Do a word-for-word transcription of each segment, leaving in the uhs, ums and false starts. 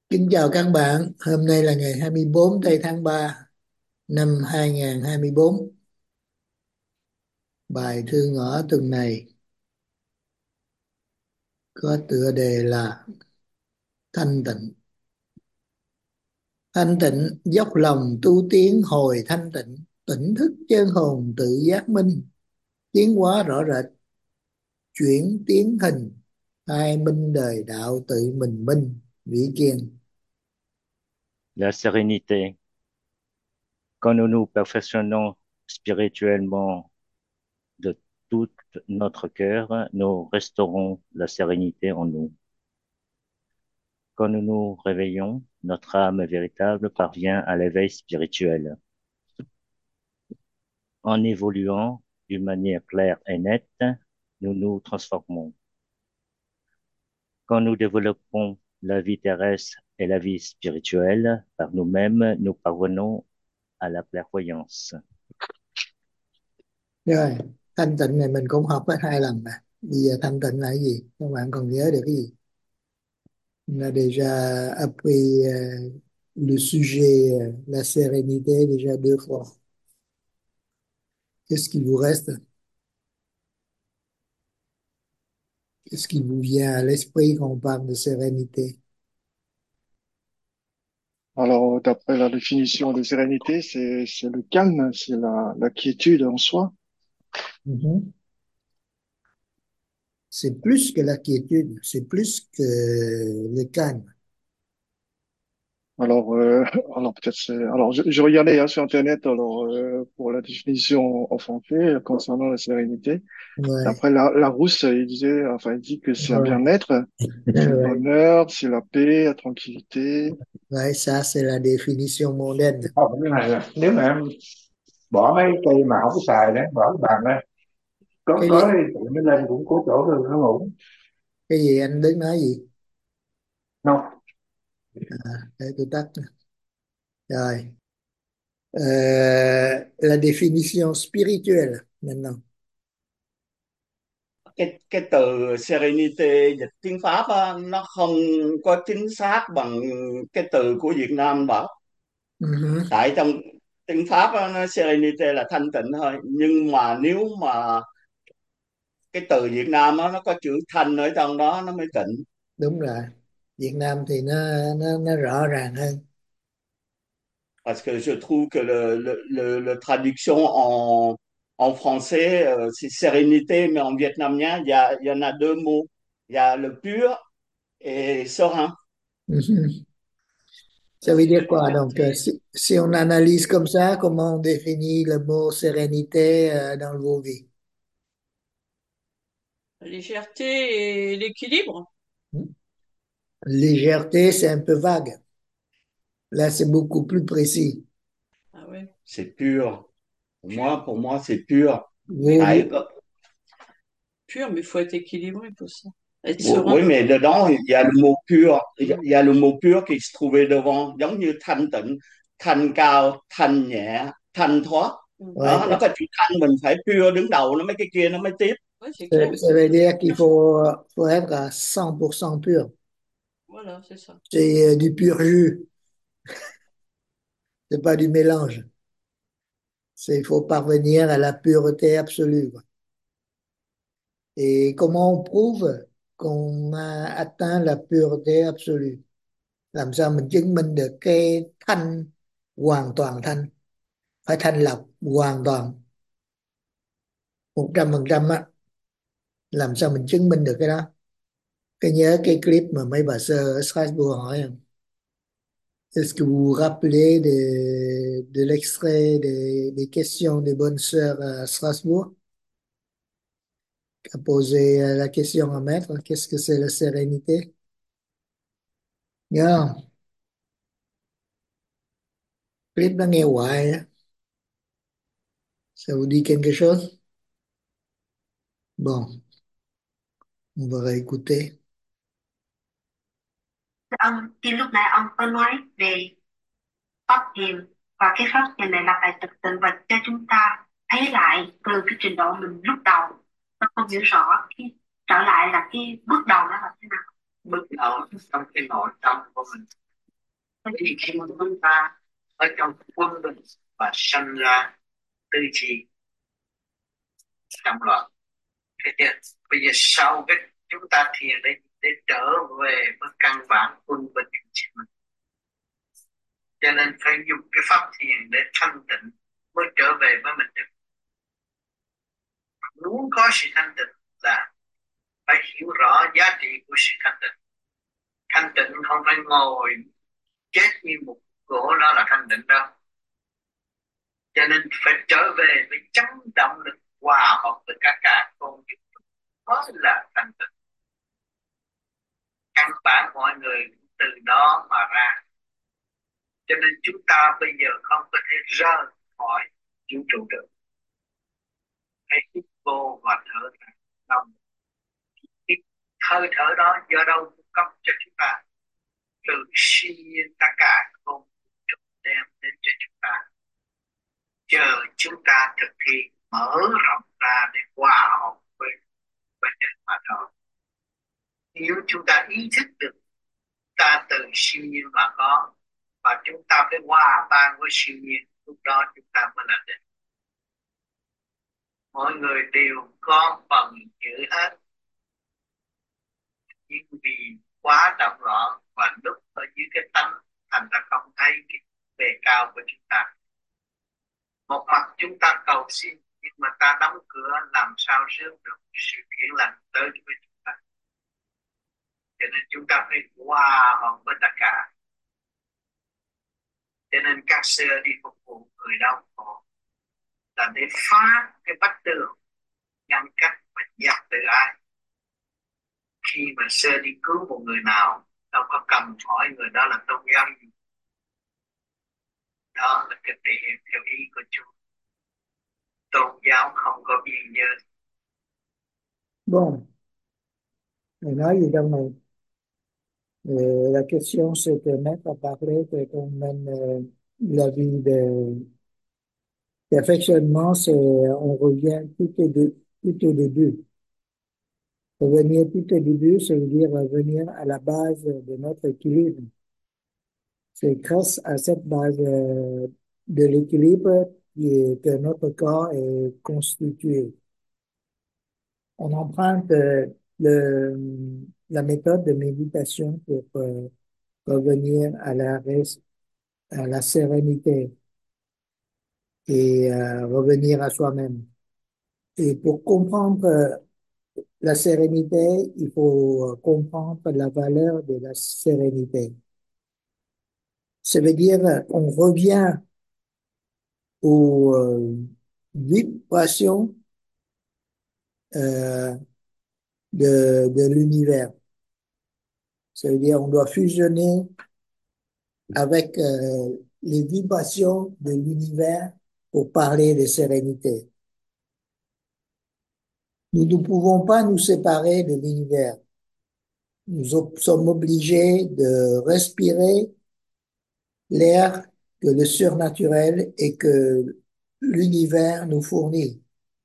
Kính chào các bạn, hôm nay là ngày hai mươi bốn tây tháng ba năm hai nghìn không trăm hai mươi bốn. Bài thư ngõ tuần này có tựa đề là Thanh tịnh. Thanh tịnh dốc lòng tu tiến hồi thanh tịnh, tỉnh thức chân hồn tự giác minh, tiến hóa rõ rệt, chuyển tiến hình, hai minh đời đạo tự mình minh, Vĩ Kiên. La sérénité. Quand nous nous perfectionnons spirituellement de tout notre cœur, nous restaurons la sérénité en nous. Quand nous nous réveillons, notre âme véritable parvient à l'éveil spirituel. En évoluant d'une manière claire et nette, nous nous transformons. Quand nous développons la vie terrestre et la vie spirituelle par nous-mêmes, nous parvenons à la clairvoyance. Rồi, thanh tịnh này mình cũng học hết hai lần nè. Bây giờ thanh tịnh là cái gì? Các bạn còn nhớ được cái gì? On a déjà appris euh, le sujet, euh, la sérénité, déjà deux fois. Qu'est-ce qui vous reste? Qu'est-ce qui vous vient à l'esprit quand on parle de sérénité? Alors, d'après la définition de sérénité, c'est, c'est le calme, c'est la, la quiétude en soi. Mhm. C'est plus que la quiétude, c'est plus que le calme. Alors, euh, alors peut-être c'est, alors je, je regardais hein, sur Internet alors euh, pour la définition en français euh, concernant la sérénité. Ouais, D'après la, Larousse, il disait, enfin, il dit que c'est un ouais, bien-être, c'est le ouais, bonheur, c'est la paix, la tranquillité. ouais, ça c'est la définition mondaine. Không, cái này là nếu mà em bỏ mấy cây mà không có xài đấy, bỏ cái bàn đây, có Cái gì, có thì tụi nó lên cũng có chỗ rồi nó ngủ. cái gì anh Đức nói gì? Không, À, để tôi tắt. Rồi. Euh, la définition spirituelle maintenant. cái cái từ serenity dịch tiếng Pháp á, nó không có chính xác bằng cái từ của Việt Nam bảo. Mhm. Tại trong tiếng Pháp á, nó serenity là thanh tịnh thôi, nhưng mà nếu mà cái từ Việt Nam á, nó có chữ thanh ở trong đó nó mới tịnh. Đúng rồi. Việt Nam thì nó nó nó rõ ràng hơn. Parce que je trouve que le, le, le, le traduction en en français euh, c'est sérénité, mais en vietnamien il y a il y en a deux mots, il y a le pur et serein. Mhm. Ça La veut dire quoi? Donc, euh, liberté. si, si on analyse comme ça, comment on définit le mot sérénité euh, dans le Wokwi? La légèreté et l'équilibre. Légèreté, c'est un peu vague. Là, c'est beaucoup plus précis. Ah ouais, C'est pur. Pour pur. moi, pour moi, c'est pur. Vous, Ah, vous- euh, Pur, mais il faut être équilibré pour ça. Être oui, serein. oui, mais dedans, il y a le mot pur. Il y a il y a le mot pur qui se trouvait devant, giống như thanh tịnh, thanh cao, thanh nhẹ, thanh thoát. Mm. ouais, Đó, nó có chữ thanh, mình phải pure đứng đầu, nó mấy cái kia nó mới tiếp. Ouais, c'est ça, clair. ça veut dire qu'il faut, faut être à cent pour cent pur. Voilà, c'est ça. C'est euh, du pur jus, c'est pas du mélange. C'est, il faut parvenir à la pureté absolue, quoi. Et comment on prouve qu'on a atteint la pureté absolue? Làm sao mình chứng minh được cái thanh, hoàn toàn thanh, phải thanh lọc hoàn toàn một trăm phần trăm á? Làm sao mình chứng minh được cái đó? Cái nhớ cái clip mà mấy bà sơ ở Strasbourg hỏi không? Est-ce que vous vous rappelez de, de l'extrait des, des questions des bonnes sœurs à Strasbourg, qui a posé euh, la question à maître, qu'est-ce que c'est la sérénité? Nhớ không? Clip nó nghe hoài á. Ça vous dit quelque chose? Bon, on va réécouter. Ông, khi lúc nãy ông có nói về pháp thiền và cái pháp thiền này là phải thực sự vật cho chúng ta thấy lại từ cái trình độ mình lúc đầu. Tôi không hiểu rõ cái trở lại là cái bước đầu đó là thế nào. Bước đầu trong cái nội tâm của mình Thế thì khi mà chúng ta ở trong quân bình và sanh ra tư chi động loạn, thế thì bây giờ sau cái chúng ta thiền để để trở về với căn bản quân bình của chính mình, cho nên phải dùng cái pháp thiền để thanh tịnh mới trở về với mình được. Muốn có sự thanh tịnh là phải hiểu rõ giá trị của sự thanh tịnh. Thanh tịnh không phải ngồi chết như một gỗ đó là thanh tịnh đâu. Cho nên phải trở về với chấn động lực hòa hợp với cả cả con người, đó là thanh tịnh. Căn bản mọi người từ đó mà ra. Cho nên chúng ta bây giờ không có thể rời khỏi vũ trụ được. Hãy hít vô và thở ra. Lòng cái hơi thở đó do đâu cung cấp cho chúng ta? Từ siêu nhiên tất cả không đem đến cho chúng ta. Chờ chúng ta thực hiện mở rộng ra để hòa hợp với với trên mà thôi. Nếu chúng ta ý thức được ta từ siêu nhiên mà có, và chúng ta phải hòa tan với siêu nhiên, lúc đó chúng ta mới là định. Mọi người đều có phần giữ hết, nhưng vì quá động loạn và lúc ở dưới cái tánh, thành ra không thấy cái bề cao của chúng ta. Một mặt chúng ta cầu xin, nhưng mà ta đóng cửa làm sao rước được sự kiện lành tới với chúng ta. Cho nên chúng ta phải hòa hợp với tất cả. Cho nên các sơ đi phục vụ người đau khổ là để phá cái vách tường ngăn cách và dắt từ ai. Khi mà sơ đi cứu một người nào, đâu có cần hỏi người đó là tôn giáo gì. Đó là cái thể hiện theo ý của Chúa. Tôn giáo không có biên giới. Bon, thầy nói gì đâu này? Euh, la question c'est de mettre à parler que qu'on mène euh, la vie de perfectionnement, c'est on revient tout au, dé- tout au début. Revenir tout au début, ça veut dire revenir à la base de notre équilibre. C'est grâce à cette base euh, de l'équilibre qui est- que notre corps est constitué. On emprunte euh, le, la méthode de méditation pour euh, revenir à la, res- à la sérénité et euh, revenir à soi-même. Et pour comprendre euh, la sérénité, il faut euh, comprendre la valeur de la sérénité. Ça veut dire euh, on revient aux euh, vibrations euh, de, de l'univers. Ça veut dire on doit fusionner avec euh, les vibrations de l'univers pour parler de sérénité. Nous ne pouvons pas nous séparer de l'univers. Nous ob- sommes obligés de respirer l'air que le surnaturel et que l'univers nous fournit.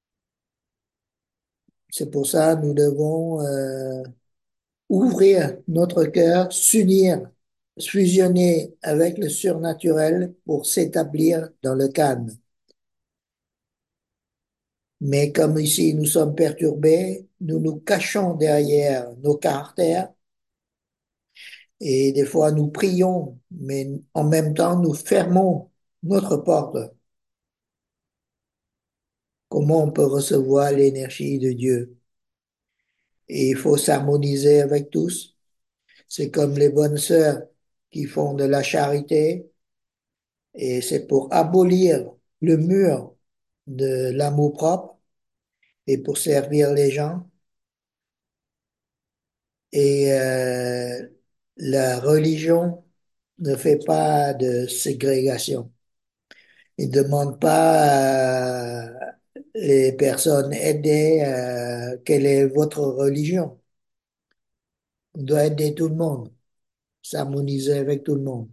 C'est pour ça que nous devons euh, ouvrir notre cœur, s'unir, fusionner avec le surnaturel pour s'établir dans le calme. Mais comme ici nous sommes perturbés, nous nous cachons derrière nos caractères et des fois nous prions, mais en même temps nous fermons notre porte. Comment on peut recevoir l'énergie de Dieu? Et il faut s'harmoniser avec tous. C'est comme les bonnes sœurs qui font de la charité et c'est pour abolir le mur de l'amour-propre et pour servir les gens. Et euh, la religion ne fait pas de ségrégation. Il ne demande pas à les personnes aidées euh, quelle est votre religion. On doit aider tout le monde, s'harmoniser avec tout le monde.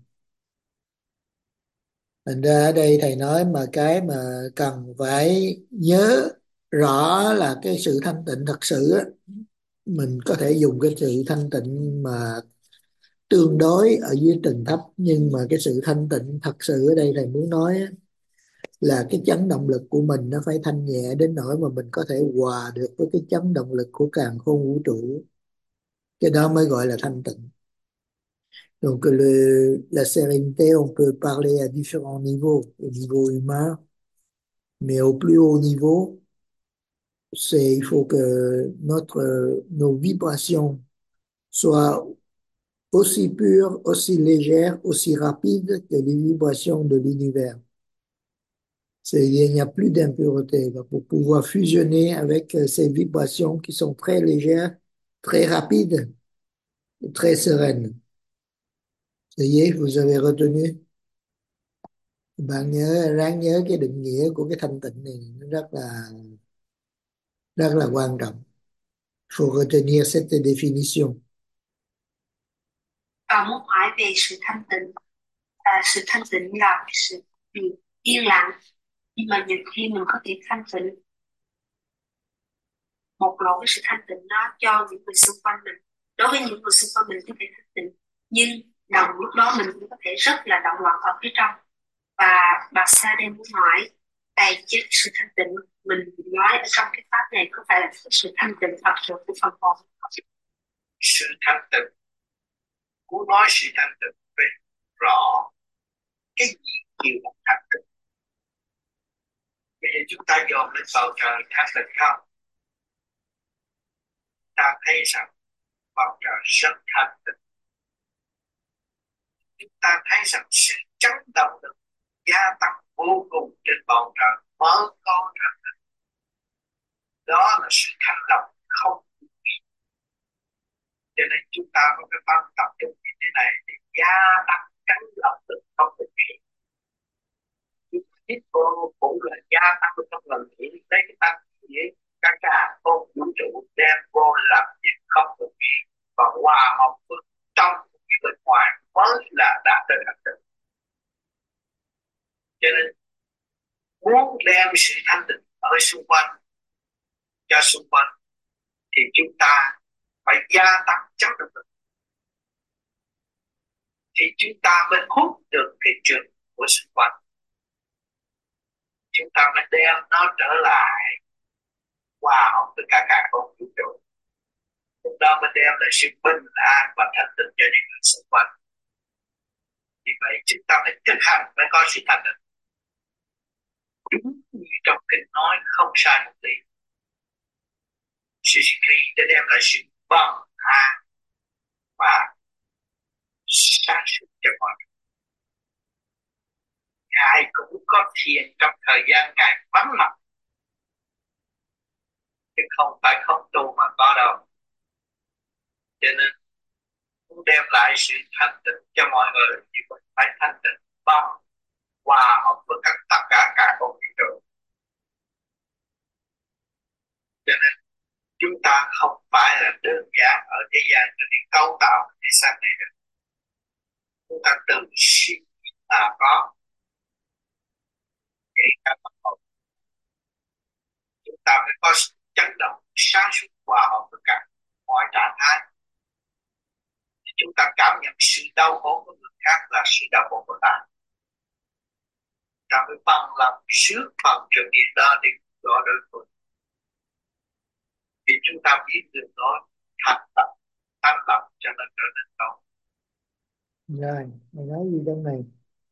Thành ra ở đây thầy nói mà cái mà cần phải nhớ rõ là cái sự thanh tịnh thật sự á, mình có thể dùng cái sự thanh tịnh mà tương đối ở dưới tầng thấp, nhưng mà cái sự thanh tịnh thật sự ở đây thầy muốn nói á, là cái chấn động lực của mình nó phải thanh nhẹ đến nỗi mà mình có thể hòa được với cái chấn động lực của càn khôn vũ trụ. Cái đó mới gọi là thanh tịnh. Donc le, la sérénité, on peut parler à différents niveaux. Au niveau humain, mais au plus haut niveau, c'est il faut que notre nos vibrations soient aussi pures, aussi légères, aussi rapides que les vibrations de l'univers. C'est, il n'y a plus d'impureté. Donc, pour pouvoir fusionner avec euh, ces vibrations qui sont très légères, très rapides, très sereines. Ça y est, vous avez retenu. Bạn nhớ, ráng nhớ cái định nghĩa của cái thanh tịnh này, nó rất là rất là quan trọng. Faut retenir cette définition. Và muốn hỏi về sự thanh tịnh, à, sự thanh tịnh là cái sự yên lặng, nhưng mà nhiều khi mình có thể thanh tịnh một lộ cái sự thanh tịnh đó cho những người xung quanh mình. Đối với những người xung quanh mình có thể thanh tịnh, nhưng đồng lúc đó mình cũng có thể rất là động loạn ở phía trong. Và bà Sa đem muốn hỏi, tài chất sự thanh tịnh mình nói ở trong cái pháp này có phải là sự thanh tịnh thật sự của phần hồn không? Sự thanh tịnh, muốn nói sự thanh tịnh phải rõ cái gì kêu là thanh tịnh. Bây giờ chúng ta dồn lên bầu trời thanh tịnh không? Ta thấy rằng bầu trời rất thanh tịnh. Chúng ta thấy rằng sự chấn động lực gia tăng vô cùng trên bầu trời mới có thanh tịnh. Đó là sự thanh lọc không. Cho nên chúng ta có cái ban tập trung như thế này để gia tăng chấn động lực không thực hiện. Chúng ta hít vô cũng là gia tăng được trong lần nghĩ lấy cái tăng nghĩa các cả ôn vũ trụ đem vô làm việc không thực hiện và hòa hợp với trong cái bên ngoài mới là đạt được thanh tịnh. Cho nên muốn đem sự thanh tịnh ở xung quanh cho xung quanh thì chúng ta phải gia tăng chất lượng lực, thì chúng ta mới hút được cái trường của xung quanh. Chúng ta mới đem nó trở lại hòa hợp với cả cả con vũ trụ. Chúng ta mới đem lại sự bình an và thanh tịnh cho những người xung quanh. Vì vậy chúng ta phải thực hành mới có sự thanh tịnh. Đúng như trong kinh nói không sai một lý. Sự kỳ để đem lại sự bằng an và sáng suốt cho mọi người. Ngài cũng có thiền trong thời gian Ngài vắng mặt, chứ không phải không tu mà có đâu. Cho nên muốn đem lại sự thanh tịnh cho mọi người thì phải thanh tịnh bằng hòa hợp với các tất cả cả con vũ trụ. Cho nên chúng ta không phải là đơn giản ở thế gian để cấu tạo thế gian này được. Chúng ta tự suy nghĩ là có kể cả bất hồn. Chúng ta phải có chấn động sáng suốt hòa hợp với cả mọi trạng thái. Thì chúng ta cảm nhận sự đau khổ của người khác là sự đau khổ của ta. Ta phải bằng lòng sướng bằng trường điện đó để gọi đối phương. Thì chúng ta biết được nó thành lập, thành lập cho nên trở nên tốt. Rồi, mày nói gì trong này?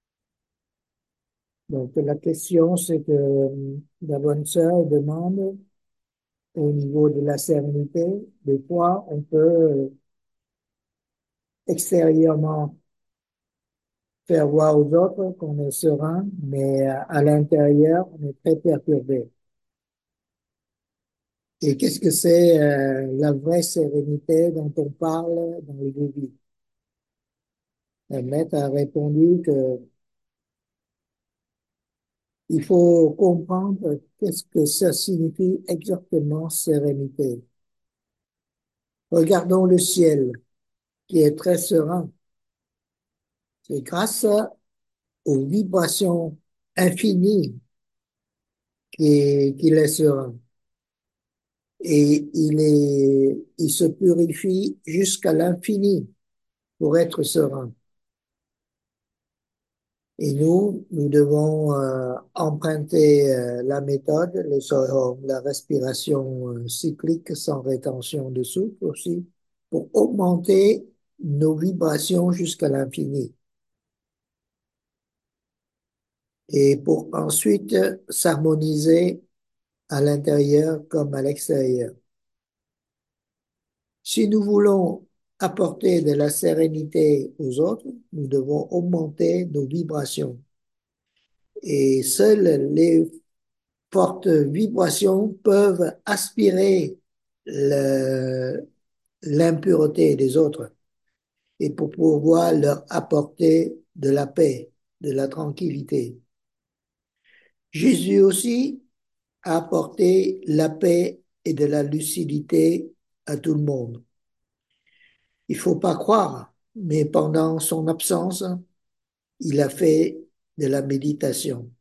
Donc la question c'est que la bonne sœur demande au niveau de la sérénité, des fois on peut extérieurement faire voir aux autres qu'on est serein, mais à l'intérieur on est très perturbé. Et qu'est-ce que c'est euh, la vraie sérénité dont on parle dans le yogi? Le maître a répondu que il faut comprendre qu'est-ce que ça signifie exactement sérénité. Regardons le ciel qui est très serein. C'est grâce aux vibrations infinies qu'il qu'il est serein. Et il est, il se purifie jusqu'à l'infini pour être serein. Et nous, nous devons euh, emprunter euh, la méthode, le Sohom, la respiration euh, cyclique sans rétention de souffle aussi, pour augmenter nos vibrations jusqu'à l'infini. Et pour ensuite s'harmoniser à l'intérieur comme à l'extérieur. Si nous voulons apporter de la sérénité aux autres, nous devons augmenter nos vibrations. Et seules les fortes vibrations peuvent aspirer le- l'impureté des autres et pour pouvoir leur apporter de la paix, de la tranquillité. Jésus aussi a apporté la paix et de la lucidité à tout le monde. Il faut pas croire, mais pendant son absence, il a fait de la méditation.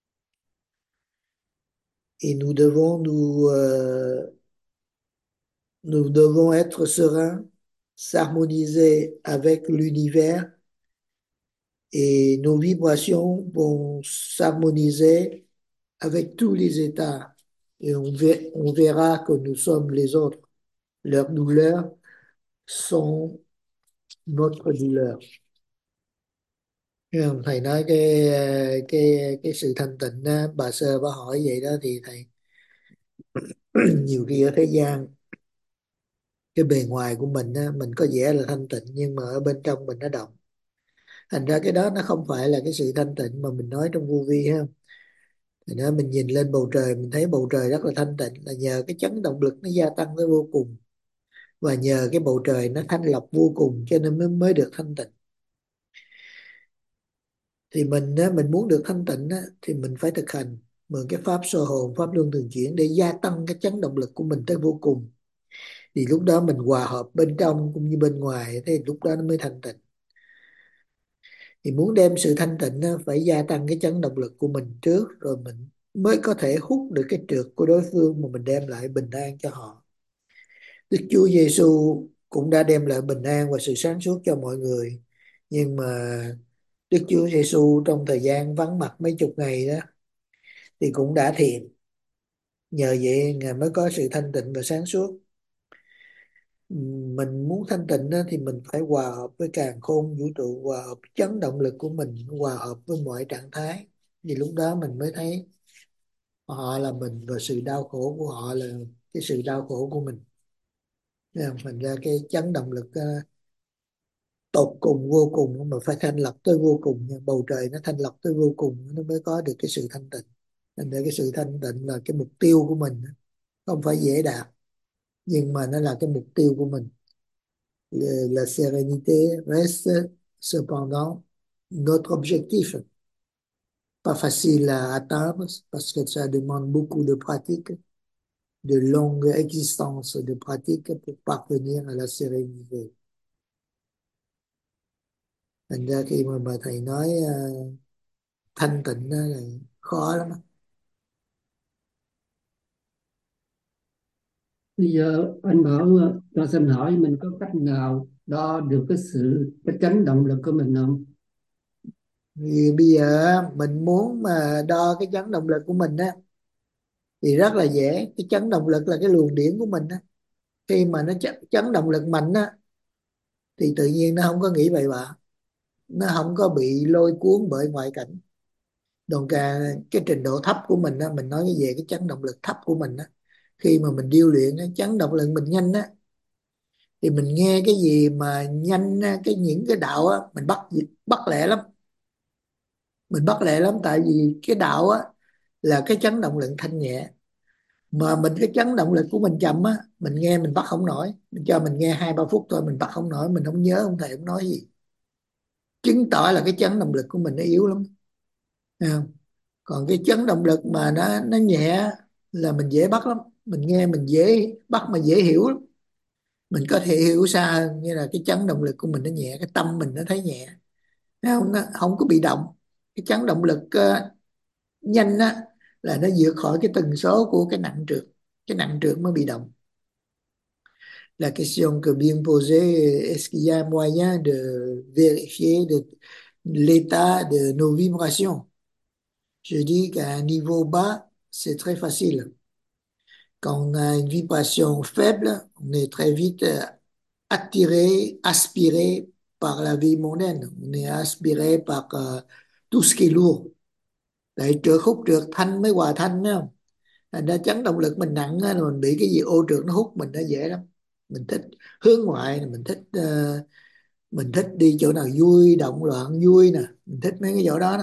Et nous devons nous, euh, nous devons être sereins, s'harmoniser avec l'univers et nos vibrations vont s'harmoniser avec tous les états. Et on, ver- on verra que nous sommes les autres. Leurs douleurs sont notre douleur. Thấy không? Thầy nói cái cái cái sự thanh tịnh á, bà sơ bà hỏi vậy đó thì thầy nhiều khi ở thế gian cái bề ngoài của mình á, mình có vẻ là thanh tịnh nhưng mà ở bên trong mình nó động. Thành ra cái đó nó không phải là cái sự thanh tịnh mà mình nói trong vô vi ha. Thì đó mình nhìn lên bầu trời mình thấy bầu trời rất là thanh tịnh là nhờ cái chấn động lực nó gia tăng tới vô cùng và nhờ cái bầu trời nó thanh lọc vô cùng cho nên mới mới được thanh tịnh. Thì mình á, mình muốn được thanh tịnh á, thì mình phải thực hành mượn cái pháp soi hồn pháp luân thường chuyển để gia tăng cái chấn động lực của mình tới vô cùng, thì lúc đó mình hòa hợp bên trong cũng như bên ngoài, thế lúc đó nó mới thanh tịnh. Thì muốn đem sự thanh tịnh á, phải gia tăng cái chấn động lực của mình trước rồi mình mới có thể hút được cái trượt của đối phương mà mình đem lại bình an cho họ. Đức Chúa Giêsu cũng đã đem lại bình an và sự sáng suốt cho mọi người, nhưng mà Đức Chúa Giêsu trong thời gian vắng mặt mấy chục ngày đó thì cũng đã thiền, nhờ vậy Ngài mới có sự thanh tịnh và sáng suốt. Mình muốn thanh tịnh đó, thì mình phải hòa hợp với càn khôn vũ trụ, hòa hợp chấn động lực của mình, hòa hợp với mọi trạng thái, thì lúc đó mình mới thấy họ là mình và sự đau khổ của họ là cái sự đau khổ của mình. Thấy không? Thành ra cái chấn động lực uh, tột cùng vô cùng mà phải thanh lọc tới vô cùng nha. Bầu trời nó thanh lọc tới vô cùng nó mới có được cái sự thanh tịnh. Thành ra cái sự thanh tịnh là cái mục tiêu của mình, không phải dễ đạt nhưng mà nó là cái mục tiêu của mình. Le- la sérénité reste cependant notre objectif. Pas facile à atteindre parce que ça demande beaucoup de pratique, de longue existence de pratique pour parvenir à la sérénité. Thành ra khi mà bà thầy nói uh, thanh tịnh đó là khó lắm. Bây giờ anh bảo ờ, cho xin hỏi mình có cách nào đo được cái sự cái chấn động lực của mình không? Thì bây giờ mình muốn mà đo cái chấn động lực của mình á thì rất là dễ. Cái chấn động lực là cái luồng điển của mình á, khi mà nó ch- chấn động lực mạnh á thì tự nhiên nó không có nghĩ bậy bạ, nó không có bị lôi cuốn bởi ngoại cảnh. Đồng cả cái trình độ thấp của mình á, mình nói cái về cái chấn động lực thấp của mình á, khi mà mình điêu luyện á, chấn động lực mình nhanh á thì mình nghe cái gì mà nhanh á, cái những cái đạo á mình bắt bắt lẹ lắm, mình bắt lẹ lắm tại vì cái đạo á là cái chấn động lực thanh nhẹ, mà mình cái chấn động lực của mình chậm á mình nghe mình bắt không nổi, mình cho mình nghe hai ba phút thôi mình bắt không nổi, mình không nhớ không thể không nói gì, chứng tỏ là cái chấn động lực của mình nó yếu lắm. Thấy không? Còn cái chấn động lực mà nó nó nhẹ là mình dễ bắt lắm, mình nghe mình dễ bắt mà dễ hiểu lắm, mình có thể hiểu xa hơn, như là cái chấn động lực của mình nó nhẹ, cái tâm mình nó thấy nhẹ. Thấy không? Nó không có bị động. Cái chấn động lực ờ, nhanh á là nó vượt khỏi cái tần số của cái nặng trược, cái nặng trược mới bị động. la question que bien posée, est-ce qu'il y a un moyen de vérifier de- l'état de nos vibrations? Je dis qu'à un niveau bas, c'est très facile. Quand on a une vibration faible, on est très vite euh, attiré, aspiré par la vie mondaine. On est aspiré par euh, tout ce qui est lourd. Tại trượt hút trượt thanh mới hòa thanh đó. Thành ra chấn động lực mình nặng á, rồi mình bị cái gì ô trượt nó hút mình nó dễ lắm. Mình thích hướng ngoại, mình thích ờ, mình thích đi chỗ nào vui, động loạn vui nè, mình thích mấy cái chỗ đó đó.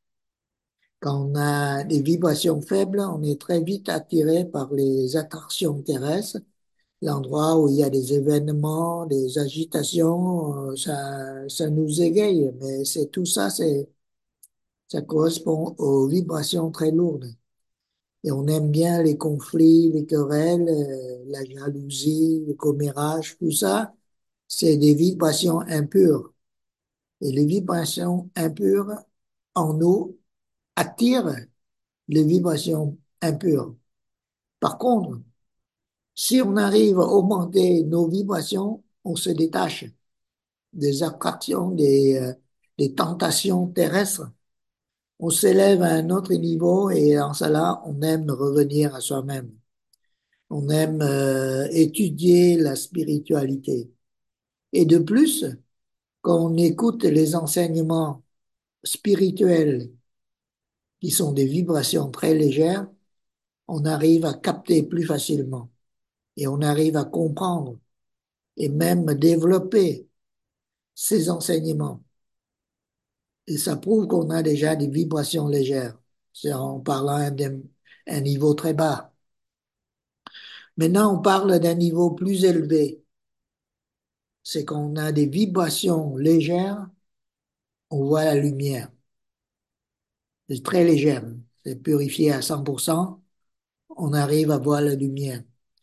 Quand on a des vibrations faibles, on est très vite attiré par les attractions terrestres, l'endroit où il y a des événements, des agitations, euh, ça, ça nous égaye. Mais c'est tout ça, c'est, ça correspond aux vibrations très lourdes. Et on aime bien les conflits, les querelles, euh, la jalousie, le commérage, tout ça, c'est des vibrations impures. Et les vibrations impures en nous attirent les vibrations impures. Par contre, si on arrive à augmenter nos vibrations, on se détache des attractions, des, euh, des tentations terrestres. On s'élève à un autre niveau et en cela, on aime revenir à soi-même. On aime euh, étudier la spiritualité. Et de plus, quand on écoute les enseignements spirituels qui sont des vibrations très légères, on arrive à capter plus facilement et on arrive à comprendre et même développer ces enseignements. Et ça prouve qu'on a déjà des vibrations légères, c'est en parlant d'un un niveau très bas. Maintenant, on parle d'un niveau plus élevé. C'est qu'on a des vibrations légères, on voit la lumière. C'est très légère, c'est purifié à cent pour cent, on arrive à voir la lumière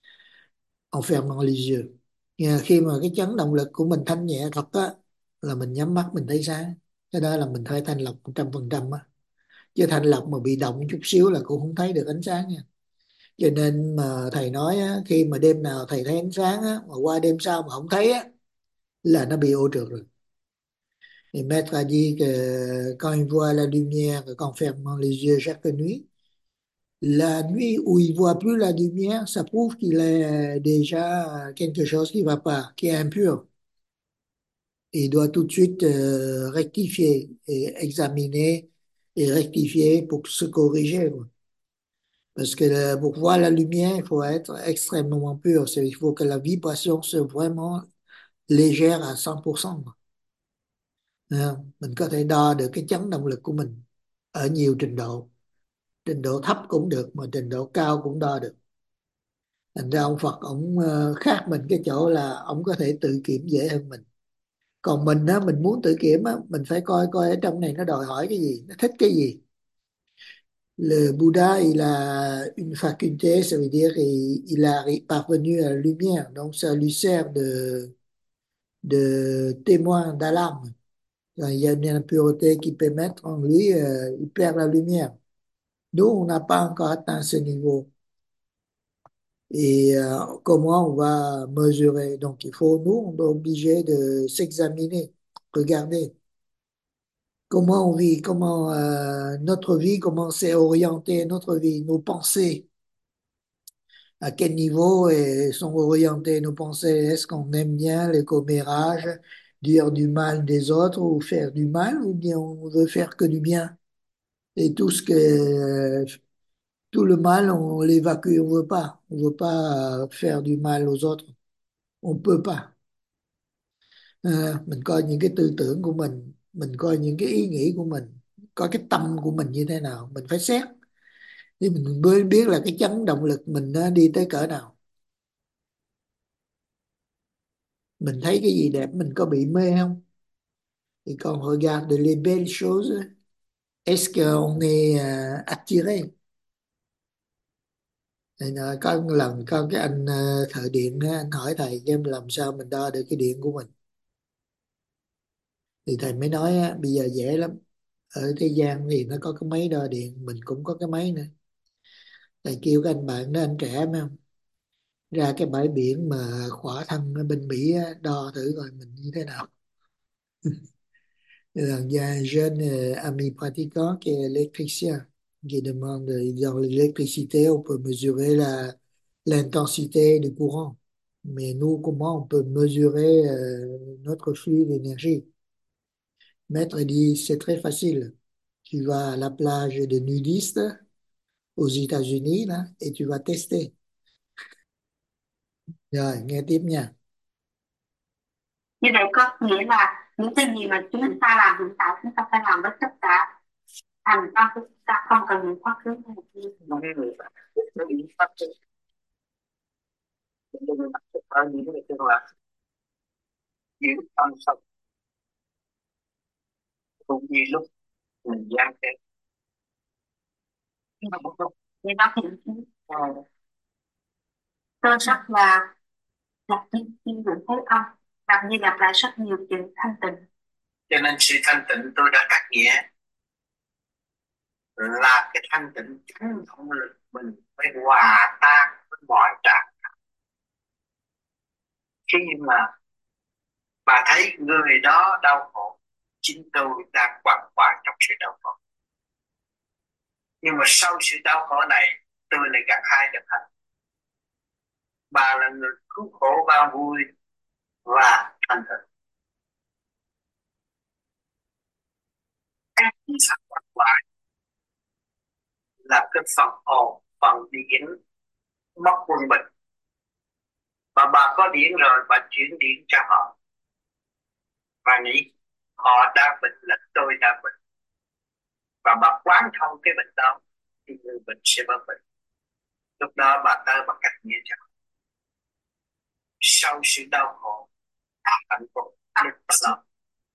en fermant les yeux. Nhưng khi mà cái chấn động lực của mình thanh nhẹ thật á, là mình nhắm mắt mình thấy sáng. Cái đó là mình thấy thanh lọc một trăm phần trăm á. Chứ thanh lọc mà bị động chút xíu là cũng không thấy được ánh sáng nha. Cho nên mà thầy nói á, khi mà đêm nào thầy thấy ánh sáng á, mà qua đêm sau mà không thấy á, là nó bị ô trượt rồi. Et maître a dit que quand il voit la lumière, qu'en fermant les yeux chaque nuit, la nuit où il voit plus la lumière, ça prouve qu'il a déjà quelque chose qui va pas, qui est impur. Et il doit tout de suite euh, rectifier et examiner et rectifier pour se corriger, quoi. Parce que euh, pour voir la lumière, il faut être extrêmement pur. C'est- Il faut que la vibration soit vraiment légère à cent pour cent. À, mình có thể đo được cái chấn động lực của mình ở nhiều trình độ. Trình độ thấp cũng được, mà trình độ cao cũng đo được. Thành ra ông Phật ông ờ, khác mình cái chỗ là ông có thể tự kiểm dễ hơn mình. Còn mình á, mình muốn tự kiểm á, mình phải coi coi ở trong này nó đòi hỏi cái gì, nó thích cái gì. Le Bouddha, il a une faculté, ça veut dire il, il a parvenu à la lumière, donc ça lui sert de, de témoin d'alarme. Quand il y a une impureté qui peut mettre en lui, euh, il perd la lumière. Nous, on n'a pas encore atteint ce niveau. Et euh, comment on va mesurer? Donc, il faut, nous, on est obligé de s'examiner, regarder comment on vit, comment euh, notre vie, comment c'est orienté notre vie, nos pensées, à quel niveau eh, sont orientées nos pensées. Est-ce qu'on aime bien les commérages, dire du mal des autres ou faire du mal, ou bien on veut faire que du bien? Et tout ce que, tout le mal, on l'évacue, on veut pas. On veut pas euh, faire du mal aux autres. On peut pas. À, mình coi những cái tư tưởng của mình, mình coi những cái ý nghĩ của mình, coi cái tâm của mình như thế nào, mình phải xét thì mình mới biết là cái chấn động lực mình nó đi tới cỡ nào. Mình thấy cái gì đẹp mình có bị mê không? Et quand on regarde les belles choses, est-ce qu'on est euh, attiré? Thì là có một lần có cái anh ờ, thợ điện á, anh hỏi thầy cho em làm sao mình đo được cái điện của mình. Thì thầy mới nói á, bây giờ dễ lắm. Ở thế gian thì nó có cái máy đo điện, mình cũng có cái máy nữa. Thầy kêu cái anh bạn đó, anh trẻ phải không? ra cái bãi biển mà khỏa thân ở bên Mỹ á, đo thử coi mình như thế nào. Alors, il y a un jeune euh, ami pratiquant qui est électricien, qui demande, dans l'électricité, on peut mesurer la, l'intensité du courant. Mais nous, comment on peut mesurer euh, notre flux d'énergie? Maître dit, c'est très facile. Tu vas à la plage de nudistes aux États-Unis, là, et tu vas tester. Rồi, nghe tiếp nha. Như vậy có nghĩa là những cái gì mà chúng ta làm hiện tại chúng ta phải làm với tất cả thành công của chúng ta, không cần những quá khứ hay là gì. Đúng rồi. Nó bị phát sinh. Chúng tôi đặt ra những cái tương lai giữ tâm sống cũng như lúc mình gian thế. Như vậy đó thì ờ, tôi rất là lạc thiên thiên lượng thế âm, đặc như lặp lại rất nhiều chữ thanh tịnh. Cho nên sự thanh tịnh tôi đã cắt nghĩa là cái thanh tịnh chánh động lực mình phải hòa tan với mọi trạng. Khi mà bà thấy người đó đau khổ, chính tôi đang quằn quại trong sự đau khổ. Nhưng mà sau sự đau khổ này, tôi lại gặt hai được hạnh. Bà là người cứu khổ bao vui và thanh tịnh. Các ý sắc quằn quại là cái phần hồn, phần điển mất quân bình. Và bà có điển rồi, bà chuyển điển cho họ. Bà nghĩ họ đang bệnh là tôi đang bệnh. Và bà quán thông cái bệnh đó thì người bệnh sẽ bớt bệnh. Lúc đó bà tới bà cắt nghĩa cho họ. Sau sự đau khổ, hạnh phúc lúc đó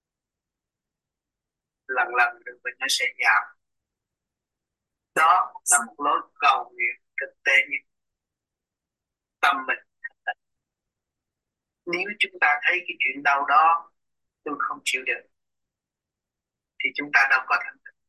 lần lần người bệnh nó sẽ giảm. Đó là một lối cầu nguyện thực tế nhất. Tâm mình thanh tịnh. Nếu chúng ta thấy cái chuyện đau đó tôi không chịu được thì chúng ta đâu có thanh tịnh.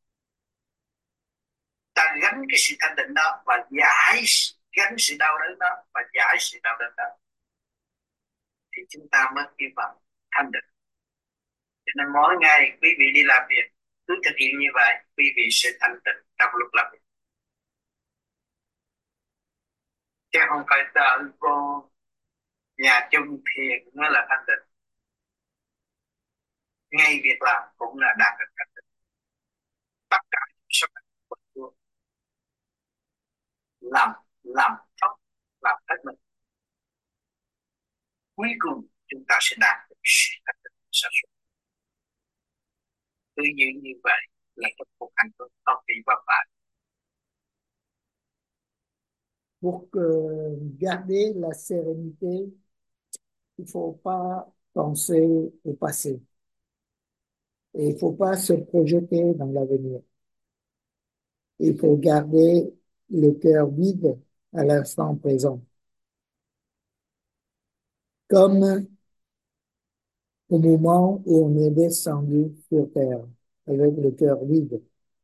Ta gánh cái sự thanh tịnh đó và giải gánh sự đau đớn đó và giải sự đau đớn đó thì chúng ta mới kêu bằng thanh tịnh. Cho nên mỗi ngày quý vị đi làm việc cứ thực hiện như vậy, quý vị sẽ thanh tịnh trong lúc làm việc. Chứ không phải đợi vô nhà chung thiền mới là thanh tịnh. Ngay việc làm cũng là đạt được thanh tịnh. Tất cả sức mạnh làm làm tốt, làm hết mình. Cuối cùng chúng ta sẽ đạt được sự thanh tịnh sáng suốt. Cứ như như vậy là một cuộc hành động không bị vấp phải. Pour que garder la sérénité, il faut pas penser au passé. Et il faut pas se projeter dans l'avenir. Il faut garder le cœur vide à l'instant présent. Comme au moment où on est descendu sur terre, avec le cœur vide.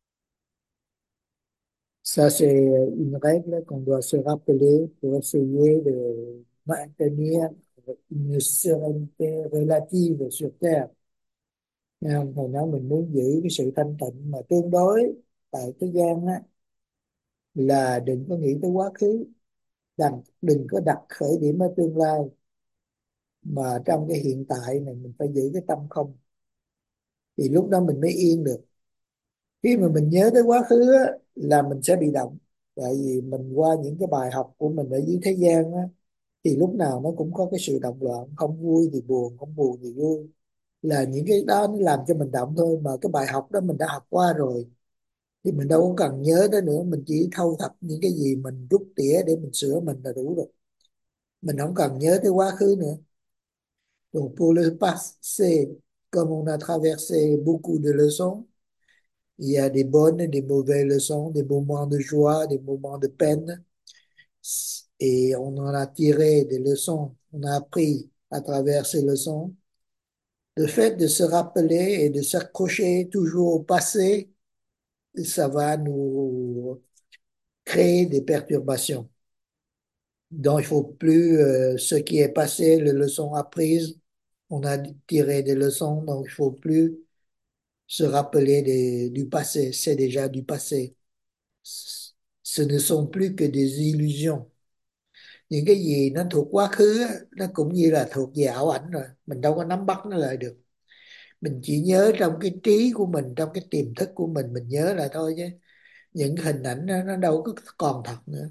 Ça, c'est une règle qu'on doit se rappeler pour essayer de maintenir une sérénité relative sur terre. Thầy nói mình muốn giữ cái sự thanh tịnh mà tương đối tại thế gian á, là đừng có nghĩ tới quá khứ, đừng, đừng có đặt khởi điểm ở tương lai, mà trong cái hiện tại này mình phải giữ cái tâm không, thì lúc đó mình mới yên được. Khi mà mình nhớ tới quá khứ á, là mình sẽ bị động, tại vì mình qua những cái bài học của mình ở dưới thế gian á, thì lúc nào nó cũng có cái sự động loạn, không vui thì buồn, không buồn thì vui, là những cái đó nó làm cho mình động thôi, mà cái bài học đó mình đã học qua rồi thì mình đâu có cần nhớ tới nữa, mình chỉ thâu thập những cái gì mình rút tỉa để mình sửa mình là đủ rồi, mình không cần nhớ tới quá khứ nữa. Donc pour le passé, comme on a traversé beaucoup de leçons, il y a des bonnes et des mauvaises leçons, des moments de joie, des moments de peine, et on en a tiré des leçons, on a appris à travers ces leçons. Le fait de se rappeler et de s'accrocher toujours au passé, ça va nous créer des perturbations. Donc, il faut plus euh, ce qui est passé, les leçons apprises. On a tiré des leçons, donc il faut plus se rappeler des- du passé. C'est déjà du passé. Ce ne sont plus que des illusions. Những cái gì nó thuộc quá khứ á, nó cũng như là thuộc về ảo ảnh rồi. Mình đâu có nắm bắt nó lại được. Mình chỉ nhớ trong cái trí của mình, trong cái tiềm thức của mình, mình nhớ lại thôi chứ. Những hình ảnh đó, nó đâu có còn thật nữa.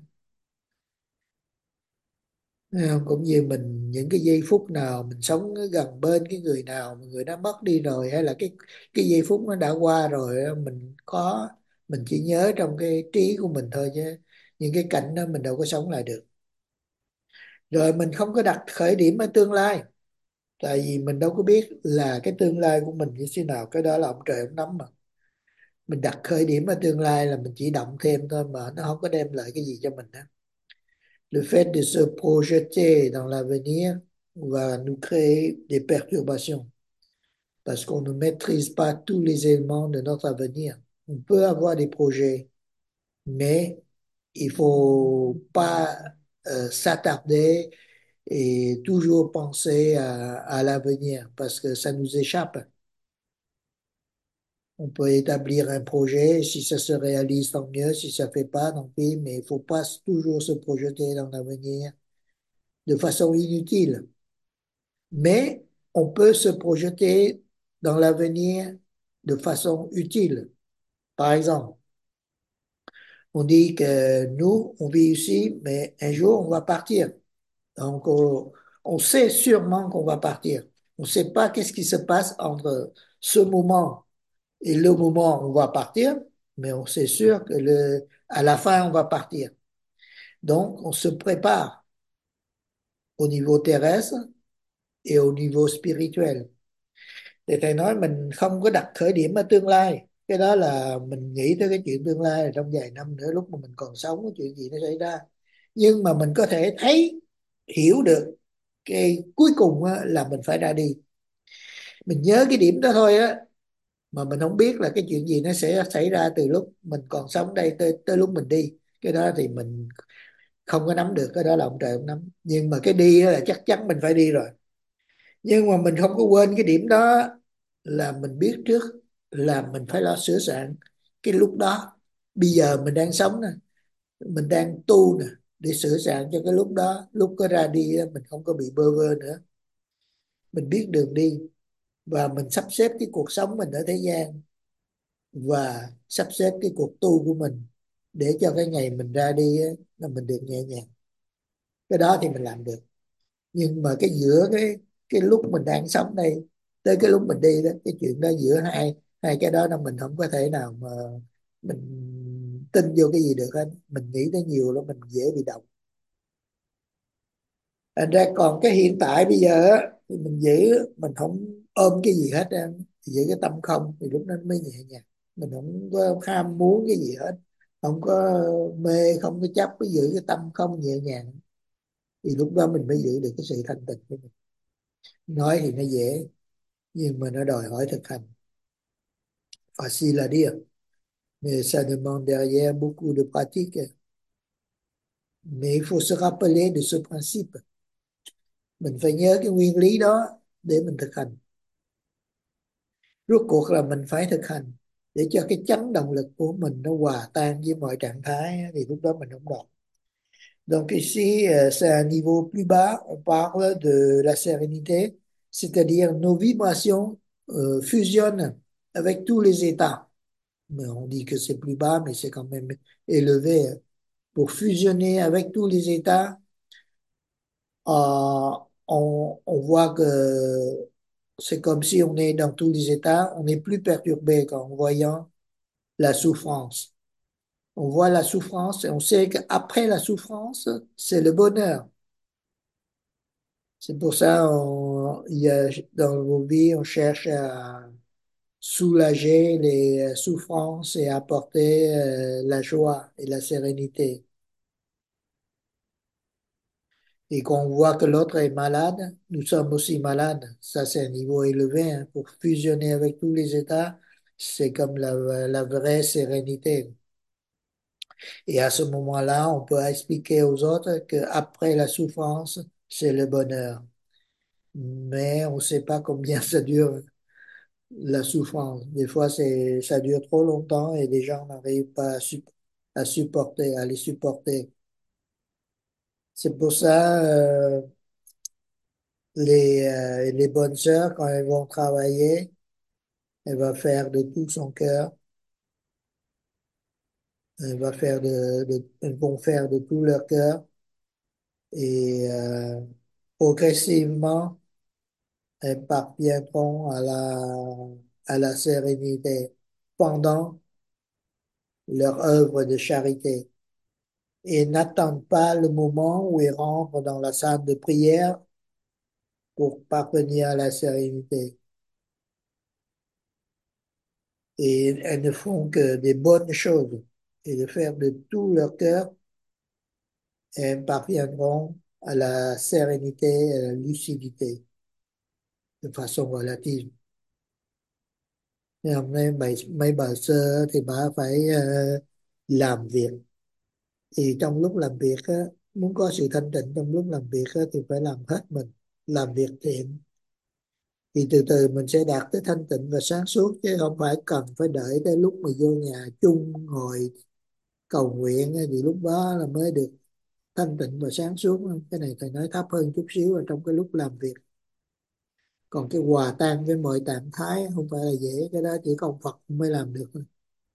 Thấy không? Cũng như mình những cái giây phút nào mình sống gần bên cái người nào mà người đã mất đi rồi, hay là cái cái giây phút nó đã qua rồi á, mình có mình chỉ nhớ trong cái trí của mình thôi chứ những cái cảnh đó mình đâu có sống lại được. Rồi mình không có đặt khởi điểm ở tương lai, tại vì mình đâu có biết là cái tương lai của mình như thế nào, cái đó là ông trời ông nắm mà. Mình đặt khởi điểm ở tương lai là mình chỉ động thêm thôi mà nó không có đem lại cái gì cho mình đó. Le fait de se projeter dans l'avenir va nous créer des perturbations parce qu'on ne maîtrise pas tous les éléments de notre avenir. On peut avoir des projets, mais il faut pas euh, s'attarder et toujours penser à, à l'avenir parce que ça nous échappe. On peut établir un projet, si ça se réalise, tant mieux, si ça fait pas, tant pis, mais il faut pas toujours se projeter dans l'avenir de façon inutile. Mais on peut se projeter dans l'avenir de façon utile. Par exemple, on dit que nous, on vit ici, mais un jour, on va partir. Donc, on, on sait sûrement qu'on va partir. On ne sait pas qu'est-ce qui se passe entre ce moment et le moment où on va partir, mais on sait sûr que le, à la fin, on va partir. Donc, on se prépare au niveau terrestre et au niveau spirituel. Thì thầy nói mình không có đặt khởi điểm ở tương lai. Cái đó là mình nghĩ tới cái chuyện tương lai là trong vài năm nữa lúc mà mình còn sống cái chuyện gì nó xảy ra. Nhưng mà mình có thể thấy, hiểu được cái cuối cùng á, là mình phải ra đi. Mình nhớ cái điểm đó thôi á, mà mình không biết là cái chuyện gì nó sẽ xảy ra từ lúc mình còn sống đây tới, tới lúc mình đi. Cái đó thì mình không có nắm được, cái đó là ông trời ông nắm. Nhưng mà cái đi á là chắc chắn mình phải đi rồi. Nhưng mà mình không có quên cái điểm đó, là mình biết trước là mình phải lo sửa soạn cái lúc đó. Bây giờ mình đang sống nè, mình đang tu nè, để sửa soạn cho cái lúc đó, lúc có ra đi á, mình không có bị bơ vơ nữa. Mình biết đường đi và mình sắp xếp cái cuộc sống mình ở thế gian và sắp xếp cái cuộc tu của mình để cho cái ngày mình ra đi á, là mình được nhẹ nhàng. Cái đó thì mình làm được. Nhưng mà cái giữa cái cái lúc mình đang sống đây tới cái lúc mình đi đó, cái chuyện đó giữa hai hai cái đó là mình không có thể nào mà mình tin vô cái gì được hết. Mình nghĩ tới nhiều lắm, mình dễ bị động. Thành ra còn cái hiện tại bây giờ á, thì mình giữ, mình không ôm cái gì hết á, giữ cái tâm không thì lúc đó mới nhẹ nhàng. Mình không có ham muốn cái gì hết, không có mê, không có chấp, cứ giữ cái tâm không nhẹ nhàng, thì lúc đó mình mới giữ được cái sự thanh tịnh của mình. Nói thì nó dễ nhưng mà nó đòi hỏi thực hành. Facile à dire, mais ça demande derrière beaucoup de pratique. Mais il faut se rappeler de ce principe. Mình phải nhớ cái nguyên lý đó để mình thực hành. Rốt cuộc là mình phải thực hành để cho cái chấn động lực của mình nó hòa tan với mọi trạng thái, thì lúc đó mình không đọc. Donc ici, euh, c'est un niveau plus bas, on parle de la sérénité, c'est-à-dire nos vibrations euh, fusionnent avec tous les états. Mais on dit que c'est plus bas, mais c'est quand même élevé. Pour fusionner avec tous les états, euh, on, on voit que c'est comme si on est dans tous les états, on n'est plus perturbé qu'en voyant la souffrance. On voit la souffrance et on sait qu'après la souffrance, c'est le bonheur. C'est pour ça, on, il y a, dans vos vies, on cherche à soulager les souffrances et apporter euh, la joie et la sérénité. Et quand on voit que l'autre est malade, nous sommes aussi malades. Ça, c'est un niveau élevé, hein. Pour fusionner avec tous les états, c'est comme la, la vraie sérénité. Et à ce moment-là, on peut expliquer aux autres qu'après la souffrance, c'est le bonheur. Mais on ne sait pas combien ça dure, la souffrance. Des fois, c'est, ça dure trop longtemps et les gens n'arrivent pas à, sup- à supporter, à les supporter. C'est pour ça, euh, les, euh, les bonnes sœurs, quand elles vont travailler, elles vont faire de tout son cœur, elles vont faire de, de- elles vont faire de tout leur cœur et euh, progressivement, elles parviendront à la, à la sérénité pendant leur œuvre de charité et n'attendent pas le moment où ils rentrent dans la salle de prière pour parvenir à la sérénité. Et elles ne font que des bonnes choses et de faire de tout leur cœur, elles parviendront à la sérénité et à la lucidité de façon relative. Thế hôm nay mấy, mấy bà sơ thì bà phải ờ, làm việc. Thì trong lúc làm việc á, muốn có sự thanh tịnh trong lúc làm việc á, thì phải làm hết mình, làm việc thiện. Thì từ từ mình sẽ đạt tới thanh tịnh và sáng suốt chứ không phải cần phải đợi tới lúc mà vô nhà chung ngồi cầu nguyện á, thì lúc đó là mới được thanh tịnh và sáng suốt. Cái này thầy nói thấp hơn chút xíu ở trong cái lúc làm việc. Còn cái hòa tan với mọi trạng thái không phải là dễ, cái đó chỉ có ông Phật mới làm được thôi.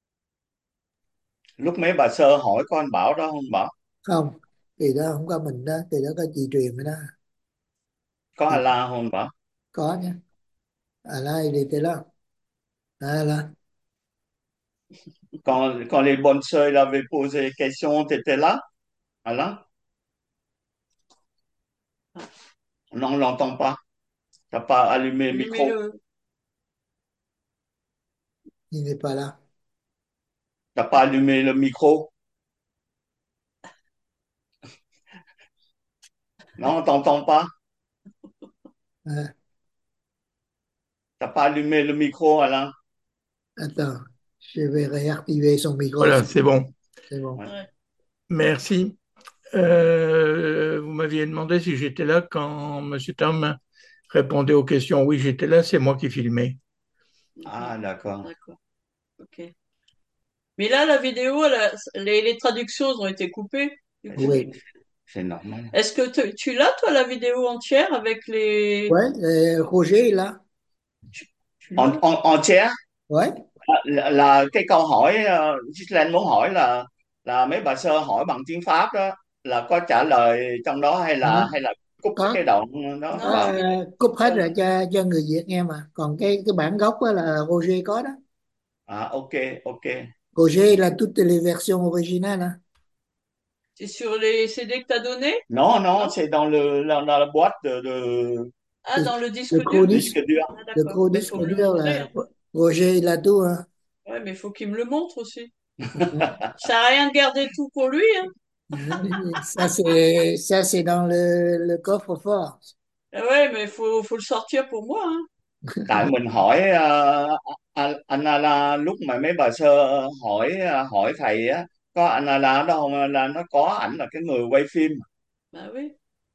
Lúc mấy bà sơ hỏi con bảo đó không bảo? Không, thì đó không có mình đó, thì đó có chị truyền rồi đó. Có Thì Allah không bảo? có nhé, à lai đi tới đó, à là Quand, quand les bonnes sœurs avaient posé les questions, tu étais là? Allah? Non, on l'entend pas. T'as pas allumé le micro. Allumez-le. il n'est pas là. T'as pas allumé le micro. Non, on t'entend pas. À, T'as pas allumé le micro, Allah. attends, je vais réactiver son micro. Voilà, c'est bon. C'est bon. Ouais. Ouais. Merci. Euh, vous m'aviez demandé si j'étais là quand M. Tam répondait aux questions. Oui, j'étais là, c'est moi qui filmais. Ah, d'accord. D'accord. Ok. Mais là, la vidéo, elle a- les, les traductions elles ont été coupées. Du coup. Oui. C'est normal. Est-ce que te- tu l'as, toi, la vidéo entière avec les... Ouais, euh, Roger est là. Tu, tu En, l'as? en, entière, Ouais. là, là cái câu hỏi uh, Gislaine muốn hỏi là là mấy bà sơ hỏi bằng tiếng Pháp đó, là có trả lời trong đó hay là À, hay là cúp cái có, đoạn đó Non, có vào? je vais ờ, les... cúp hết euh, rồi cho cho người Việt nghe mà. Còn cái cái bản gốc á là Roger có đó. À, ok, ok. Roger il a toutes les versions originales. Hein. c'est sur les C D que tu as donné? Non, non, Non? c'est dans le dans, dans la boîte de, de Ah, Le, dans le le disque dur? chroniste, disque dur. Ah, le d'accord. Mais il chroniste faut me le dur montrer, là, hein. Roger il a tout. Hein. Ouais, mais il faut qu'il me le montre aussi. Mhm. Ça sert à rien de garder tout pour lui, hein. Ça c'est ça c'est dans le, le coffre-fort. Ah ouais, mais il faut, faut le sortir pour moi, hein. Tại mình hỏi uh, anh, anh Ala lúc mà mấy bà sơ hỏi uh, hỏi thầy á, có anh Ala đó không? Là nó có ảnh là cái người quay phim. Bah oui.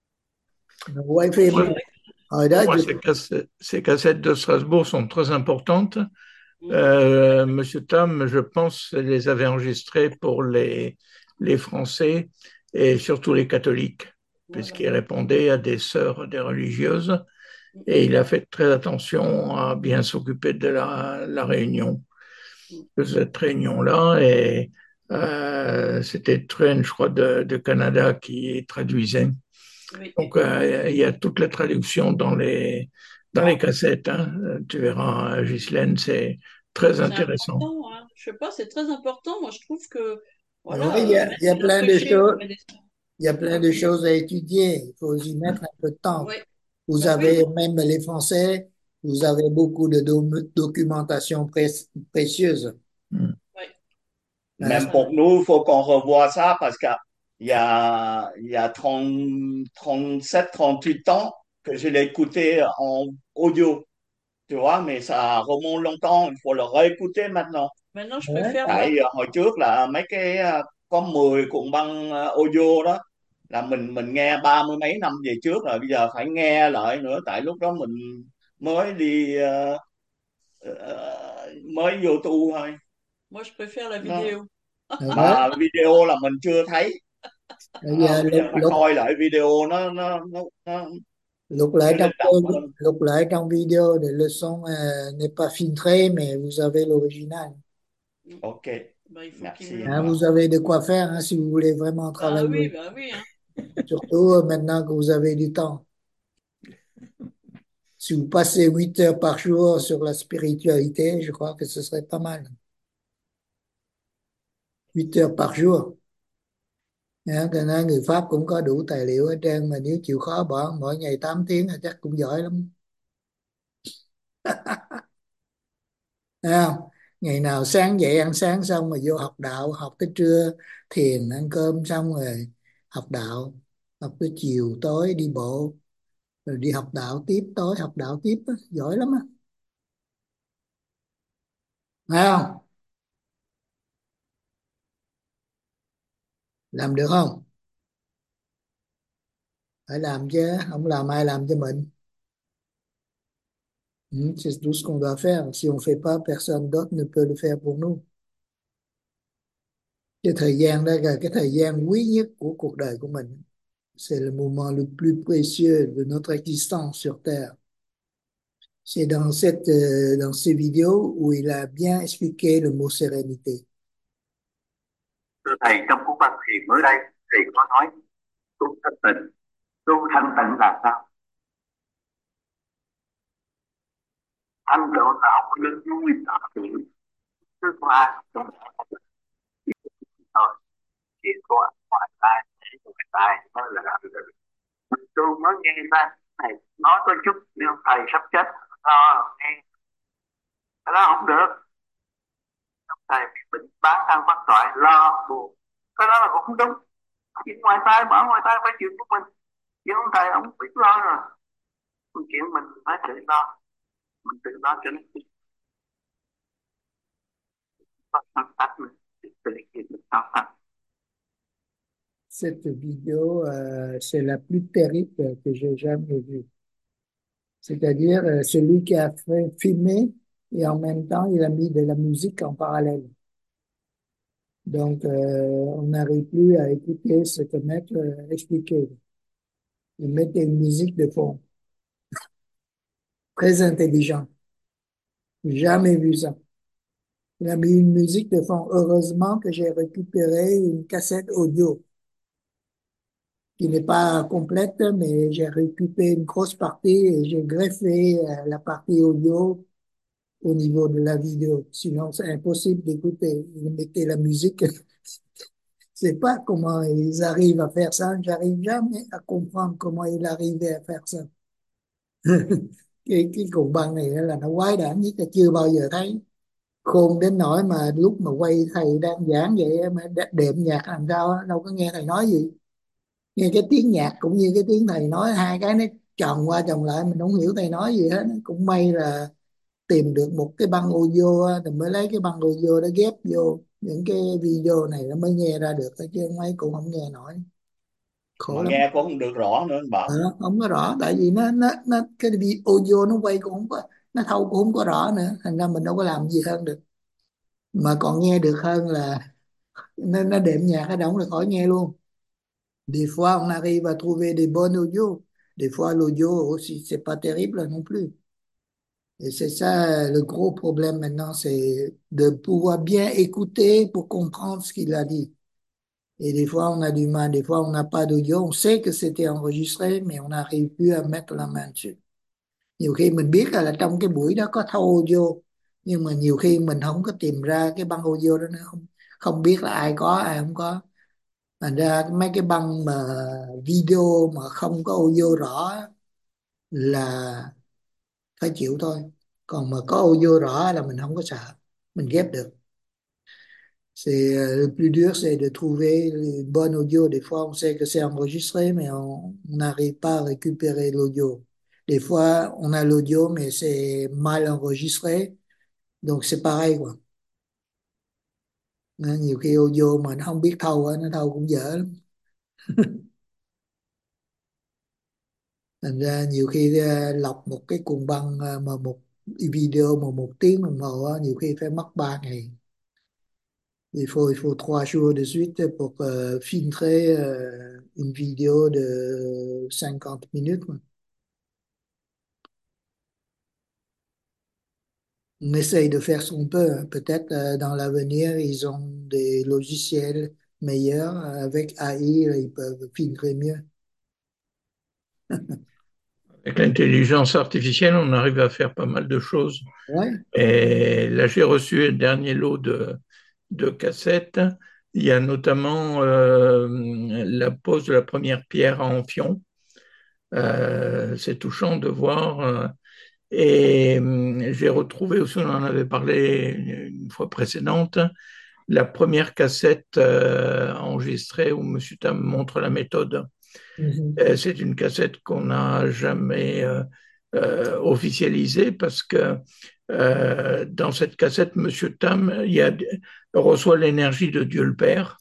Quay Moi, phim je Pour dirais hồi pour đó moi, chụp ces cassettes, ces cassettes de Strasbourg sont très importantes. que... Euh, Monsieur Tam, je pense, les avait enregistrées pour les, les Français et surtout les catholiques, Voilà. puisqu'il répondait à des sœurs, des religieuses, et il a fait très attention à bien s'occuper de la, la réunion, de cette réunion-là. Et euh, c'était Trent, je crois, de, de Canada qui traduisait. Oui. Donc, euh, il y a toute la traduction dans les, dans les cassettes. Hein. Tu verras, Ghislaine, c'est très C'est intéressant. important, hein. Je sais pas, c'est très important. Moi, je trouve que, oui, voilà, il y euh, a, même il y a si notre plein de péché nous choses. met des... Il y a plein de choses à étudier. Il faut y mettre un peu de temps. Oui, Vous bah oui, avez, même les Français, vous avez beaucoup de do- documentation pré- précieuse. Mm. oui, c'est Hein. Même ça. pour nous, il faut qu'on revoie ça parce qu'il y a, il y a trente, trente-sept, trente-huit ans que je l'ai écouté en audio, tu vois, mais ça remonte longtemps, il faut le réécouter maintenant. Maintenant, je Ouais. préfère voir. Tại hồi trước là mấy cái có mười cuộn băng ờ, audio đó, là mình mình nghe ba mươi mấy năm về trước rồi, bây giờ phải nghe lại nữa, tại lúc đó mình mới đi ờ, ờ, mới vô tu thôi. Moi, je préfère la Nó vidéo. Rồi đó, mà video là mình chưa thấy. bây Ờ, giờ bây lục giờ phải lục coi lại video, nó nó nó, nó, lục lại nó trong linh động hơn. lục lại trong video để le son euh, n'est pas filtré mais vous avez l'original. Ok, Bah, il faut qu'il me merci le... anh Hein, Bảo. vous avez de quoi faire hein, si vous voulez vraiment Bah oui, travailler, bah oui, hein. surtout euh, maintenant que vous avez du temps. Si vous passez huit heures par jour sur la spiritualité, je crois que ce serait pas mal. Huit heures par jour. Nha, cho nên người Pháp cũng có đủ tài liệu ở trên, mà nếu chịu khó bỏ mỗi ngày tám tiếng thì chắc cũng giỏi lắm. Thấy không? Ngày nào sáng dậy ăn sáng xong mà vô học đạo, học tới trưa thiền ăn cơm xong rồi học đạo, học tới chiều tối đi bộ, rồi đi học đạo tiếp, tối học đạo tiếp á, giỏi lắm á. Thấy không? Làm được không? Phải làm chứ, không làm ai làm cho mình. Ừ, c'est tout ce qu'on doit faire. Si on fait pas, personne d'autre ne peut le faire pour nous. Cái thời gian đó là cái thời gian quý nhất của cuộc đời của mình. C'est le moment le plus précieux de notre existence sur Terre. C'est dans cette, euh, dans ces vidéos où il a bien expliqué le mot sérénité. Thưa thầy, trong cuốn băng thiền mới đây, thầy có nói tu thanh tịnh. Tu thanh tịnh là sao? Thanh độ là không có lớn núi tạo chuyện thứ qua rồi chỉ có ngoài tai ngoài tai mới là làm được. Tôi mới nghe ta này nói có chút, nhưng thầy sắp chết lo nghe cái đó không được. Thầy bị bệnh bán thân bắt toại lo buồn, cái đó là cũng không đúng. Chuyện ngoài tai mở ngoài tai phải chuyện của mình, chứ không thầy ông biết lo rồi. Chuyện mình phải tự lo, mình tự lo cho nó có tắt mình tự nhiên mình sao tắt. Cette vidéo, euh, c'est la plus terrible que j'ai jamais vue. C'est-à-dire, euh, celui qui a fait filmer et en même temps, il a mis de la musique en parallèle. Donc, euh, on n'arrive plus à écouter ce que maître euh, expliquait. Il mettait une musique de fond. Très intelligent. Jamais vu ça. Il a mis une musique de fond. Heureusement que j'ai récupéré une cassette audio qui n'est pas complète, mais j'ai récupéré une grosse partie et j'ai greffé euh, la partie audio au niveau de la vidéo. Sinon, c'est impossible d'écouter. Ils mettaient la musique. Je sais pas comment ils arrivent à faire ça. J'arrive jamais à comprendre comment ils arrivaient à faire ça. cái cái cục băng này là nó quái đản nhất là chưa bao giờ thấy. Khôn đến nỗi mà lúc mà quay thầy đang giảng vậy mà đệm nhạc làm sao á, đâu có nghe thầy nói gì. Nghe cái tiếng nhạc cũng như cái tiếng thầy nói, hai cái nó chồng qua chồng lại, mình không hiểu thầy nói gì hết. Cũng may là tìm được một cái băng audio á, rồi mới lấy cái băng audio đó ghép vô những cái video này nó mới nghe ra được thôi, chứ không ấy cũng không nghe nổi. Khổ Mà lắm. nghe cũng không được rõ nữa anh Ờ, Bảo. không có rõ, tại vì nó nó nó cái video audio nó quay cũng không có, nó thâu cũng không có rõ nữa, thành ra mình đâu có làm gì hơn được. Mà còn nghe được hơn là nó, nó đệm nhạc ở đóng là khỏi nghe luôn. Des fois on arrive à trouver des bonnes audios, des fois l'audio aussi c'est pas terrible non plus. Et c'est ça le gros problème maintenant, c'est de pouvoir bien écouter pour comprendre ce qu'il a dit. Et des fois on a du mal, des fois on n'a pas d'audio, on sait que c'était enregistré mais on n'arrive plus à mettre la main dessus. Nhiều khi mình biết là, là trong cái buổi đó có thâu audio, nhưng mà nhiều khi mình không có tìm ra cái băng audio đó nữa, không không biết là ai có ai không có. Thành ra mấy cái băng mà video mà không có audio rõ á, là phải chịu thôi. Còn mà có audio rõ là mình không có sợ, mình ghép được. C'est euh, le plus dur, c'est de trouver les bonnes audio. Des fois, on sait que c'est enregistré, mais on on n'arrive pas à récupérer l'audio. Des fois, on a l'audio, mais c'est mal enregistré. Donc, c'est pareil, quoi. Nên nhiều khi audio mà nó không biết thâu á, nó thâu cũng dở lắm. Thành ra nhiều khi ờ, lọc một cái cuộn băng ờ, mà một video mà một tiếng đồng hồ á, nhiều khi phải mất ba ngày. Il faut, il faut trois jours de suite pour euh, filtrer euh, une vidéo de cinquante minutes, quoi. On essaye de faire ce qu'on peut, hein. Peut-être euh, dans l'avenir, ils ont des logiciels meilleurs. Avec A I, là, ils peuvent filtrer mieux. Avec l'intelligence artificielle, on arrive à faire pas mal de choses. Ouais. Et là, j'ai reçu un dernier lot de, de cassettes. Il y a notamment euh, la pose de la première pierre à Amphion. Euh, c'est touchant de voir. euh, Et hum, j'ai retrouvé aussi, on en avait parlé une fois précédente, la première cassette euh, enregistrée où Monsieur Tam montre la méthode. Mhm. Euh, C'est une cassette qu'on n'a jamais euh, euh, officialisée parce que euh, dans cette cassette, Monsieur Tam il y a, reçoit l'énergie de Dieu le Père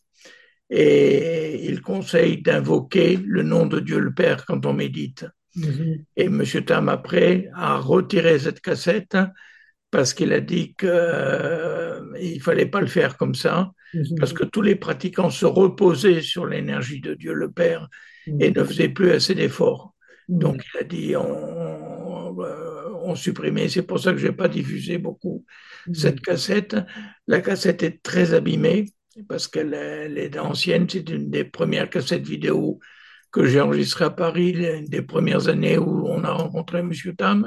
et il conseille d'invoquer le nom de Dieu le Père quand on médite. Mhm. Et Monsieur Tam, après, a retiré cette cassette parce qu'il a dit qu'il euh, ne fallait pas le faire comme ça, parce Mhm. que tous les pratiquants se reposaient sur l'énergie de Dieu le Père et Mhm. ne faisaient plus assez d'efforts. Donc Mhm. il a dit on, on supprimait. C'est pour ça que je n'ai pas diffusé beaucoup cette Mhm. cassette. La cassette est très abîmée parce qu'elle elle est ancienne. C'est une des premières cassettes vidéo que j'ai enregistrées à Paris, une des premières années où on a rencontré M. Tam.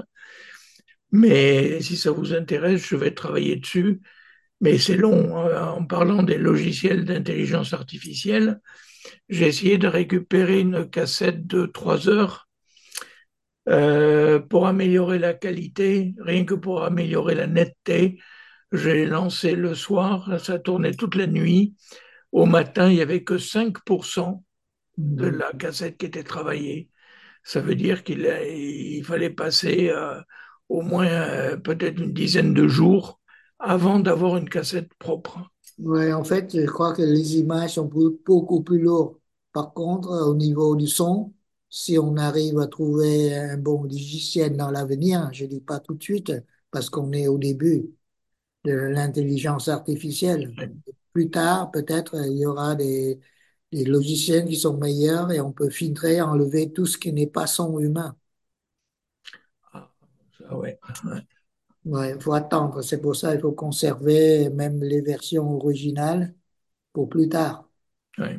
Mais si ça vous intéresse, je vais travailler dessus. Mais c'est long. En parlant des logiciels d'intelligence artificielle, j'ai essayé de récupérer une cassette de trois heures euh, pour améliorer la qualité, rien que pour améliorer la netteté. J'ai lancé le soir, ça tournait toute la nuit. Au matin, il n'y avait que cinq pour cent de Mhm. la cassette qui était travaillée. Ça veut dire qu'il il fallait passer euh, au moins euh, peut-être une dizaine de jours avant d'avoir une cassette propre. Ouais, en fait, je crois que les images sont plus- beaucoup plus lourdes. Par contre, euh, au niveau du son, si on arrive à trouver un bon logiciel dans l'avenir, je dis pas tout de suite, parce qu'on est au début de l'intelligence artificielle. Plus tard, peut-être, euh, il y aura des, des logiciels qui sont meilleurs et on peut filtrer, enlever tout ce qui n'est pas son humain. Ah, ça, ouais. Ouais, il faut attendre. C'est pour ça qu'il faut conserver même les versions originales pour plus tard. Ouais.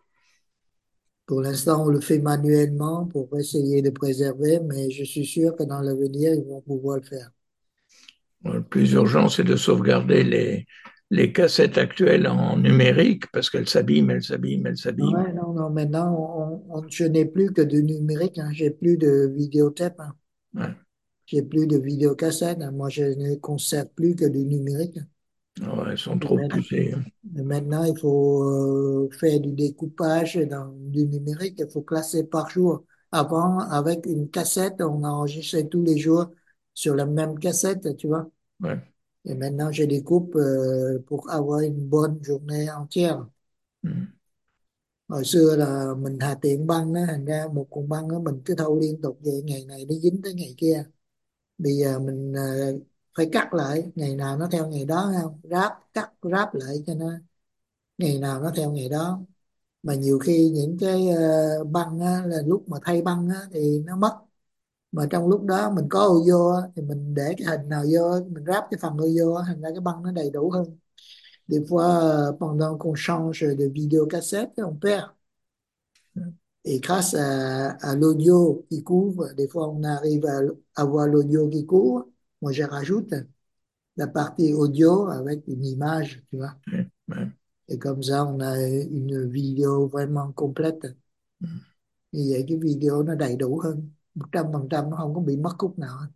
Pour l'instant, on le fait manuellement pour essayer de préserver, mais je suis sûr que dans l'avenir, ils vont pouvoir le faire. Le plus urgent, c'est de sauvegarder les, les cassettes actuelles en numérique parce qu'elles s'abîment, elles s'abîment, elles s'abîment. Ouais, non, non, maintenant, on, on- je n'ai plus que de numérique, hein. J'ai plus de vidéotape, hein. Ouais. J'ai plus de vidéocassette, hein. Moi, je ne conserve plus que du numérique. Ouais, elles sont Et trop maintenant, poussées. et maintenant, il faut euh, faire du découpage dans du numérique. Il faut classer par jour. Avant, avec une cassette, on enregistrait tous les jours sur la même cassette, tu vois. Ouais. Et maintenant, je découpe euh, pour avoir une bonne journée entière. Mm. Hồi xưa là mình hà tiện băng đó, thành ra một cuộn băng đó mình cứ thâu liên tục vậy, ngày này nó dính tới ngày kia. Bây giờ mình ờ, phải cắt lại, ngày nào nó theo ngày đó không? Ráp, cắt, ráp lại cho nó ngày nào nó theo ngày đó. Mà nhiều khi những cái ờ, băng á, là lúc mà thay băng á, thì nó mất. Mà trong lúc đó mình có audio á, thì mình để cái hình nào vô á, mình ráp cái phần audio á, thành ra cái băng nó đầy đủ hơn. Des fois, euh, pendant qu'on change de vidéocassette, on perd. Et grâce à, à l'audio qui couvre, des fois on arrive à avoir l'audio qui couvre. Moi, je rajoute la partie audio avec une image, tu vois. Ouais. Ouais. Et comme ça, on a une vidéo vraiment complète. Mm. Như vậy cái video nó đầy đủ hơn. một trăm phần trăm nó không có bị mất khúc nào hết.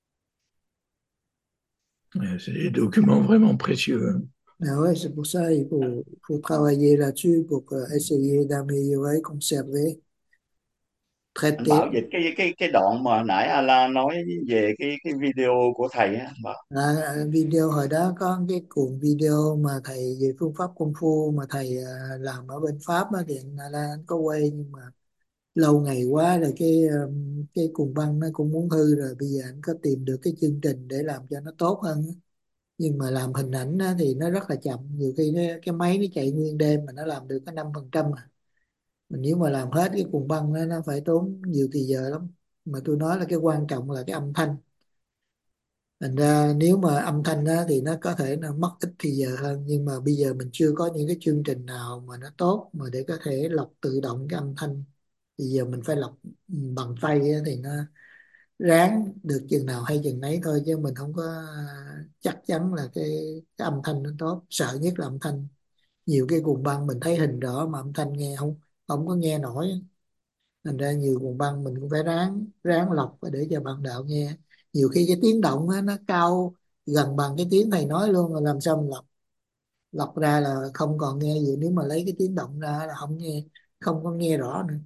Ouais, c'est des documents vraiment précieux. Ah ouais, c'est pour ça il faut, faut travailler là-dessus pour euh, essayer d'améliorer, conserver. Anh traité. Bảo dịch cái cái cái đoạn mà nãy Ala nói về cái cái video của thầy á, anh Bảo. À, video hồi đó có cái cuộn video mà thầy về phương pháp công phu mà thầy à, làm ở bên Pháp á, thì anh, anh có quay, nhưng mà lâu ngày quá rồi cái um, cái cuộn băng nó cũng muốn hư rồi, bây giờ anh có tìm được cái chương trình để làm cho nó tốt hơn á. Nhưng mà làm hình ảnh á, thì nó rất là chậm, nhiều khi nó, cái máy nó chạy nguyên đêm mà nó làm được có năm phần trăm à. Mình nếu mà làm hết cái cuộn băng đó, nó phải tốn nhiều thời giờ lắm, mà tôi nói là cái quan trọng là cái âm thanh. Thành ra nếu mà âm thanh á, thì nó có thể là mất ít thì giờ hơn, nhưng mà bây giờ mình chưa có những cái chương trình nào mà nó tốt mà để có thể lọc tự động cái âm thanh. Bây giờ mình phải lọc bằng tay á, thì nó ráng được chừng nào hay chừng nấy thôi, chứ mình không có chắc chắn là cái, cái âm thanh nó tốt. Sợ nhất là âm thanh, nhiều cái cuồng băng mình thấy hình rõ mà âm thanh nghe không không có nghe nổi. Thành ra nhiều cuồng băng mình cũng phải ráng ráng lọc và để cho bạn đạo nghe. Nhiều khi cái tiếng động á, nó cao gần bằng cái tiếng thầy nói luôn, rồi làm sao mình lọc lọc ra là không còn nghe gì, nếu mà lấy cái tiếng động ra là không nghe, không có nghe rõ nữa.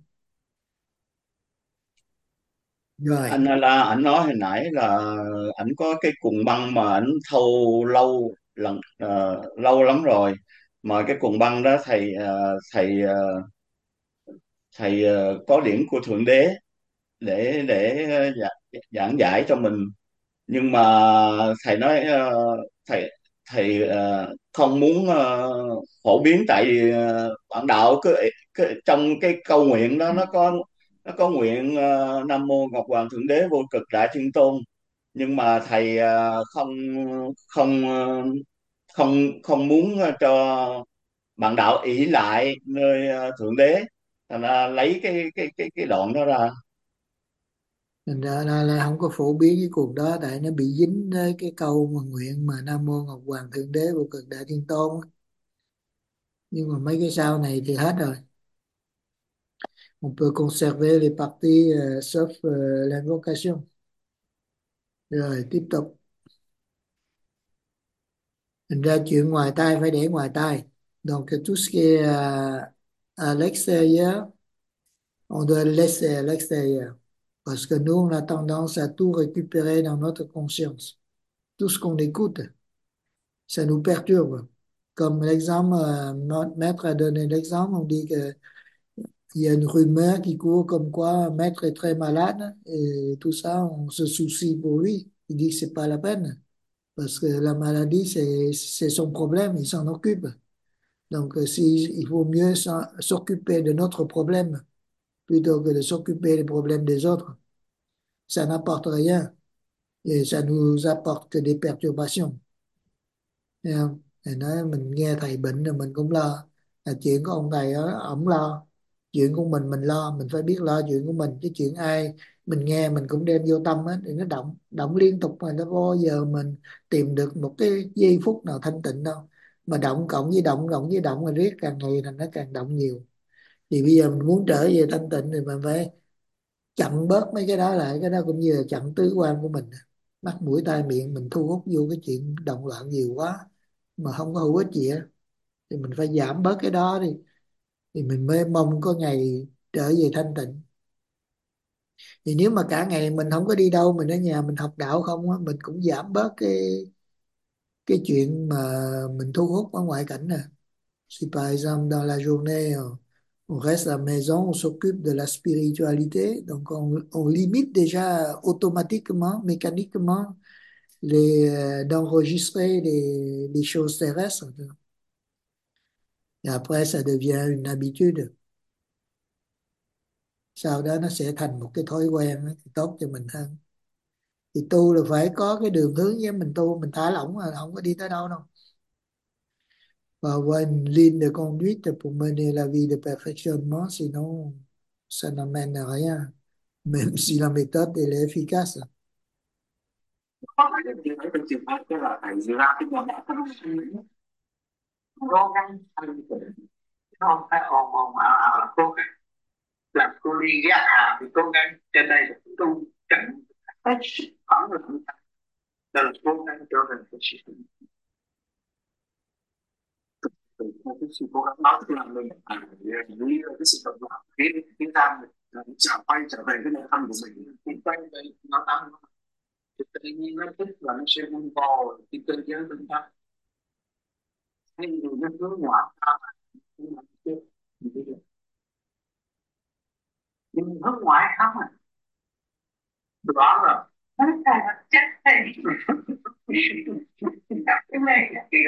Rồi. Anh Ala ảnh nói hồi nãy là ảnh có cái cuộn băng mà ảnh thâu lâu lần ờ, lâu lắm rồi, mà cái cuộn băng đó thầy ờ, thầy ờ, thầy ờ, có điểm của thượng đế để để ờ, dạ- giảng giải cho mình. Nhưng mà thầy nói ờ, thầy thầy ờ, không muốn ờ, phổ biến, tại vì ờ, bạn đạo cứ, cứ trong cái câu nguyện đó nó có nó có nguyện ờ, Nam mô Ngọc Hoàng Thượng Đế Vô Cực Đại Thiên Tôn, nhưng mà thầy ờ, không không ờ, không không muốn ờ, cho bạn đạo ỷ lại nơi ờ, Thượng Đế, thành ra lấy cái cái cái cái đoạn đó ra. Thành ra là, là không có phổ biến cái cuộc đó, tại nó bị dính tới cái câu mà nguyện mà Nam Mô Ngọc Hoàng Thượng Đế Vô Cực Đại Thiên Tôn á. Nhưng mà mấy cái sau này thì hết rồi. On peut conserver les parties euh, sauf euh, l'invocation. Rồi tiếp tục. Thành ra chuyện ngoài tai phải để ngoài tai. Donc tout ce qui est à, à l'extérieur, on doit le laisser à l'extérieur. Parce que nous, on a tendance à tout récupérer dans notre conscience. Tout ce qu'on écoute, ça nous perturbe. Comme l'exemple, euh, notre maître a donné l'exemple, on dit que il y a une rumeur qui court comme quoi maître est très malade et tout ça, on se soucie pour lui. Il dit que c'est pas la peine parce que la maladie, c'est, c'est son problème, il s'en occupe. Donc, euh, si, il vaut mieux s'en- s'occuper de notre problème plutôt que de s'occuper des problèmes des autres. Ça n'apporte rien et ça nous apporte que des perturbations. Thấy không? Thầy nói mình nghe thầy bệnh rồi mình cũng lo, là chuyện của ông thầy đó ổng lo, chuyện của mình mình lo, mình phải biết lo chuyện của mình, chứ chuyện ai mình nghe mình cũng đem vô tâm á, thì nó động động liên tục mà nó vô giờ mình tìm được một cái giây phút nào thanh tịnh đâu. Mà động cộng với động cộng với động mà riết càng ngày là nó càng động nhiều. Thì bây giờ mình muốn trở về thanh tịnh thì mình phải chặn bớt mấy cái đó lại, cái đó cũng như là chặn tứ quan của mình, mắt mũi tai miệng mình thu hút vô cái chuyện động loạn nhiều quá mà không có hữu ích gì á, thì mình phải giảm bớt cái đó đi, thì mình mới mong có ngày trở về thanh tịnh. Thì nếu mà cả ngày mình không có đi đâu, mình ở nhà mình học đạo không á, mình cũng giảm bớt cái cái chuyện mà mình thu hút ở ngoại cảnh nè. Si par exemple dans la journée on on reste à la maison, on s'occupe de la spiritualité, donc on, on limite déjà automatiquement, mécaniquement les euh, d'enregistrer les, les choses terrestres. Et après ça devient une habitude, sau đó nó sẽ thành một cái thói quen á, thì tốt cho mình hơn. Thì tu là phải có cái đường hướng, với mình tu mình thả lỏng là không có đi tới đâu đâu. Và avoir une ligne de conduite pour mener la vie de perfectionnement, sinon ça n'amène à rien, même si la méthode elle est efficace. có phải là điều đấy mình chịu phát cái là thầy dự ra cái món đã có cố gắng anh không phải ồn ồn ào ào là cố gắng làm cô đi ghét à thì cố gắng trên đây là tu tránh hết sức khoảng là đây là cố gắng trở thành cái sự cái sự cố gắng đó tức là mình à vì cái sự động loạn phía phía tam trở quay trở về cái nội tâm của mình, thì quay về nó tâm thì tự nhiên nó thích và nó sẽ vun bò cái cơ giới bên trong, hay là nó hướng ngoại ra nhưng mà chưa nhưng hướng ngoại không à, rõ rồi chết thầy cái này cái kia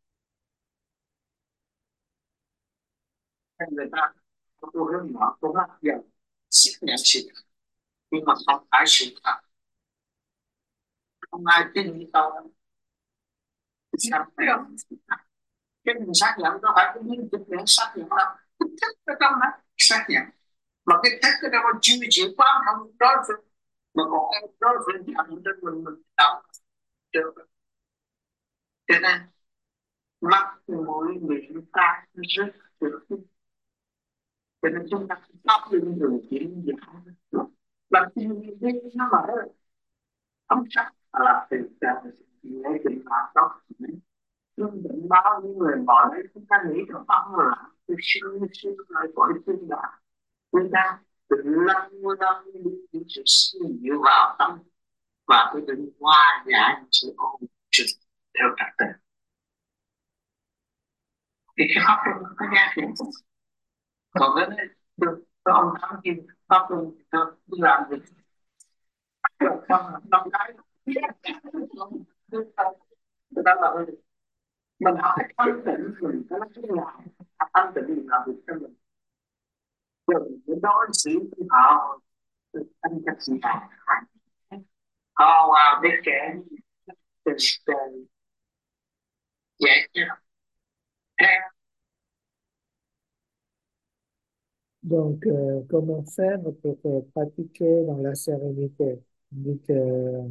người ta có tôi hướng ngoại cũng là giờ xác nhận sự thật nhưng mà không phải sự thật, không ai tin như tôi đâu. Sao phải không? Cái mình xác nhận nó phải cái những thực nghiệm xác nhận đâu, cái thích ở trong đó xác nhận, mà cái thích ở đâu mà chưa chịu quá không đối phương, mà còn em đối phương thì anh đến mình mình đau được, cho nên mắt mũi miệng tai rất được, cho nên chúng ta tóc lên đường chuyển giảm làm chi biết nó mở không chắc là tình trạng lấy tình trạng tóc nhưng định bao nhiêu người bỏ đấy chúng ta nghĩ cho ông là tôi sinh sinh lại gọi sinh đã chúng ta tự lăng lăng những sự suy nghĩ vào tâm và tôi định hòa giải sự ổn trực theo trật tự thì cái pháp luật nó có giá trị, còn cái này được có ông thắng kim pháp luật được đi làm việc được không năm cái người ta là mình học cách thanh tịnh mình có cái làm thanh tịnh mình làm việc cho mình đừng có đối xử với họ anh chắc gì họ vào để kể tình tình dễ chưa theo Donc, euh, comment faire pour euh, pratiquer dans la sérénité? On dit que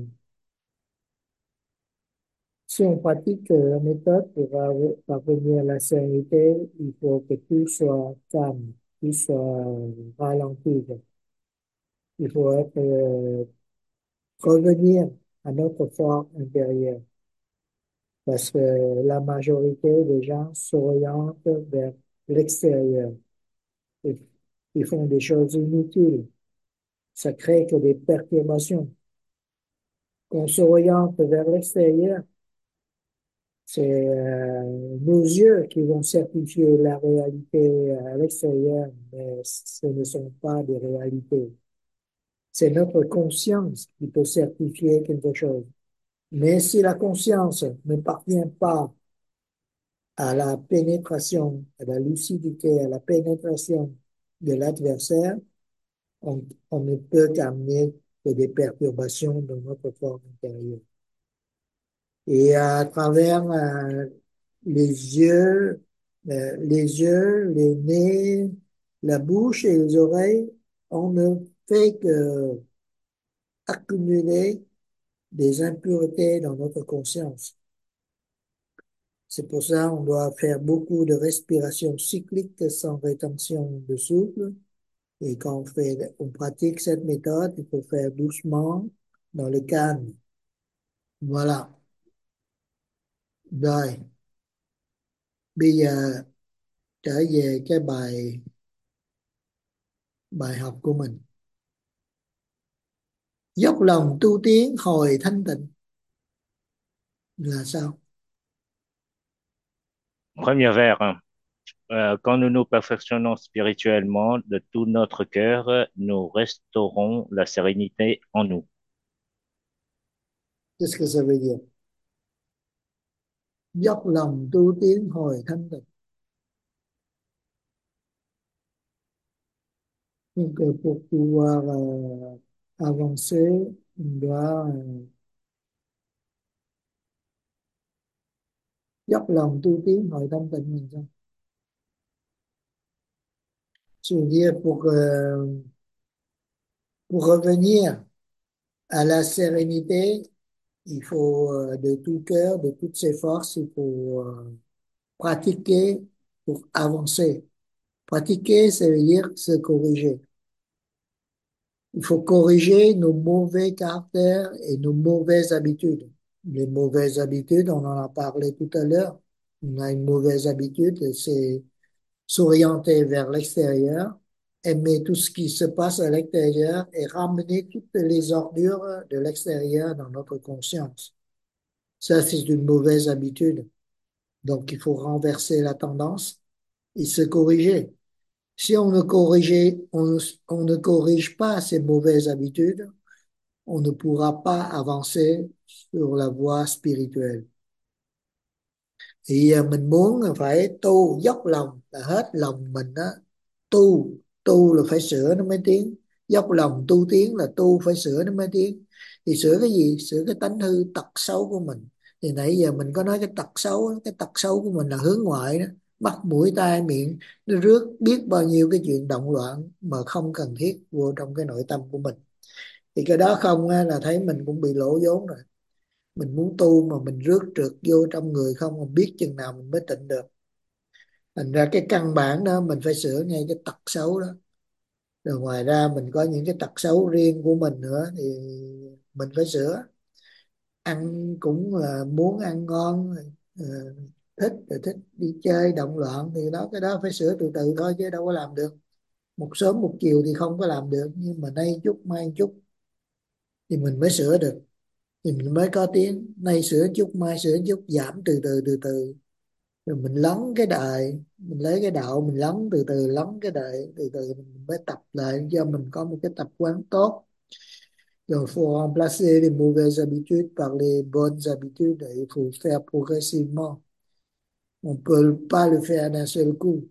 si on pratique euh, la méthode pour av- parvenir à la sérénité, il faut que tout soit calme, tout soit ralenti. Il faut être, euh, revenir à notre fort intérieur parce que la majorité des gens s'orientent vers l'extérieur. Ils, ils font des choses inutiles. Ça crée que des perturbations. Qu'on s'oriente vers l'extérieur, c'est euh, nos yeux qui vont certifier la réalité à l'extérieur, mais ce ne sont pas des réalités. C'est notre conscience qui peut certifier quelque chose. Mais si la conscience ne parvient pas à la pénétration, à la lucidité, à la pénétration de l'adversaire, on, on ne peut qu'amener que des perturbations dans notre corps intérieur. Et à travers euh, les yeux, euh, les yeux, les nez, la bouche et les oreilles, on ne fait que accumuler des impuretés dans notre conscience. C'est pour ça qu'on doit faire beaucoup de respiration cyclique sans rétention de souffle. Et quand on fait, on pratique cette méthode, il faut faire doucement, dans le calme. Voilà. Rồi, bây giờ trở về cái bài bài học của mình. Dốc lòng tu tiến hồi thanh tịnh là sao? Premier vers, hein. Euh, quand nous nous perfectionnons spirituellement de tout notre cœur, nous restaurons la sérénité en nous. Qu'est-ce que ça veut dire? Dốc lòng tu tiến hồi thanh tịnh. Donc, euh, pour pouvoir euh, avancer, on doit euh, dốc lòng tu tiến hồi thanh tịnh mình sao? Je veux dire, pour, euh, pour revenir à la sérénité, il faut euh, de tout cœur, de toutes ses forces, il faut euh, pratiquer pour avancer. Pratiquer, ça veut dire se corriger. Il faut corriger nos mauvais caractères et nos mauvaises habitudes. Les mauvaises habitudes, on en a parlé tout à l'heure. On a une mauvaise habitude, c'est s'orienter vers l'extérieur. aimer tout ce qui se passe à l'extérieur et ramener toutes les ordures de l'extérieur dans notre conscience. Ça, c'est une mauvaise habitude. Donc, il faut renverser la tendance et se corriger. Si on ne corrige, on, on ne corrige pas ces mauvaises habitudes, on ne pourra pas avancer sur la voie spirituelle. Thì à, mình muốn là phải tu dốc lòng, là hết lòng mình á, tu tu là phải sửa nó mới tiến, dốc lòng tu tiến là tu phải sửa nó mới tiến. Thì sửa cái gì? Sửa cái tánh hư tật xấu của mình. Thì nãy giờ mình có nói cái tật xấu đó, cái tật xấu của mình là hướng ngoại đó, mắt mũi tai miệng, nó rước biết bao nhiêu cái chuyện động loạn mà không cần thiết vô trong cái nội tâm của mình. Thì cái đó không á, là thấy mình cũng bị lỗ vốn rồi. Mình muốn tu mà mình rước trượt vô trong người không, mình biết chừng nào mình mới tịnh được. Thành ra cái căn bản đó mình phải sửa ngay cái tật xấu đó. Rồi ngoài ra mình có những cái tật xấu riêng của mình nữa thì mình phải sửa. Ăn cũng là muốn ăn ngon, ờ, thích rồi thích đi chơi động loạn thì đó, cái đó phải sửa từ từ thôi chứ đâu có làm được một sớm một chiều, thì không có làm được. Nhưng mà nay chút mai chút thì mình mới sửa được, thì mình mới có tiếng. Nay sửa chút mai sửa chút, giảm từ từ từ từ, rồi mình lắng cái đời, mình lấy cái đạo mình lắng từ từ, lắng cái đời từ từ, mình mới tập lại cho mình có một cái tập quán tốt. Donc, il faut remplacer les mauvaises habitudes par les bonnes habitudes. Il faut le faire progressivement. On ne peut pas le faire d'un seul coup.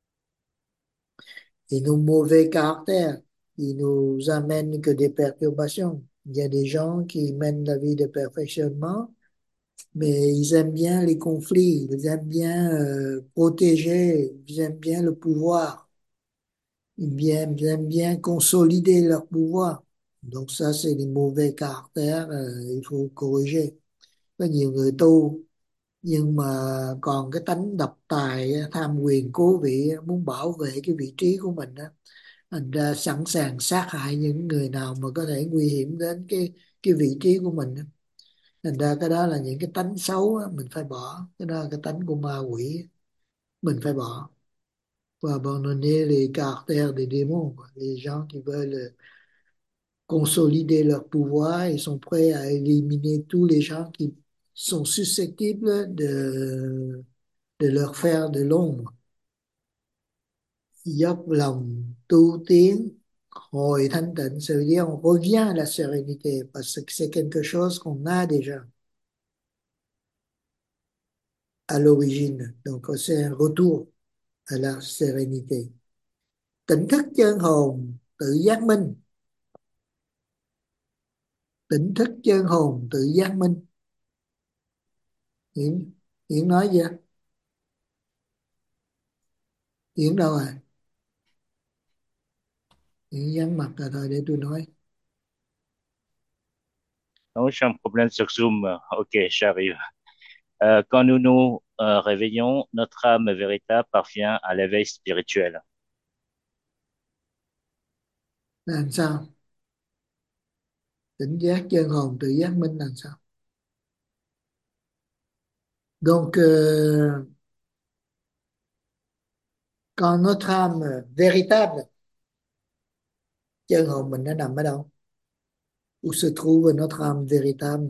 Et nos mauvais caractères, ils nous amènent que des perturbations. Il y a des gens qui mènent la vie de perfectionnement, mais ils aiment bien les conflits, ils aiment bien euh, protéger, ils aiment bien le pouvoir, ils aiment, ils aiment bien consolider leur pouvoir. Donc ça, c'est des mauvais caractères, euh, il faut corriger. Có nhiều người tu nhưng mà còn cái tánh độc tài, tham quyền cố vị, muốn bảo vệ cái vị trí của mình đó, thành ra sẵn sàng sát hại những người nào mà có thể nguy hiểm đến cái cái vị trí của mình đó. Thành ra cái đó là những cái tánh xấu á, mình phải bỏ. Cái đó là cái tánh của ma quỷ, mình phải bỏ. Và abandonner les caractères des démons, quoi. Les gens qui veulent consolider leur pouvoir et sont prêts à éliminer tous les gens qui sont susceptibles de, de leur faire de l'ombre. Dốc lòng tu tiến, hồi thanh tịnh, ça veut dire on revient à la sérénité parce que c'est quelque chose qu'on a déjà à l'origine. Donc c'est un retour à la sérénité. Tỉnh thức chân hồn, tự giác minh. Tỉnh thức chân hồn, tự giác minh. Hiển, Hiển nói gì? Hiển đâu rồi? Hiển nhắn mặt rồi, thôi để tôi nói. Non, j'ai un problème sur Zoom. Ok, j'arrive. Euh, quand nous nous euh, réveillons, notre âme véritable parvient à l'éveil spirituel. Làm sao? Tỉnh giác chân hồn, tự giác minh làm sao? Donc, euh, quand notre âme véritable, chân hồn mình nó nằm ở đâu? Où se trouve notre âme véritable?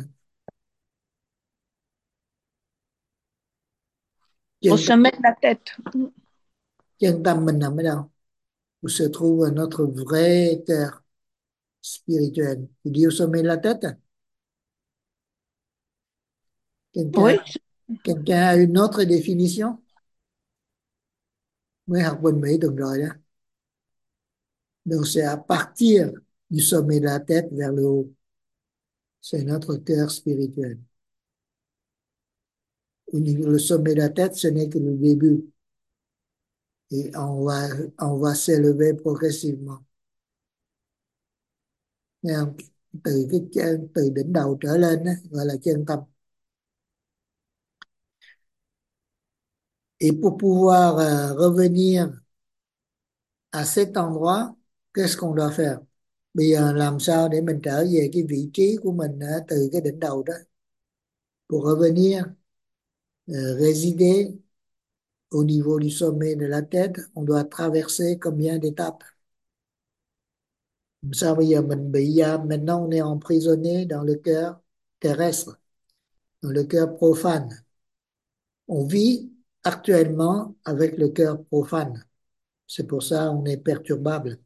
Au Chân, sommet de la tête. chân tâm mình nằm ở đâu? Où se trouve notre vrai cœur spirituel? Tu dis au sommet de la tête? Quelqu'un Oui, quelqu'un a une autre définition? Mới học bên Mỹ tuần rồi đó. Donc c'est à partir du sommet de la tête vers le haut. C'est notre cœur spirituel. Au niveau, le sommet de la tête, ce n'est que le début. Et on va, on va s'élever progressivement. Nghe không? Từ cái chân, từ đỉnh đầu trở lên đó, gọi là chân tâm. Et pour pouvoir euh, revenir à cet endroit, qu'est-ce qu'on doit faire? Bây giờ làm sao để mình trở về cái vị trí của mình ờ, từ cái đỉnh đầu đó? Pour revenir, euh, résider au niveau du sommet de la tête, on doit traverser combien d'étapes? Sao bây giờ mình bị giam, maintenant on est emprisonné dans le cœur terrestre, dans le cœur profane. On vit actuellement avec le cœur profane. C'est pour ça on est perturbable.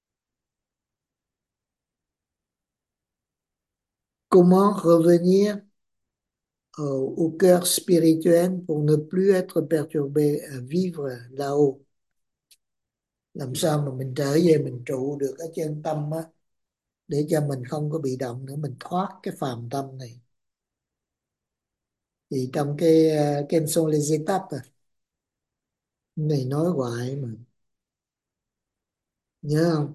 Comment revenir au, au cœur spirituel pour ne plus être perturbé, à vivre là-haut? Làm sao mà mình trở về mình trụ được ở trên tâm á, để cho mình không có bị động nữa, mình thoát cái phàm tâm này. Thì trong cái uh, Quelles sont les étapes à? Này nói hoài mà nhớ không?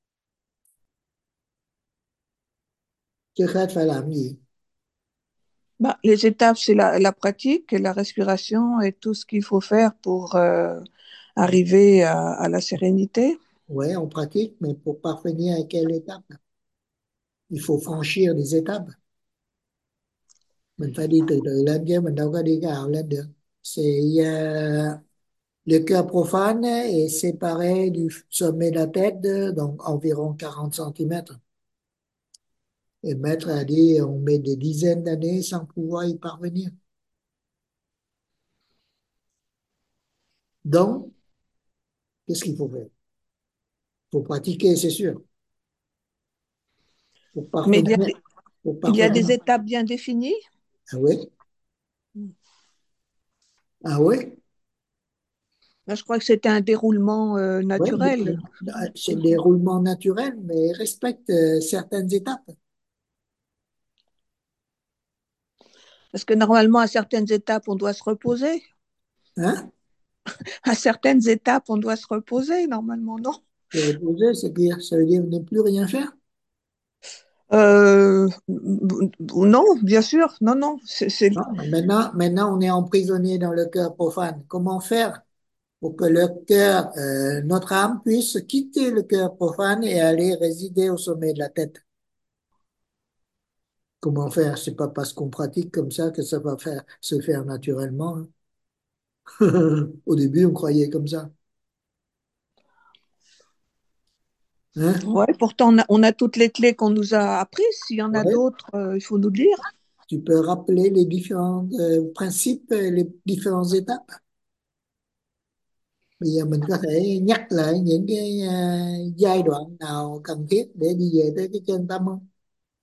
Trước hết phải làm gì? Bah, les étapes, c'est la, la pratique et la respiration et tout ce qu'il faut faire pour euh, arriver à, à la sérénité. Ouais, on pratique, mais pour parvenir à quelle étape? Il faut franchir des étapes. Mình phải đi từ từ lên chứ mình đâu có đi cái ào lên được. C'est euh, le cœur profane est séparé du sommet de la tête de donc environ quarante centimètres. Et Maître a dit on met des dizaines d'années sans pouvoir y parvenir. Donc, qu'est-ce qu'il faut faire? Il faut pratiquer, c'est sûr. Pour Mais il y a parvenir, des, pour il y a des parvenir. étapes bien définies. Ah oui? Ah oui? Là, je crois que c'était un déroulement euh, Oui, naturel. c'est le déroulement naturel, mais il respecte euh, certaines étapes. Parce que normalement, à certaines étapes, on doit se reposer. Hein? À certaines étapes, on doit se reposer, normalement, non? Se reposer, c'est dire, ça veut dire ne plus rien faire? Euh, non, bien sûr, non, non. C'est, c'est- Non, maintenant, maintenant, on est emprisonné dans le cœur profane. Comment faire pour que le cœur, euh, notre âme puisse quitter le cœur profane et aller résider au sommet de la tête? Comment faire? C'est pas parce qu'on pratique comme ça que ça va faire, se faire naturellement, hein. Au début, on croyait comme ça. Hein? Ouais, pourtant, on a, on a toutes les clés qu'on nous a apprises. S'il y en a Ouais. d'autres, euh, il faut nous le dire. Tu peux rappeler les différents euh, principes, et les différentes étapes. Bây giờ mình có thể nhắc lại những cái uh, giai đoạn nào cần thiết để đi về tới cái chân tâm không?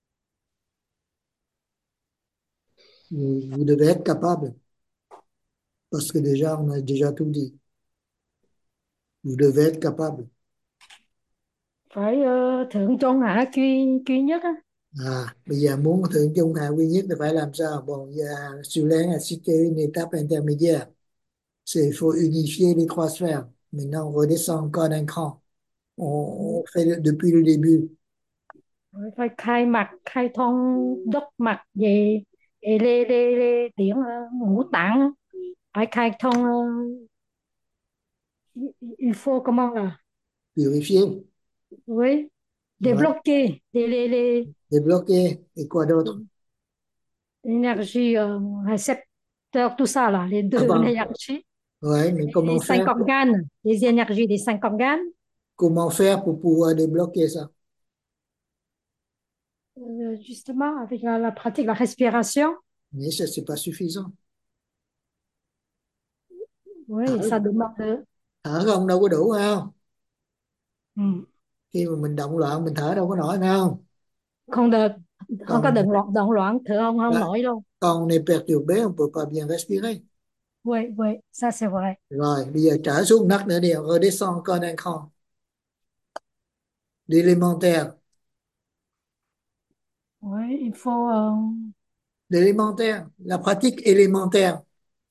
Vous, vous devez être capable, parce que déjà, on a déjà tout dit. Vous devez être capable. Phải ờ, thượng trung hạ duy duy nhất á. À, bây giờ muốn thượng trung hạ quy nhất thì phải làm sao? Bon, il y a, Sulain a cité une étape intermédiaire. C'est il faut unifier les trois sphères. Maintenant, on redescend encore d'un cran. On, on fait le- depuis le début. Phải khai mạch khai thông đốc mạch về về lê lê lê điển ờ, ngũ tạng á. Phải khai thông ờ, il faut comment là Purifier, oui ouais, débloquer les, les, les débloquer. Et quoi d'autre? l'énergie euh, récepteur tout ça là les deux Avant. l'énergie Ouais, mais les comment cinq faire? organes les énergies des cinq organes. Comment faire pour pouvoir débloquer ça? Euh, justement avec la, la pratique la respiration. Mais ça, c'est pas suffisant. Thở, Oui ça demande thở không đâu có đủ phải không? ừ. Khi mà mình động loạn mình thở đâu có nổi phải không? Không được không có Còn, động loạn động loạn thở không không là, nổi luôn. quand on est perturbé, on peut pas bien respirer. Oui oui ça c'est vrai. Rồi, bây giờ trở xuống đất nữa đi, redescend encore d'un cran. L'élémentaire. Oui il faut euh, L'élémentaire. La pratique élémentaire.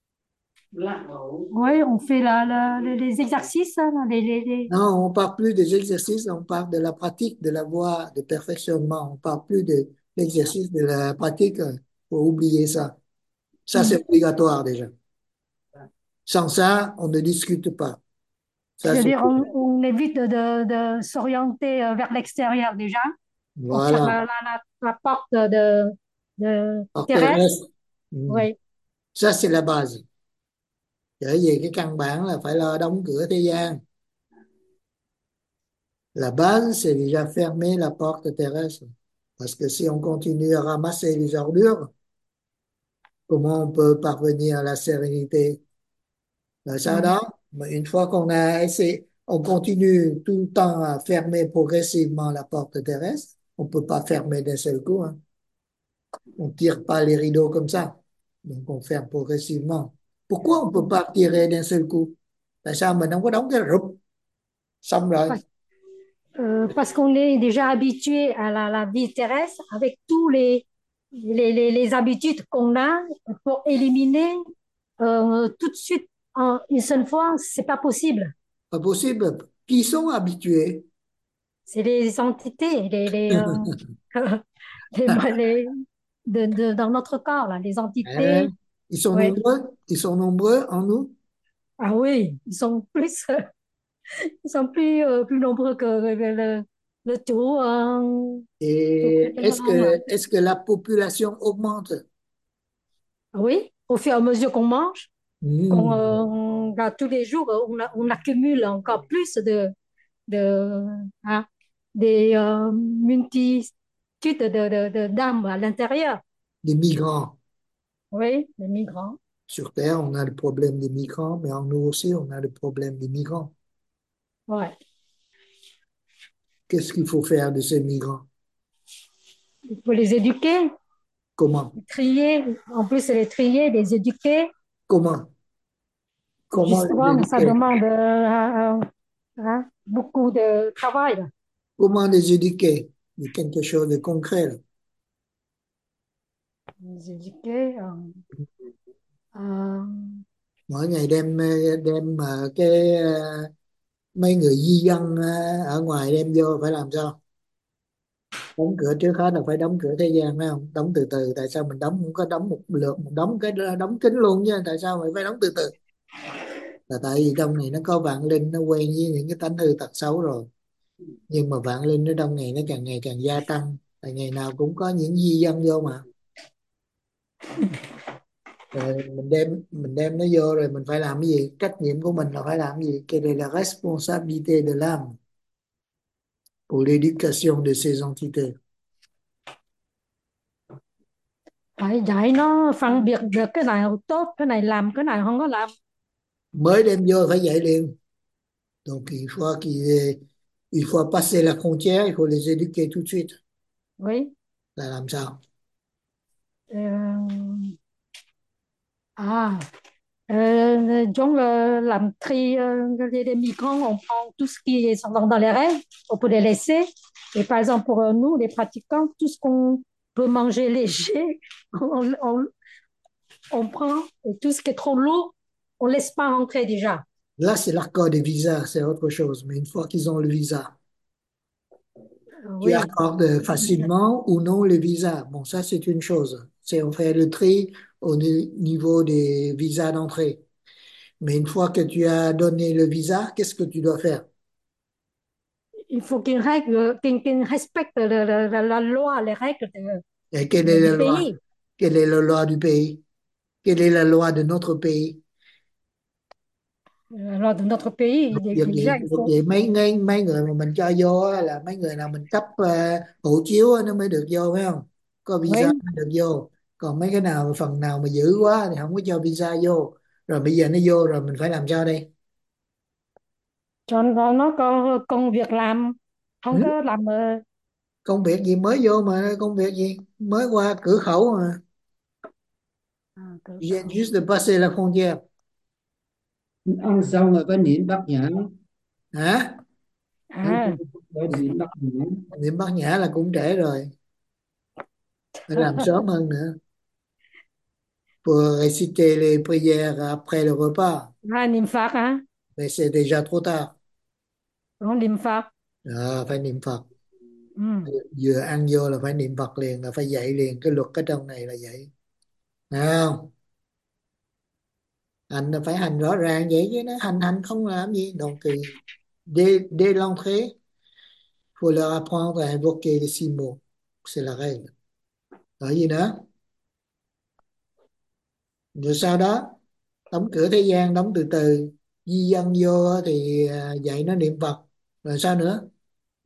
oui on fait la, la- les, les exercices hein, les, les, les- Non, on parle plus des exercices, on parle de la pratique, de la voie de perfectionnement. On parle plus de l'exercice, de la pratique. Faut oublier ça. Ça, c'est Mm. obligatoire déjà. Sans ça, on ne discute pas. Ça, c'est C'est-à-dire on, on évite de, de, de s'orienter euh, vers l'extérieur déjà pour faire voilà. la, la, la, la porte de, de Hors terrestre. terrestre. Ừ. Oui Ça, c'est la base. Trở về cái căn bản là phải lo đóng cửa thế gian. La base, c'est déjà fermer la porte terrestre. Parce que si on continue à ramasser les ordures, comment on peut parvenir à la sérénité? Ben, ça, Ừ. đó, mais une fois qu'on a essayé, on continue tout le temps à fermer progressivement la porte terrestre. On peut pas fermer d'un seul coup, hein. On tire pas les rideaux comme ça. Donc, on ferme progressivement. Pourquoi on peut pas tirer d'un seul coup? Tại sao mình không có đóng cái rụp xong rồi? Parce, euh, parce qu'on est déjà habitué à la, la vie terrestre avec tous les, les, les, les habitudes qu'on a pour éliminer euh, tout de suite en une seule fois, c'est pas possible. Pas possible. Qui sont habitués? C'est les entités, les, les, euh, les, les- de, de- dans notre corps, là, les Hein? entités. Ils sont Ouais. nombreux? Ils sont nombreux en nous? Ah oui, ils sont plus, ils sont plus, euh, plus nombreux que le, le, le tout, euh, tout Et est-ce complètement, là. que, est-ce que la population augmente? Ah oui, au fur et à mesure qu'on mange, qu'on Hmm. euh, on- là, tous les jours, euh, on, a- on accumule encore plus de, de, hein, des euh, multitudes de, de, de- d'âmes à l'intérieur. Les migrants. Oui, les migrants. Sur Terre, on a le problème des migrants, mais en nous aussi, on a le problème des migrants. Ouais. Qu'est-ce qu'il faut faire de ces migrants? Il faut les éduquer, Comment? les trier. En plus, c'est les trier, les éduquer. Comment? Comment les Justement, mais ça éduquer? demande euh, euh, hein, beaucoup de travail, là. Comment les éduquer? Mais quelque chose de concret, là. Les éduquer. euh, euh, Mỗi ngày đem đem mà cái ờ, mấy người di dân ờ, ở ngoài đem vô phải làm sao? Đóng cửa trước hết là phải đóng cửa thế gian phải không? Đóng từ từ. Tại sao mình đóng không có đóng một lượt, một đóng cái đóng kín luôn chứ? Tại sao mình phải đóng từ từ? Là tại vì trong này nó có vạn linh, nó quen với những cái tánh hư tật xấu rồi. Nhưng mà vạn linh nó trong này nó càng ngày càng gia tăng. Tại ngày nào cũng có những di dân vô mà. Rồi mình đem mình đem nó vô rồi mình phải làm cái gì? Trách nhiệm của mình là phải làm cái gì? Quelle est la responsabilité de l'âme pour l'éducation de ces entités? phải dạy nó phân biệt được cái nào tốt, cái này làm, cái này không có làm. Mới đem vô phải dạy liền. Donc il faut qu'il il faut passer la frontière, il faut les éduquer tout de suite. Oui. Là làm sao? Euh, à, euh, donc, euh, làm tri euh, les, les migrants, on prend tout ce qui est dans, dans les règles, on peut les laisser. Et par exemple, pour euh, nous, les pratiquants, tout ce qu'on peut manger léger, on, on, on prend. Et tout ce qui est trop lourd, on laisse pas rentrer déjà. Là, c'est l'accord des visas, c'est autre chose. Mais une fois qu'ils ont le visa, tu Oui, accordes facilement ou non le visa. Bon, ça, c'est une chose. C'est on fait le tri au ni- niveau des visas d'entrée. Mais une fois que tu as donné le visa, qu'est-ce que tu dois faire? il faut qu'ils règlent, qu'ils qu'ils respectent le- le- la, la loi, les règles de- Et quelle est de- la du loi? pays. Quelle est la loi du pays? Quelle est la loi de notre pays? La loi de notre pays, dé- Việc déjà, gì, il việc faut. gì mấy, mấy mấy người mà mình cho vô á, là mấy người nào mình cấp ờ, hộ chiếu á, nó mới được vô phải không? Có visa Oui, mới được vô. Còn mấy cái nào phần nào mà dữ quá thì không có cho visa vô. Rồi bây giờ nó vô rồi mình phải làm sao đây? cho nó, nó có công việc làm, không Ừ? có làm ờ, Công việc gì mới vô mà công việc gì? Mới qua cửa khẩu mà. à, cửa Il vient khẩu. juste de passer la frontière. Ăn xong rồi phải niệm bát nhã. Hả? Ăn xong À, phải niệm bát nhã. Niệm Bát Nhã là cũng trễ rồi. Phải làm sớm hơn nữa. Pour réciter les prières après le repas. à, niệm Phật hả? Mais c'est déjà trop tard. Không niệm Phật. À, phải niệm Phật. Ừ. Vừa ăn vô là phải niệm Phật liền, là phải dạy liền. Cái luật ở trong này là vậy. Thấy không? Hành là phải hành rõ ràng vậy chứ. Nó hành hành không làm gì. Donc, dès, dès l'entrée, faut leur apprendre à invoquer les six mots. C'est la règle. Rồi gì nữa? Rồi sau đó, đóng cửa thế gian, đóng từ từ. Di dân vô thì à, dạy nó niệm Phật. Rồi sao nữa?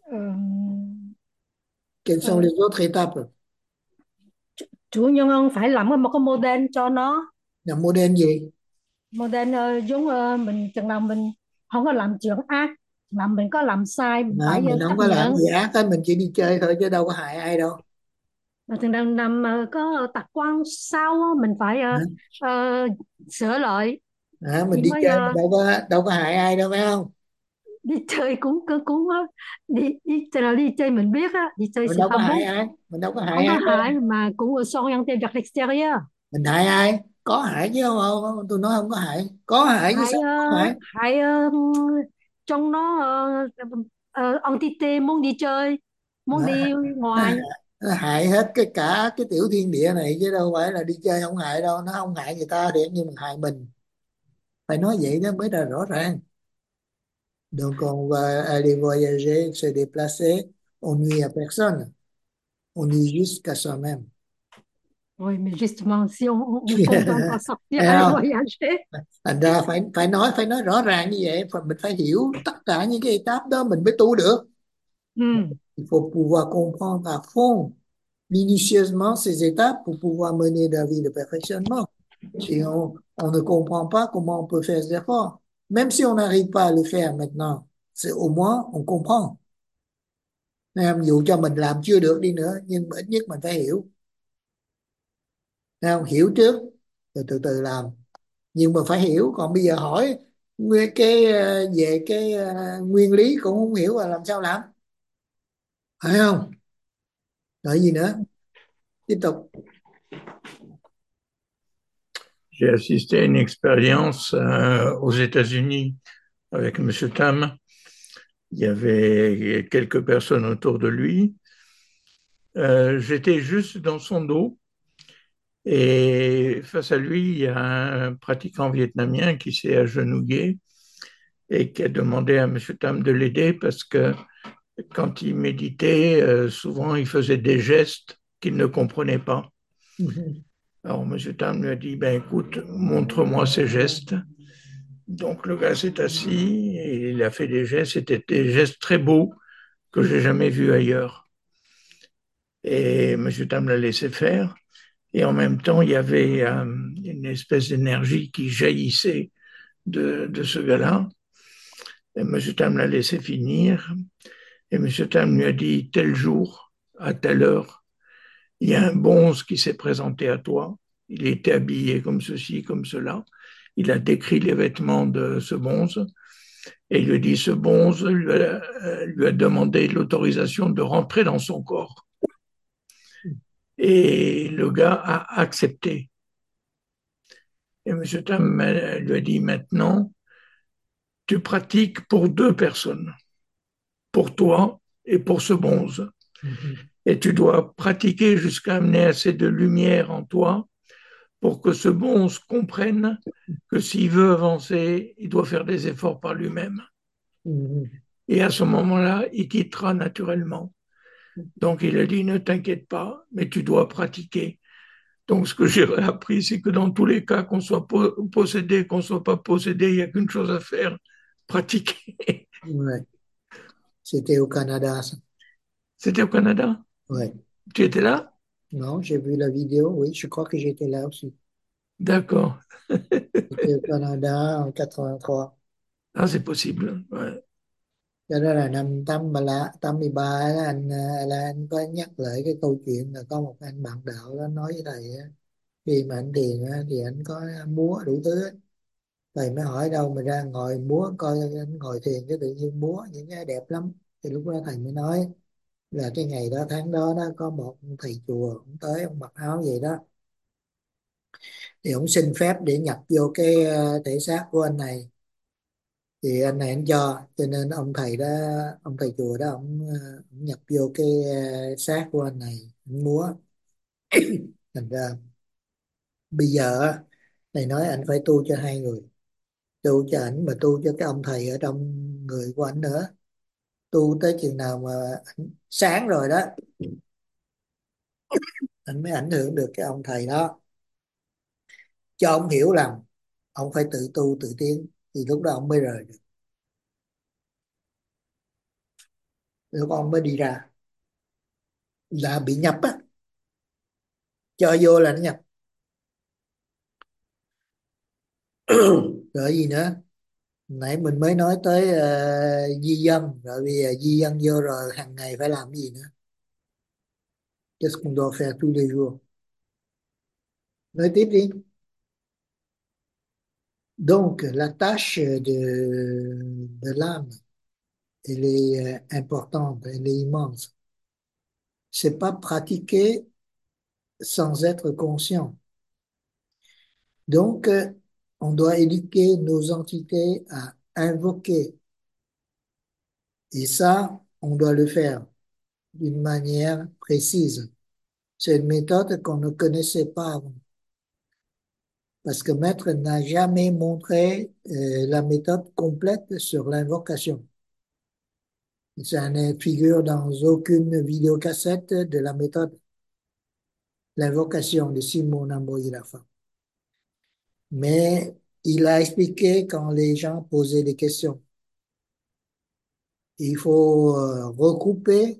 Ờ, Quelles sont ờ, les autres étapes? chủ nhân ông phải làm một cái model cho nó, Là modèle gì? model ờ, giống ờ, mình chừng nào mình không có làm chuyện ác, mà mình có làm sai mình Đó, phải ờ, mình chấp không có làm nhận. gì ác hết, mình chỉ đi chơi thôi chứ đâu có hại ai đâu. Mà chừng nào nằm ờ, có tật quan sau á, mình phải ờ, Đó. ờ, sửa lại Đó, mình thì đi mới chơi mình ờ, đâu có đâu có hại ai đâu phải không? đi chơi cũng cũng cũng ờ, đi đi chừng nào đi chơi mình biết á, đi chơi Mình c'est đâu có pas bon, hại ai, mình đâu có hại không có ai đâu. hại mà cũng s'orienter vers l'extérieur. Mình hại ai? Có hại chứ không, không, không tôi nói không có hại, có hại chứ Hãy sao ờ, không có hại. hãy ờ, trong nó ờ, ờ, entité muốn đi chơi, muốn Đó, đi nó, ngoài. nó hại hết cái cả cái tiểu thiên địa này chứ đâu phải là đi chơi không hại đâu, nó không hại người ta thì nhưng mà hại mình, phải nói vậy đó mới là rõ ràng. Donc on va aller voyager, se déplacer, on nuit à personne, on nuit juste qu'à soi-même. Oui, mais justement, si on, on on compte encore sortir, Thấy aller không? voyager. Thành ra phải phải nói phải nói rõ ràng như vậy, phải mình phải hiểu tất cả những cái etap đó mình mới tu được. Ừ. Il faut pouvoir comprendre à fond, minutieusement ces étapes pour pouvoir mener la vie de perfectionnement. Si on, on ne comprend pas comment on peut faire des efforts, même si on n'arrive pas à le faire maintenant, c'est au moins on comprend. Em, dù cho mình làm chưa được đi nữa nhưng mà ít nhất mình phải hiểu. Thấy không? Hiểu trước rồi từ từ làm, nhưng mà phải hiểu, còn bây giờ hỏi nguyên cái ờ, về cái ờ, nguyên lý cũng không hiểu là làm sao làm, phải không? Nói gì nữa, tiếp tục. J'ai assisté à une expérience euh, aux États-Unis avec Monsieur Tam. Il y avait quelques personnes autour de lui. Euh, j'étais juste dans son dos et face à lui, il y a un pratiquant vietnamien qui s'est agenouillé et qui a demandé à Monsieur Tam de l'aider parce que quand il méditait, euh, souvent il faisait des gestes qu'il ne comprenait pas. Alors Monsieur Tam lui a dit, ben écoute, montre-moi ces gestes. Donc le gars s'est assis et il a fait des gestes, c'était des gestes très beaux que j'ai jamais vus ailleurs. Et M. Tam l'a laissé faire. Et en même temps, il y avait euh, une espèce d'énergie qui jaillissait de, de ce gars-là. Et M. Tam l'a laissé finir. Et M. Tam lui a dit, tel jour, à telle heure, il y a un bonze qui s'est présenté à toi. Il était habillé comme ceci, comme cela. Il a décrit les vêtements de ce bonze. Et il lui dit, ce bonze lui a, lui a demandé l'autorisation de rentrer dans son corps. Et le gars a accepté. Et M. Tam lui a dit, maintenant, tu pratiques pour deux personnes, pour toi et pour ce bonze. Mm-hmm. Et tu dois pratiquer jusqu'à amener assez de lumière en toi pour que ce bonze comprenne que s'il veut avancer, il doit faire des efforts par lui-même. Mm-hmm. Et à ce moment-là, il quittera naturellement. Donc il a dit, ne t'inquiète pas, mais tu dois pratiquer. Donc ce que j'ai appris, c'est que dans tous les cas, qu'on soit possédé, qu'on ne soit pas possédé, il n'y a qu'une chose à faire, pratiquer. Ouais. C'était au Canada, ça. C'était au Canada? Ouais. Tu étais là? Non, j'ai vu la vidéo, oui, je crois que j'étais là aussi. D'accord. C'était au Canada en quatre-vingt-trois. Ah, c'est possible, ouais. Cho đó là năm tám ba lá tám mươi ba đó, anh là anh có nhắc lại cái câu chuyện là có một anh bạn đạo đó nói với thầy á, khi mà anh thiền á, thì anh có múa đủ thứ á. Thầy mới hỏi đâu mà ra ngồi múa coi, anh ngồi thiền cái tự nhiên múa những cái đẹp lắm. Thì lúc đó thầy mới nói là cái ngày đó tháng đó đó có một thầy chùa ông tới, ông mặc áo vậy đó, thì ông xin phép để nhập vô cái ờ, thể xác của anh này, thì anh này anh cho cho nên ông thầy đó, ông thầy chùa đó ông, ờ, ông nhập vô cái ờ, xác của anh này, anh múa. Thành ra bây giờ á, thầy nói anh phải tu cho hai người, tu cho ảnh mà tu cho cái ông thầy ở trong người của ảnh nữa, tu tới chừng nào mà ảnh sáng rồi đó anh mới ảnh hưởng được cái ông thầy đó, cho ông hiểu rằng ông phải tự tu tự tiến, thì lúc đó ông mới rời được. Rồi con mới đi ra là bị nhập á, cho vô là nó nhập. Rồi gì nữa, nãy mình mới nói tới uh, di dân, rồi bây giờ di dân vô rồi hàng ngày phải làm cái gì nữa? Qu'est-ce qu'on doit faire tous les jours? Nói tiếp đi. Donc la tâche de, de l'âme, elle est euh, importante, elle est immense. C'est pas pratiquer sans être conscient. Donc, euh, on doit éduquer nos entités à invoquer. Et ça, on doit le faire d'une manière précise. C'est une méthode qu'on ne connaissait pas avant. Parce que Maître n'a jamais montré euh, la méthode complète sur l'invocation. Ça ne figure dans aucune vidéocassette de la méthode. L'invocation de Simon Nambo-Ilafa. Mais il a expliqué quand les gens posaient des questions. Il faut euh, regrouper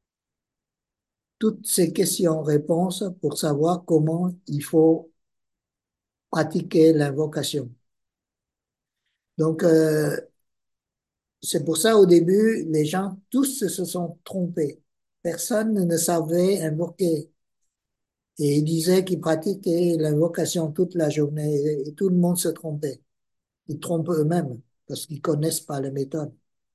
toutes ces questions-réponses pour savoir comment il faut pratiquer l'invocation. Donc, euh, c'est pour ça au début, les gens tous se sont trompés. Personne ne savait invoquer. Et ils disaient qu'ils pratiquaient l'invocation toute la journée et tout le monde se trompait. Ils trompent eux-mêmes parce qu'ils connaissent pas la méthode.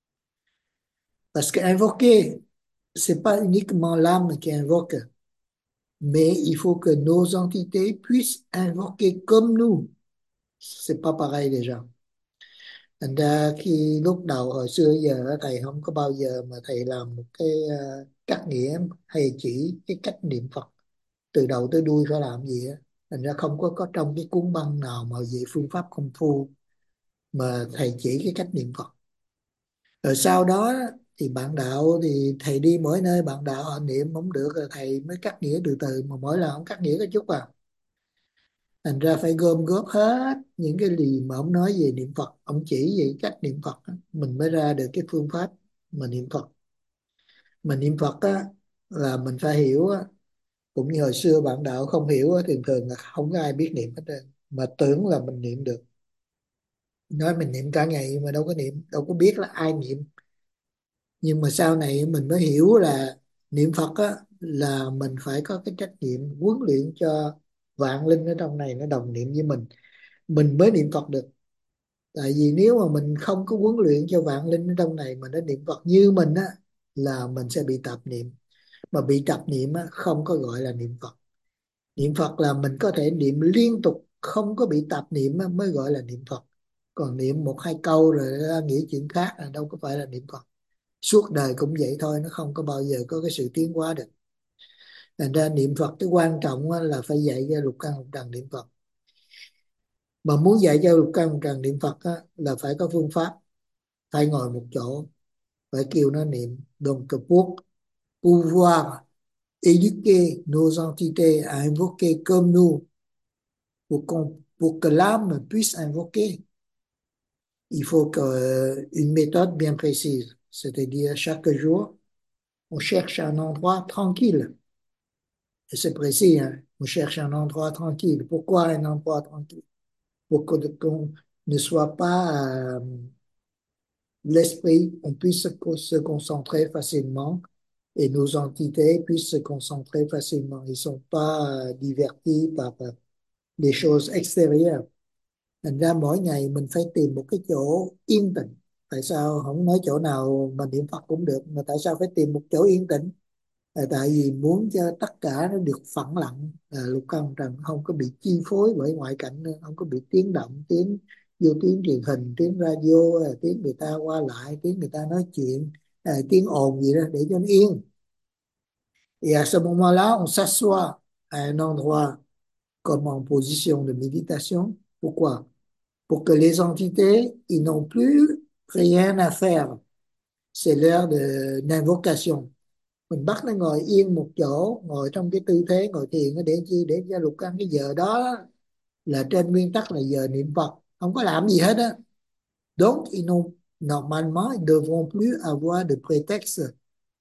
Parce qu'invoquer, c'est pas uniquement l'âme qui invoque, mais il faut que nos entités puissent invoquer comme nous. C'est pas pareil déjà. Thành ra khi lúc đầu hồi xưa giờ thầy không có bao giờ mà thầy làm một cái uh, cắt nghĩa hay chỉ cái cách niệm Phật từ đầu tới đuôi phải làm gì á. Thành ra không có có trong cái cuốn băng nào mà về phương pháp công phu mà thầy chỉ cái cách niệm Phật. Rồi sau đó thì bạn đạo thì thầy đi mỗi nơi bạn đạo họ niệm không được rồi thầy mới cắt nghĩa từ từ, mà mỗi lần ông cắt nghĩa có chút à. Thành ra phải gom góp hết những cái gì mà ông nói về niệm Phật, ông chỉ về cách niệm Phật á, mình mới ra được cái phương pháp mà niệm Phật. Mà niệm Phật á, là mình phải hiểu á, cũng như hồi xưa bạn đạo không hiểu á, thường thường là không có ai biết niệm hết trơn, mà tưởng là mình niệm được. Nói mình niệm cả ngày mà đâu có niệm, đâu có biết là ai niệm. Nhưng mà sau này mình mới hiểu là niệm Phật á, là mình phải có cái trách nhiệm huấn luyện cho vạn linh ở trong này nó đồng niệm với mình mình mới niệm Phật được. Tại vì nếu mà mình không có huấn luyện cho vạn linh ở trong này mà nó niệm Phật như mình á, là mình sẽ bị tạp niệm. Mà bị tạp niệm á, không có gọi là niệm Phật. Niệm Phật là mình có thể niệm liên tục không có bị tạp niệm á, mới gọi là niệm Phật. Còn niệm một hai câu rồi nghĩ chuyện khác là đâu có phải là niệm Phật. Suốt đời cũng vậy thôi, nó không có bao giờ có cái sự tiến hóa được. Thành ra niệm Phật cái quan trọng là phải dạy cho lục căn lục trần niệm Phật. Mà muốn dạy cho lục căn lục trần niệm Phật á, là phải có phương pháp. Phải ngồi một chỗ, phải kêu nó niệm. Donc pour pouvoir éduquer nos entités à invoquer comme nous, pour, qu'on, pour que l'âme puisse invoquer, il faut que, euh, une méthode bien précise. C'est-à-dire chaque jour, on cherche un endroit tranquille. Et c'est précis, hein? On cherche un endroit tranquille. Pourquoi un endroit tranquille? Pour que, qu'on ne soit pas euh, l'esprit, on puisse se, se concentrer facilement et nos entités puissent se concentrer facilement. Ils ne sont pas euh, divertis par euh, des choses extérieures. Thành ra mỗi ngày mình phải tìm một cái chỗ yên tĩnh. Tại sao không nói chỗ nào mà niệm Phật cũng được, mà tại sao phải tìm một chỗ yên tĩnh? Tại vì muốn cho tất cả nó được phẳng lặng, à, lục căn trần không có bị chi phối bởi ngoại cảnh nữa, không có bị tiếng động, tiếng vô tiếng truyền hình, tiếng radio, tiếng người ta qua lại, tiếng người ta nói chuyện, à, tiếng ồn gì đó để cho nó yên. Et à ce moment-là, on s'assoit à un endroit comme en position de méditation. Pourquoi? Pour que les entités, ils n'ont plus rien à faire. C'est l'heure de d'invocation. Mình bắt nó ngồi yên một chỗ, ngồi trong cái tư thế ngồi thiền để chi? Để cho lục căn cái giờ đó là trên nguyên tắc là giờ niệm Phật, không có làm gì hết á. Donc ils n'ont normalement ils devront plus avoir de prétexte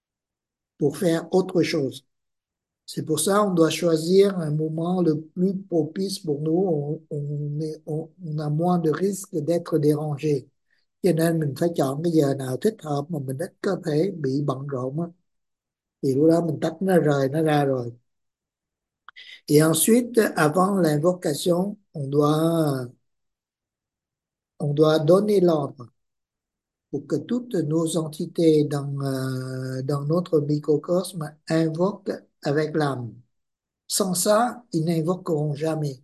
pour faire autre chose. C'est pour ça qu'on doit choisir un moment le plus propice pour nous. On, on, est- on, on a moins de risques d'être dérangé. Cho nên mình phải chọn cái giờ nào thích hợp mà mình ít có thể bị bận rộn á. Thì lúc đó mình tách nó rời nó ra rồi. Et ensuite, avant l'invocation, on doit, on doit donner l'ordre pour que toutes nos entités dans, euh, dans notre microcosme invoquent avec l'âme. Sans ça, ils n'invoqueront jamais.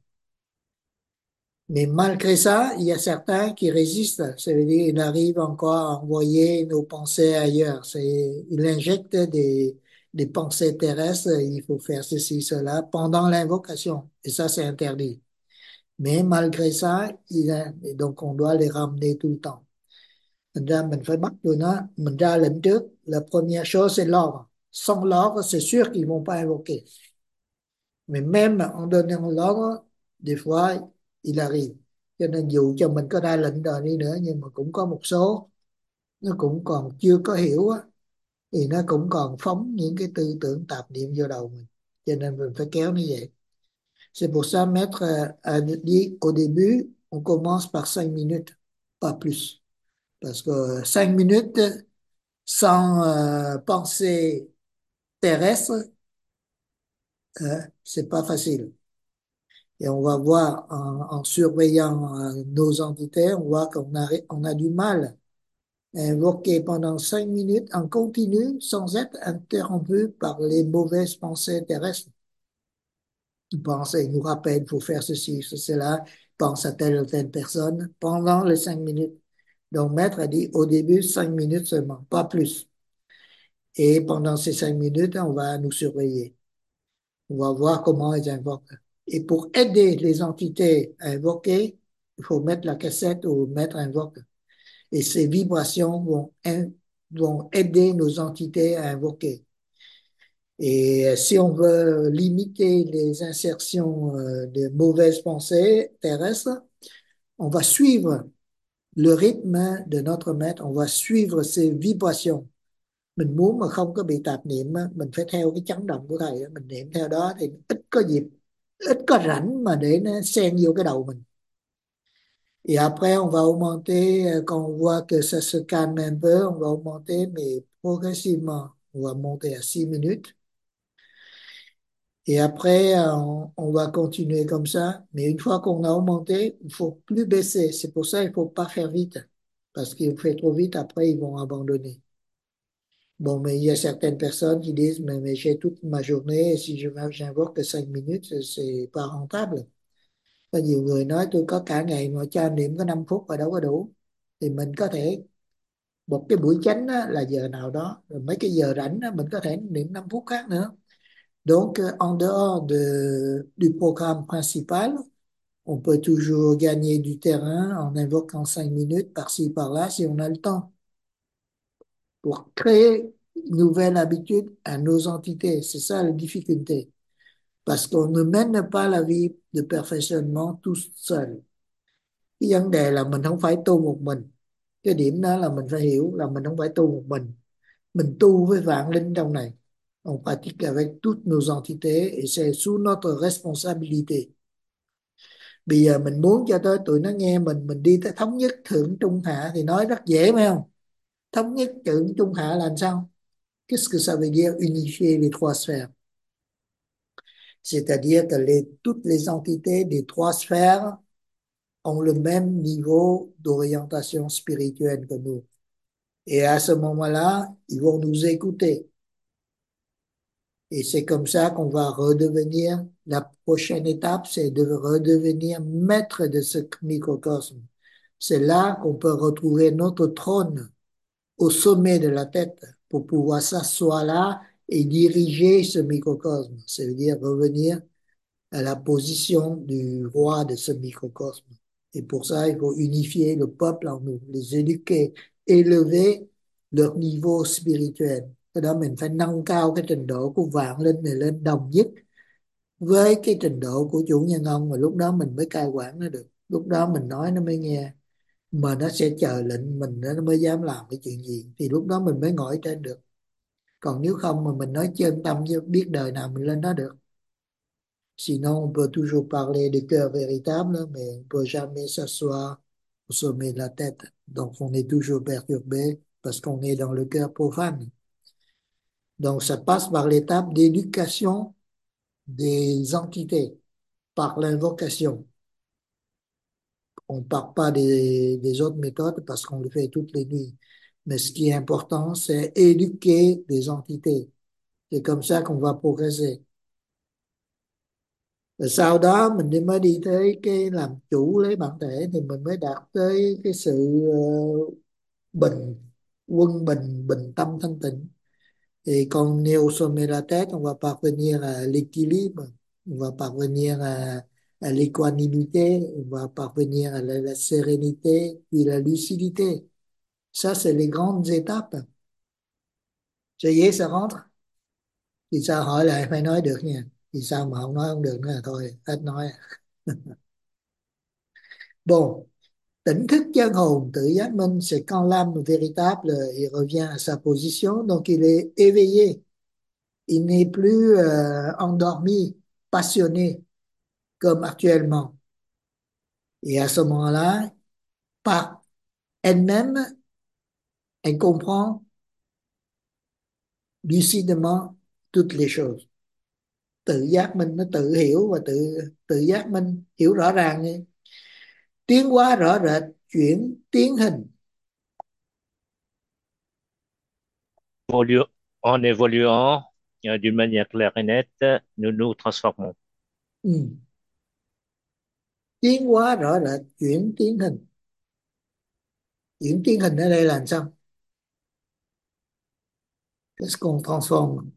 Mais malgré ça, il y a certains qui résistent. Ça veut dire qu'ils arrivent encore à envoyer nos pensées ailleurs. C'est, ils injectent des, des pensées terrestres. Il faut faire ceci, cela pendant l'invocation. Et ça, c'est interdit. Mais malgré ça, il a, et donc on doit les ramener tout le temps. Thành ra mình phải bắt tụi nó, mình ra lệnh trước. La première chose, c'est l'ordre. Sans l'ordre, c'est sûr qu'ils vont pas invoquer. Mais même en donnant l'ordre, des fois, il arrive. Cho nên dù cho mình có ra lệnh rồi đi nữa, nhưng mà cũng có một số nó cũng còn chưa có hiểu á, thì nó cũng còn phóng những cái tư tưởng tạp niệm vô đầu mình. Cho nên mình phải kéo nó vậy. C'est pour ça, Maître a dit au début, on commence par cinq minutes, pas plus. Parce que cinq minutes sans euh, pensée terrestre, euh, c'est pas facile. Et on va voir en, en surveillant euh, nos entités, on voit qu'on a, on a du mal à invoquer pendant cinq minutes en continu sans être interrompu par les mauvaises pensées terrestres. Ils pensent, ils nous rappellent, il faut faire ceci, cela, pense à telle ou telle personne pendant les cinq minutes. Donc, Maître a dit au début cinq minutes seulement, pas plus. Et pendant ces cinq minutes, on va nous surveiller. On va voir comment ils invoquent. Et pour aider les entités à invoquer, il faut mettre la cassette où Maître invoque. Et ces vibrations vont, vont aider nos entités à invoquer. Et si on veut limiter les insertions de mauvaises pensées terrestres, on va suivre le rythme de notre maître, on va suivre ses vibrations. Mình muốn mà không có bị tạp niệm, mình phải theo cái chấn động của thầy, mình niệm theo đó thì ít có dịp, ít có rảnh mà để nó xen vô cái đầu mình. Et après, on va augmenter, quand on voit que ça se calme un peu, on va augmenter, mais progressivement, on va monter à six minutes. Et après, on, on va continuer comme ça. Mais une fois qu'on a augmenté, il faut plus baisser. C'est pour ça qu'il faut pas faire vite. Parce qu'ils fait trop vite, après, ils vont abandonner. Bon, mais il y a certaines personnes qui disent, mais, mais j'ai toute ma journée, et si je j'invoque que cinq minutes, c'est pas rentable. Có nhiều người nói tôi có cả ngày mà cho anh niệm có năm phút và đâu có đủ. Thì mình có thể, một cái buổi chánh á, là giờ nào đó, rồi mấy cái giờ rảnh á, mình có thể niệm năm phút khác nữa. Donc, en dehors de, du programme principal, on peut toujours gagner du terrain en invoquant cinq minutes par-ci, par-là, si on a le temps, pour créer une nouvelle habitude à nos entités. C'est ça la difficulté. Parce qu'on ne mène pas la vie de perfectionnement tout seul. Cái vấn đề là mình không phải tu một mình. Cái điểm đó là mình phải hiểu là mình không phải tu một mình. Mình tu với vạn linh trong này. On pratique avec toutes nos entités et c'est sous notre responsabilité. Bây giờ mình muốn cho tới tụi nó nghe mình, mình đi tới thống nhất thượng trung hạ thì nói rất dễ phải không? Thống nhất thượng trung hạ là làm sao? Qu'est-ce que ça veut dire unifier les trois sphères? C'est-à-dire que les, toutes les entités des trois sphères ont le même niveau d'orientation spirituelle que nous. Et à ce moment-là, ils vont nous écouter. Et c'est comme ça qu'on va redevenir, la prochaine étape, c'est de redevenir maître de ce microcosme. C'est là qu'on peut retrouver notre trône au sommet de la tête pour pouvoir s'asseoir là et diriger ce microcosme. C'est-à-dire revenir à la position du roi de ce microcosme. Et pour ça, il faut unifier le peuple en nous, les éduquer, élever leur niveau spirituel. Cái đó mình phải nâng cao cái trình độ của vạn linh này lên đồng nhất với cái trình độ của chủ nhân ông, và lúc đó mình mới cai quản nó được. Lúc đó mình nói nó mới nghe, mà nó sẽ chờ lệnh mình, nó mới dám làm cái chuyện gì. Thì lúc đó mình mới ngồi trên được. Còn nếu không mà mình nói chân tâm chứ biết đời nào mình lên đó được. Sinon, on peut toujours parler de cœur véritable, mais on ne peut jamais s'asseoir au sommet de la tête. Donc, on est toujours perturbé parce qu'on est dans le cœur profane. Donc, ça passe par l'étape d'éducation des entités, par l'invocation. On ne part pas des, des autres méthodes parce qu'on le fait toutes les nuits. Mais ce qui est important, c'est éduquer des entités. C'est comme ça qu'on va progresser. Rồi sau đó mình đi mới đi tới cái làm chủ lấy bản thể thì mình mới đạt tới cái sự uh, bình, quân bình, bình tâm thanh tịnh. Et quand on est au sommet de la tête, on va parvenir à l'équilibre, on va parvenir à, à l'équanimité, on va parvenir à la, la sérénité, puis la lucidité. Ça, c'est les grandes étapes. Ça y est, ça rentre. Thì sao hỏi lại phải nói được nha. Thì sao mà không nói không được nữa là thôi, hết nói. Bon, tỉnh thức chân hồn tự giác minh, c'est quand l'âme véritable il revient à sa position, donc il est éveillé. Il n'est plus euh, endormi, passionné comme actuellement. Et à ce moment-là, par elle-même, elle comprend lucidement toutes les choses. Tự giác minh, nó tự hiểu và tự tự giác minh, hiểu rõ ràng như tiến hóa rõ rệt, chuyển tiến hình. Évolu- En évoluant euh, d'une manière claire et nette, nous nous transformons. Ừ. Tiến hóa rõ rệt, chuyển tiến hình. Chuyển tiến hình ở đây là làm sao? Qu'est-ce qu'on transforme?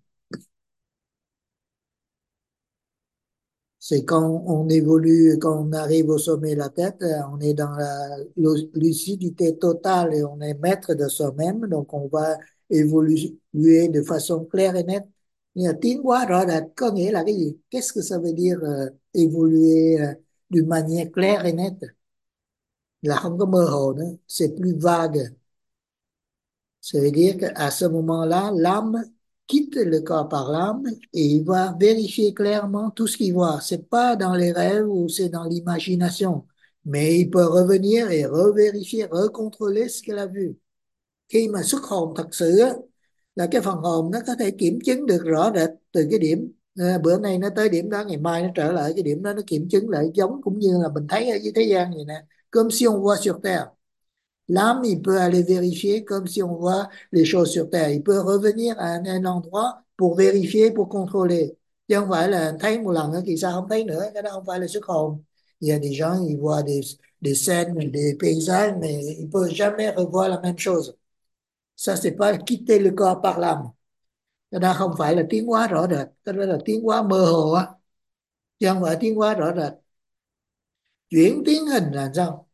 C'est quand on évolue, quand on arrive au sommet de la tête, on est dans la lucidité totale et on est maître de soi-même, donc on va évoluer de façon claire et nette. Nhưng mà tiến hóa rõ rệt có nghĩa là cái gì? Qu'est-ce que ça veut dire euh, évoluer euh, d'une manière claire et nette? Là không có mơ hồ nữa, c'est plus vague. Ça veut dire qu'à ce moment-là, l'âme quitte le corps par l'âme et il va vérifier clairement tout ce qu'il voit. C'est pas dans les rêves ou c'est dans l'imagination, mais il peut revenir et revérifier, recontrôler ce qu'il a vu. Khi mà xuất hồn thật sự á, là cái phần hồn nó có thể kiểm chứng được rõ rệt từ cái điểm à, bữa nay nó tới điểm đó, ngày mai nó trở lại cái điểm đó, nó kiểm chứng lại giống cũng như là mình thấy ở dưới thế gian vậy nè, comme si on voit sur terre. L'âme, il peut aller vérifier comme si on voit les choses sur Terre. Il peut revenir à un, un endroit pour vérifier, pour contrôler. Chứ không phải là thấy một lần thì sao không thấy nữa. Cái đó không phải là xuất hồn. Il y a des gens, ils voient des, des scènes, des paysages, mais ils ne peuvent jamais revoir la même chose. Ça, c'est pas quitter le corps par l'âme. Cái đó không phải là tiến hóa rõ rệt. Cái đó là tiến hóa mơ hồ á. Chứ không phải tiến hóa rõ rệt. Chuyển tiến hình là sao?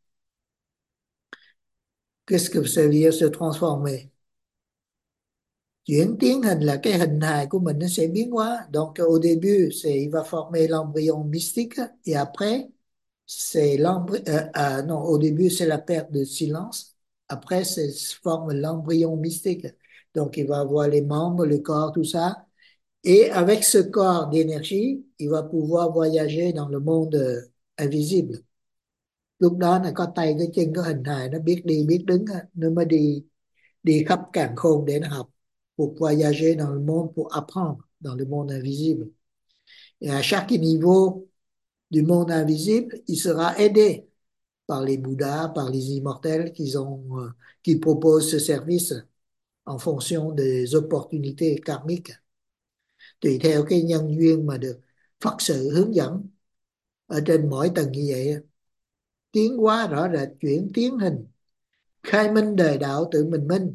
Qu'est-ce que ça veut dire se transformer? Chuyển tiến hình là cái hình hài của mình nó sẽ biến hóa. Donc au début, c'est il va former l'embryon mystique et après c'est l'embryon euh, ah, non, au début c'est la perte de silence. Après c'est se forme l'embryon mystique. Donc il va avoir les membres, le corps, tout ça. Et avec ce corps d'énergie, il va pouvoir voyager dans le monde euh, invisible. Lúc đó là có tay, có chân, có hình hài, nó biết đi, biết đứng, nó mới đi đi khắp càn khôn để nó học, pour voyager dans le monde, pour apprendre dans le monde invisible. Et à chaque niveau du monde invisible, il sera aidé par les Bouddhas, par les immortels qui, ont, euh, qui proposent ce service en fonction des opportunités karmiques. Tùy theo cái nhân duyên mà được Phật sự hướng dẫn ở trên mỗi tầng như vậy. Tiến hóa rõ rệt, chuyển tiến hình, khai minh đời đạo tự mình minh.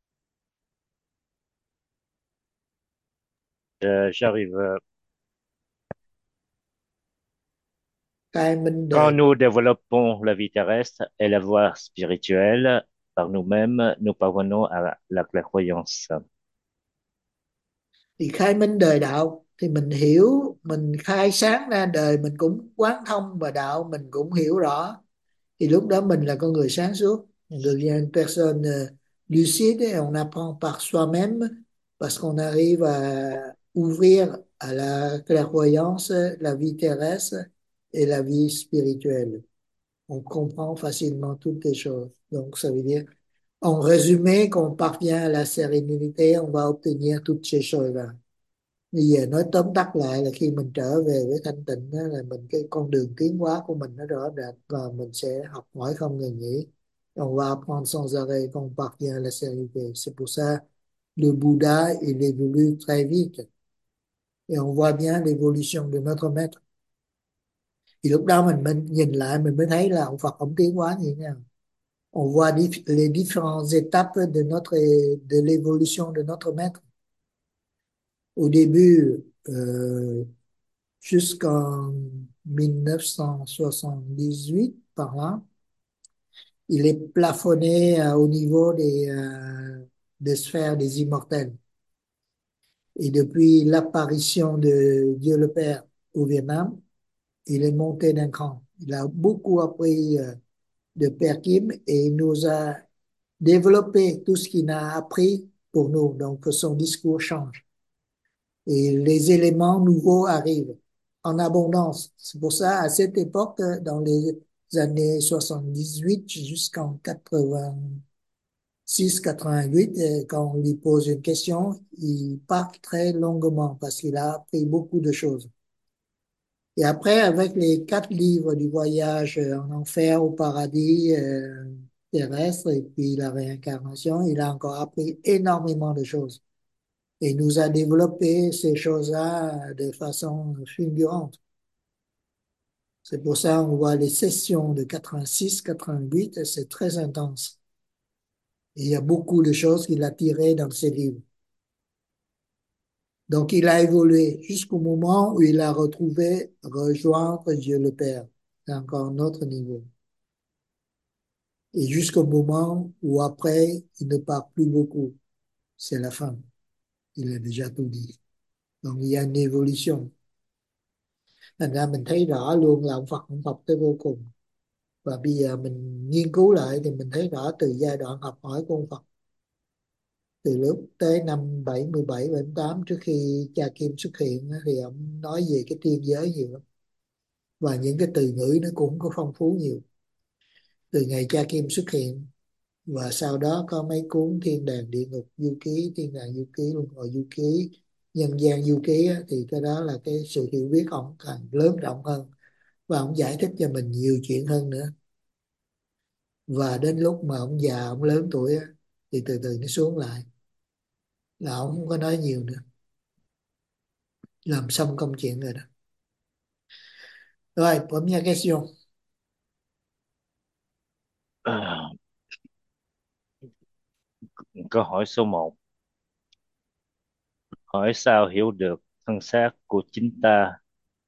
Euh, j'arrive. euh, Khai minh đời Quand nous développons la vie terrestre et la voie spirituelle par nous-mêmes, nous parvenons à la clairvoyance. thì khai minh đời đạo thì mình hiểu, mình khai sáng ra đời, mình cũng quán thông và đạo mình cũng hiểu rõ, thì lúc đó mình là con người sáng suốt, on devient une personne euh, lucide et on apprend par soi-même parce qu'on arrive à ouvrir à la clairvoyance la vie terrestre et la vie spirituelle. On comprend facilement toutes les choses. Donc, ça veut dire, en résumé, qu'on parvient à la sérénité, on va obtenir toutes ces choses-là. Bây giờ nói tóm tắt lại là khi mình trở về với thanh tịnh đó, là mình cái con đường tiến hóa của mình nó rõ rệt và mình sẽ học hỏi không ngừng nghỉ. On va apprendre sans arrêt quand on parvient à la sérénité. C'est pour ça le Bouddha, il évolue très vite. Et on voit bien l'évolution de notre maître. Thì lúc đó mình, mình nhìn lại mình mới thấy là ông Phật ông tiến hóa như thế nào. On voit dif- les différentes étapes de notre de l'évolution de notre maître. Au début, euh, jusqu'en mille neuf cent soixante-dix-huit, par là, il est plafonné euh, au niveau des, euh, des sphères des immortels. Et depuis l'apparition de Dieu le Père au Vietnam, il est monté d'un cran. Il a beaucoup appris euh, de Père Kim et il nous a développé tout ce qu'il a appris pour nous. Donc son discours change. Et les éléments nouveaux arrivent en abondance. C'est pour ça, à cette époque, dans les années soixante-dix-huit jusqu'en quatre-vingt-six quatre-vingt-huit, quand on lui pose une question, il parle très longuement parce qu'il a appris beaucoup de choses. Et après, avec les quatre livres du voyage en enfer, au paradis euh, terrestre et puis la réincarnation, il a encore appris énormément de choses. Et il nous a développé ces choses-là de façon fulgurante. C'est pour ça qu'on voit les sessions de quatre-vingt-six quatre-vingt-huit, c'est très intense. Et il y a beaucoup de choses qu'il a tirées dans ses livres. Donc il a évolué jusqu'au moment où il a retrouvé, rejoindre Dieu le Père. C'est encore un autre niveau. Et jusqu'au moment où après, il ne parle plus beaucoup. C'est la fin. Il a déjà tout dit. Donc il y a une évolution. Thành ra mình thấy rõ luôn là ông Phật ông học tới vô cùng. Và bây giờ mình nghiên cứu lại thì mình thấy rõ từ giai đoạn học hỏi của ông Phật. Từ lúc tới năm bảy mươi bảy, bảy mươi tám trước khi cha Kim xuất hiện thì ông nói về cái thiên giới nhiều lắm. Và những cái từ ngữ nó cũng có phong phú nhiều. Từ ngày cha Kim xuất hiện và sau đó có mấy cuốn Thiên đàng địa ngục du ký, Thiên đàng du ký, Luân hồi du ký, Nhân gian du ký á, thì cái đó là cái sự hiểu biết ông càng lớn rộng hơn và ông giải thích cho mình nhiều chuyện hơn nữa. Và đến lúc mà ông già, ông lớn tuổi á, thì từ từ nó xuống lại là ông không có nói nhiều nữa, làm xong công chuyện rồi đó. Rồi, première question. À, câu hỏi số một. Hỏi sao hiểu được thân xác của chính ta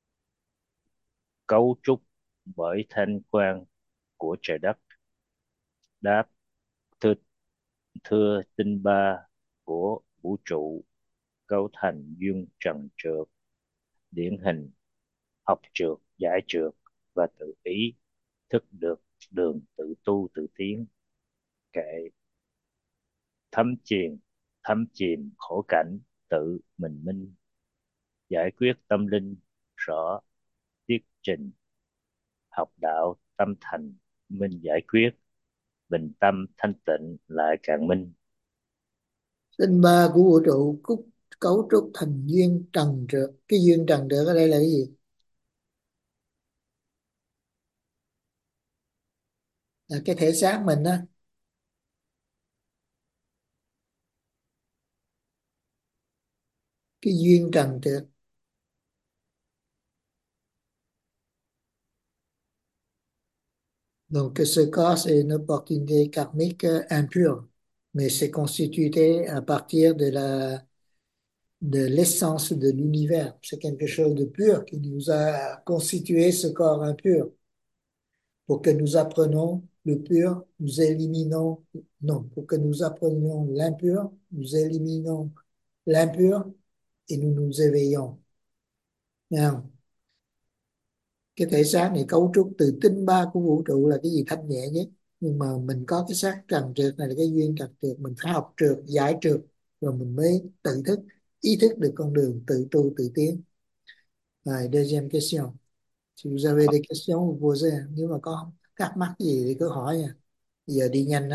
cấu trúc bởi thanh quan của trời đất? Đáp: thưa, thưa tinh ba của vũ trụ cấu thành duyên trần trượt, điển hình, học trượt, giải trượt và tự ý thức được đường tự tu tự tiến. Kệ thấm chìm thấm chìm khổ cảnh tự mình minh, giải quyết tâm linh rõ tiết trình, học đạo tâm thành minh giải quyết, bình tâm thanh tịnh lại càng minh. Tinh ba của vũ trụ cúc cấu trúc thành duyên trần trượt. Cái duyên trần trượt ở đây là cái gì? Là cái thể xác mình á. Cái duyên trần trượt. Donc ce corps c'est une opportunité karmique impure, mais c'est constitué à partir de la de l'essence de l'univers. C'est quelque chose de pur qui nous a constitué ce corps impur. Pour que nous apprenions le pur, nous éliminons, non, pour que nous apprenions l'impur, nous éliminons l'impur et nous nous éveillons. Nào, cái thể xác này cấu trúc từ tinh ba của vũ trụ là cái gì thanh nhẹ nhất, nhưng mà mình có cái xác trần trượt này là cái duyên trần trượt, mình phải học trượt, giải trượt rồi mình mới tự thức, ý thức được con đường tự tu tự tiến. Rồi, deuxième question. Si vous avez des questions, vous posez. Nếu mà có thắc mắc gì thì cứ hỏi nha. Giờ đi nhanh đó.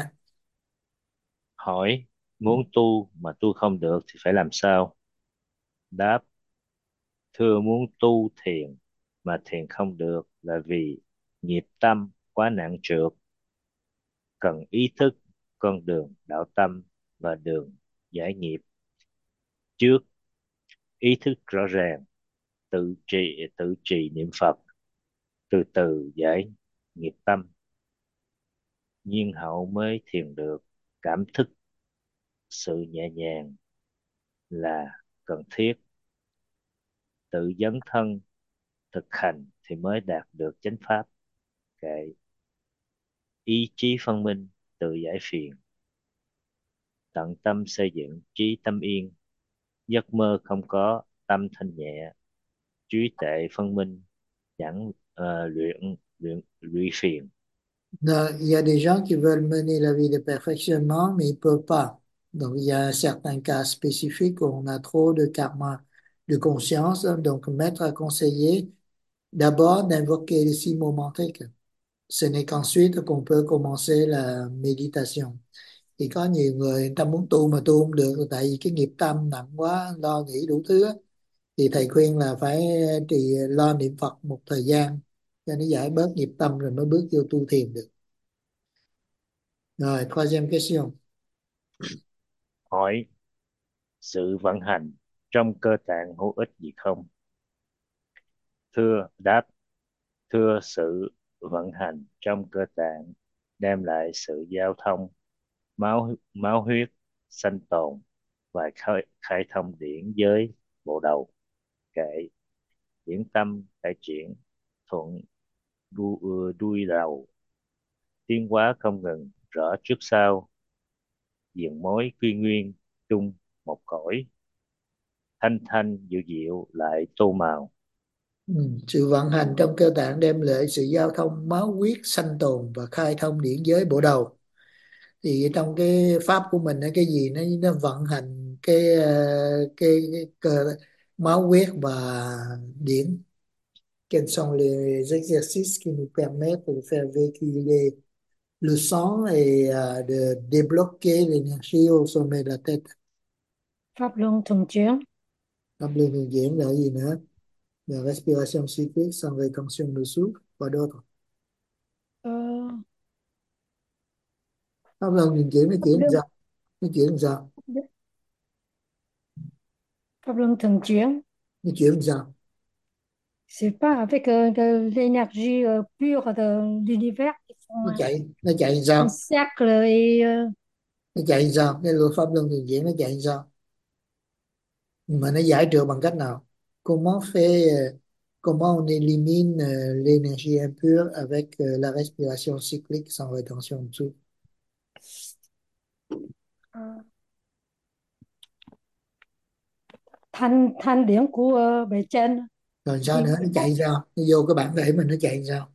Hỏi, muốn tu mà tu không được thì phải làm sao? Đáp, thưa muốn tu thiền mà thiền không được là vì nghiệp tâm quá nặng trược, cần ý thức con đường đạo tâm và đường giải nghiệp. Trước, ý thức rõ ràng, tự trì tự trì niệm Phật, từ từ giải nghiệp tâm, nhiên hậu mới thiền được. Cảm thức sự nhẹ nhàng là cần thiết, tự dấn thân thực hành thì mới đạt được chánh pháp. Kệ ý chí phân minh, tự giải phiền, tận tâm xây dựng trí tâm yên, giấc mơ không có tâm thanh nhẹ, trí tuệ phân minh chẳng ờ, luyện luyện lụy phiền. Non, il y a des gens qui veulent mener la vie de perfectionnement, mais ils peuvent pas. Donc, il y a certains cas spécifiques où on a trop de karma, de conscience. Donc, maître a conseillé d'abord d'invoquer les six mots mantriques. Ce n'est qu'ensuite qu'on peut commencer la méditation. Thì có nhiều người, người ta muốn tu mà tu không được tại vì cái nghiệp tâm nặng quá, lo nghĩ đủ thứ á. Thì thầy khuyên là phải trì lo niệm Phật một thời gian cho nó giải bớt nghiệp tâm rồi mới bước vô tu thiền được. Rồi, troisième question. Hỏi, sự vận hành trong cơ tạng hữu ích gì không? Thưa đáp, thưa sự vận hành trong cơ tạng đem lại sự giao thông máu máu huyết sanh tồn và khai, khai thông điển giới bộ đầu. Kệ điển tâm cải triển thuận đu, đuôi đầu, tiến hóa không ngừng, rõ trước sau, diền mối quy nguyên chung một cõi, thanh thanh dịu dịu lại tô màu. Ừ. Sự vận hành trong cơ tạng đem lại sự giao thông máu huyết sanh tồn và khai thông điển giới bộ đầu. Thì trong cái pháp của mình á, cái gì nó nó vận hành cái ờ, cái, cái cơ máu huyết và điển. Quels sont les exercices qui nous permettent de faire véhiculer le sang et euh, de débloquer l'énergie au sommet de la tête. Pháp luân thường chuyển. Pháp luân thường chuyển là gì nữa? La respiration cyclique sans rétention de souffle, quoi d'autre? Ờ, Pháp luân thường chuyển nó Pháp chuyển làm luân, sao? Nó chuyển làm sao? Pháp luân thường chuyển. Nó chuyển làm sao? C'est pas avec euh, de l'énergie euh, pure de l'univers qui font Nó un, chạy, nó chạy làm un sao? cercle et euh, Nó chạy làm sao? Cái luật pháp luân thường chuyển nó chạy làm sao? Nhưng mà nó giải trừ bằng cách nào? Comment fait, euh, comment on élimine euh, l'énergie impure avec euh, la respiration cyclique sans rétention de souffle? ờ, thanh thanh điển của ờ, bề trên. Rồi sao Thì nữa? Nó chạy sao? Nó vô cái bản thể mình nó chạy sao?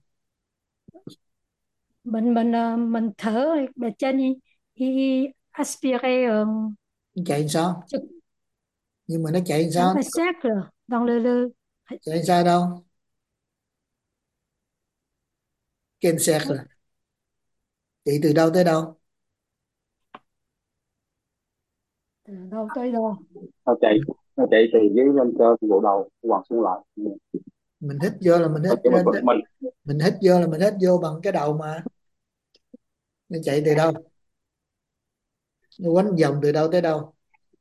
mình mình ờ, mình thở bề trên đi, đi aspirer euh, Nó chạy sao? trực Nhưng mà nó chạy dans sao? un cercle dans le, le Chạy sao đâu? Trên cercle là chạy từ đâu tới đâu? từ đâu tới đâu. nó chạy nó chạy từ dưới lên trên bộ đầu quằn xuống lại. Mình hít vô là mình hít Cái mình lên, mình mình hít vô là mình hít vô bằng cái đầu mà. Nó chạy từ đâu? Nó quánh vòng từ đâu tới đâu?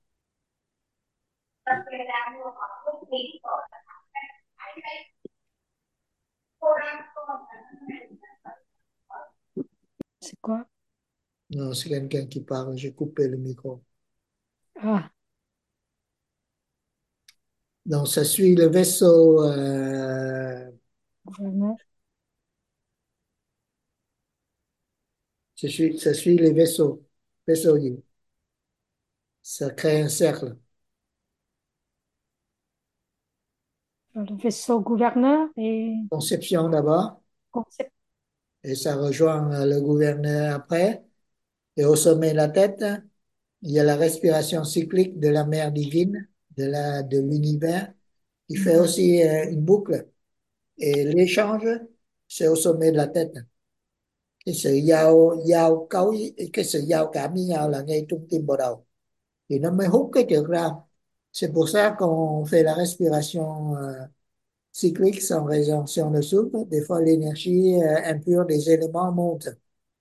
C'est quoi? Non, c'est quelqu'un qui parle, j'ai coupé le micro. Ah, Donc, ça suit le vaisseau, euh, vraiment. ça suit, ça suit les vaisseaux. Vaisseau gì? Ça crée un cercle. Le vaisseau gouverneur et Conception d'abord, concept. et ça rejoint euh, le gouverneur après. Et au sommet de la tête, hein, Il y a la respiration cyclique de la mère divine, de la, de l'univers, qui fait aussi euh, une boucle. Et l'échange, c'est au sommet de la tête. Cái sự giao giao cấu cái sự giao cảm với nhau là ngay trung tim bồ đầu thì nó mới hút cái trượt ra. C'est pour ça qu'on fait la respiration euh, cyclique sans raison. Si on le souffle, des fois l'énergie euh, impure des éléments monte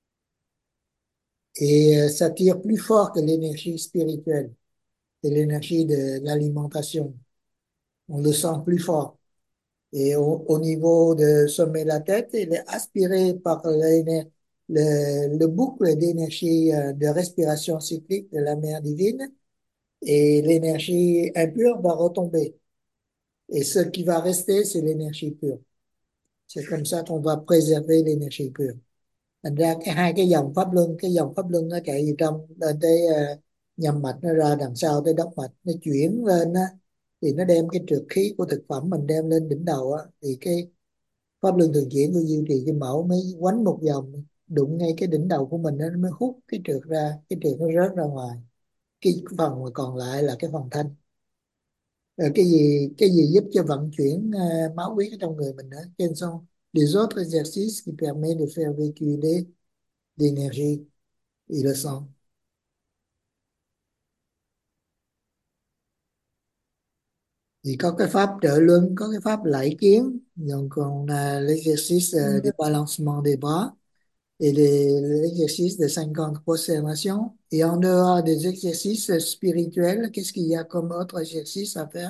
et euh, ça tire plus fort que l'énergie spirituelle et l'énergie de l'alimentation. On le sent plus fort. Et au, au niveau de sommet de la tête, il est aspiré par le, le, le boucle d'énergie euh, de respiration cyclique de la mère divine et l'énergie impure va retomber. Et ce qui va rester, c'est l'énergie pure. C'est comme ça qu'on va préserver l'énergie pure. Thành ra cái hai cái dòng pháp luân, cái dòng pháp luân nó chạy từ trong lên tới uh, nhâm mạch, nó ra đằng sau tới đốc mạch, nó chuyển lên á, thì nó đem cái trượt khí của thực phẩm mình đem lên đỉnh đầu á, thì cái pháp luân thường chuyển của Diệu Trì Kim Mẫu mới quánh một vòng đụng ngay cái đỉnh đầu của mình đó, nó mới hút cái trượt ra, cái trượt nó rớt ra ngoài, cái phần mà còn lại là cái phần thanh. Rồi cái gì cái gì giúp cho vận chuyển uh, máu huyết ở trong người mình nữa. Quels sont les autres exercices qui permettent de faire véhiculer l'énergie et le sang. Thì có cái pháp trợ luân, có cái pháp lạy kiến, donc on a l'exercice euh, de balancement des bras et les- l'exercice de cinquante prosternations. Et en dehors des exercices spirituels, qu'est-ce qu'il y a comme autre exercice à faire?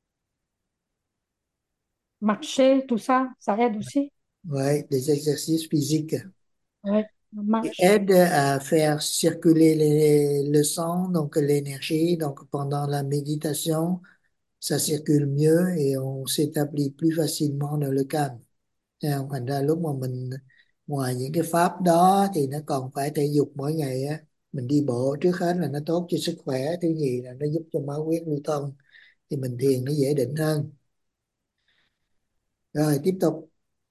Marcher, tout ça, ça aide aussi. Ouais, des exercices physiques Ouais, qui marche. aident à faire circuler les- le sang, donc l'énergie. Donc pendant la méditation, ça circule mieux et on s'établit plus facilement dans le calme. Thấy không? Thành ra lúc mà mình ngoài những cái pháp đó thì nó còn phải thể dục mỗi ngày á. Mình đi bộ trước hết là nó tốt cho sức khỏe. Thứ nhì là nó giúp cho máu huyết lưu thông. Thì mình thiền nó dễ định hơn. Rồi tiếp tục.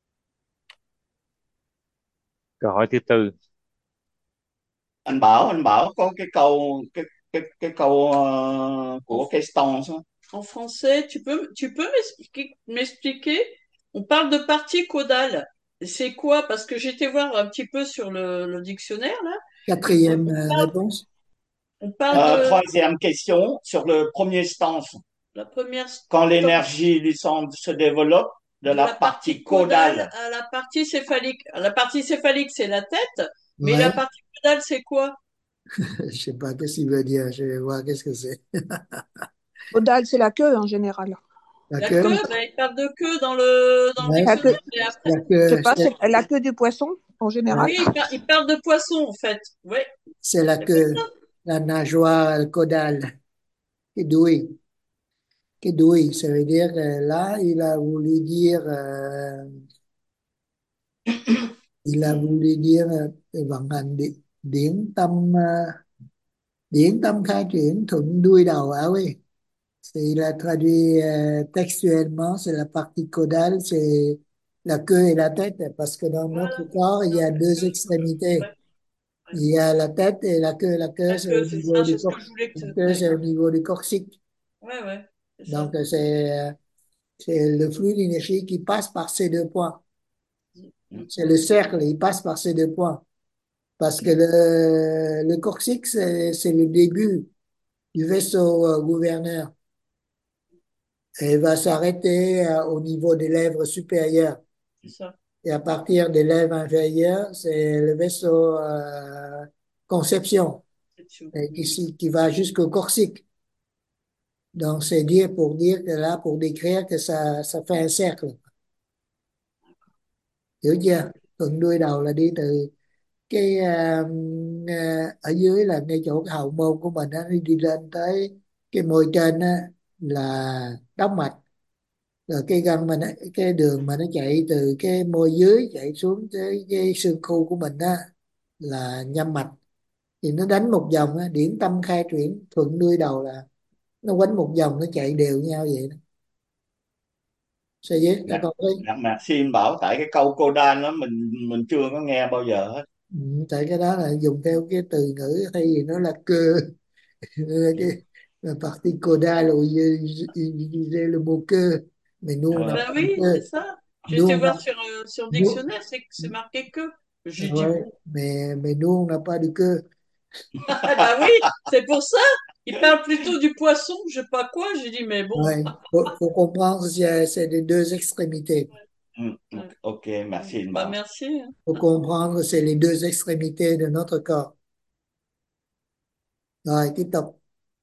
Câu hỏi thứ tư. Anh Bảo, anh Bảo có cái câu cái cái cái câu ờ, của cái Stone đó. En français, tu peux, tu peux m'expliquer, m'expliquer? On parle de partie caudale. C'est quoi? Parce que j'étais voir un petit peu sur le, le dictionnaire, là. Quatrième On euh, parle, réponse. on parle Euh, de troisième question sur le premier stance. la première Quand stance l'énergie du sang se développe de de la la partie partie caudale caudale, à la partie céphalique. La partie céphalique, c'est la tête, mais la Ouais. partie caudale, c'est quoi? Je sais pas qu'est-ce qu'il veut dire. Je vais voir qu'est-ce que c'est. Caudale, c'est la queue en général. La La queue. queue, ben, il parle de queue dans le, dans le Ouais, La queue, dictionnaire, mais après, la je sais queue, pas, c'est c'est la queue du poisson en général. oui, il, par- il parle de poisson, en fait. Oui, c'est la c'est pas queue, ça. la nageoire caudale, cái đuôi. Cái đuôi, ça veut dire que là, il a voulu dire, euh, il a voulu dire euh, vận hành điển, điển tâm, euh, điển tâm khai triển thuận đuôi đầu. Ah oui, c'est, il a traduit euh, textuellement, c'est la partie caudale, c'est la queue et la tête, parce que dans notre Voilà, corps, il y c'est a la deux queue. extrémités. Ouais, ouais. Il y a la tête et la queue. La queue, La c'est queue, au c'est niveau ça, du c'est ce que corps. je voulais que La tu... queue, Ouais, c'est au niveau du coccyx. ouais, ouais, c'est Donc, ça. c'est euh, c'est le flux d'énergie qui passe par ces deux points. Mm. C'est le cercle, il passe par ces deux points. Parce que le, le coccyx, c'est c'est le début du vaisseau euh, gouverneur. Et il va s'arrêter euh, au niveau des lèvres supérieures. C'est ça. Et à partir des lèvres inférieures, c'est le vaisseau euh, conception C'est tout. et qui, qui va jusqu'au coccyx. Donc, c'est dire pour dire que là, pour décrire que ça, ça fait un cercle. Hiểu chưa? Thuận đuôi đầu là đi từ cái à, à, ở dưới là ngay chỗ cái hậu môn của mình á, đi đi lên tới cái môi trên á, là đốc mạch. Rồi cái gân mình á, cái đường mà nó chạy từ cái môi dưới chạy xuống tới cái xương khu của mình á là nhâm mạch. Thì nó đánh một vòng á, điển tâm khai triển thuận đuôi đầu là nó quánh một vòng, nó chạy đều nhau vậy đó. Sao vậy các dạ, con thấy? dạ, merci anh Bảo, tại cái câu codan đó mình mình chưa có nghe bao giờ hết. Ừ, tại cái đó là dùng theo cái từ ngữ thay vì nó là cơ. Que la partie caudale, où il il utilisait le mot que, mais nous, on n'a Ben pas de oui, c'est que. ça. J'ai Nous, été on voir a, sur, euh, sur nous, dictionnaire, c'est c'est marqué que. J'ai dit ouais, bon. mais, mais nous, on n'a pas de que. Ah bah oui, c'est pour ça. Il parle plutôt du poisson, je sais pas quoi. J'ai dit mais bon. Ouais. Faut, faut comprendre, c'est c'est des deux extrémités. Hmm, Ouais. ok, merci Bah Ilma. merci. Hein. Faut comprendre, c'est les deux extrémités de notre corps. Rồi, tiếp tục.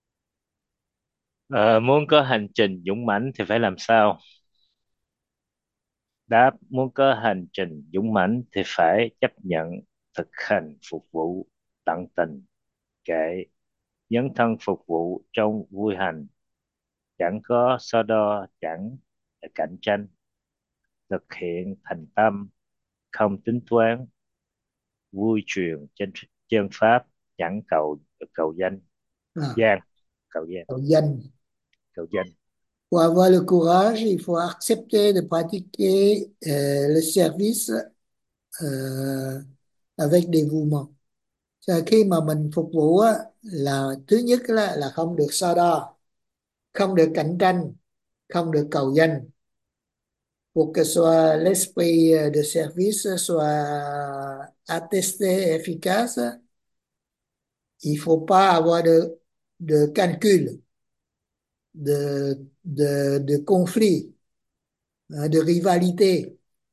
Ờ, muốn có hành trình dũng mãnh thì phải làm sao? Đáp: muốn có hành trình dũng mãnh thì phải chấp nhận thực hành phục vụ tận tình, kệ, dấn thân phục vụ trong vui hành, chẳng có so đo, chẳng cạnh tranh, thực hiện thành tâm, không tính toán, vui truyền trên chân pháp, chẳng cầu cầu danh, À, gian, cầu danh, khẩu danh. cầu danh. Pour avoir le courage, il faut accepter de pratiquer euh, le service euh, avec dévouement. Là, khi mà mình phục vụ á, là thứ nhất là, là không được so đo, không được cạnh tranh, không được cầu danh. Pour que soit l'esprit de service soit attesté et efficace, il faut pas avoir de, de calcul, de, de, de conflit, hein, de rivalité.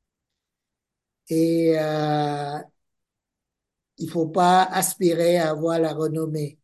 Et euh, il faut pas aspirer à avoir la renommée.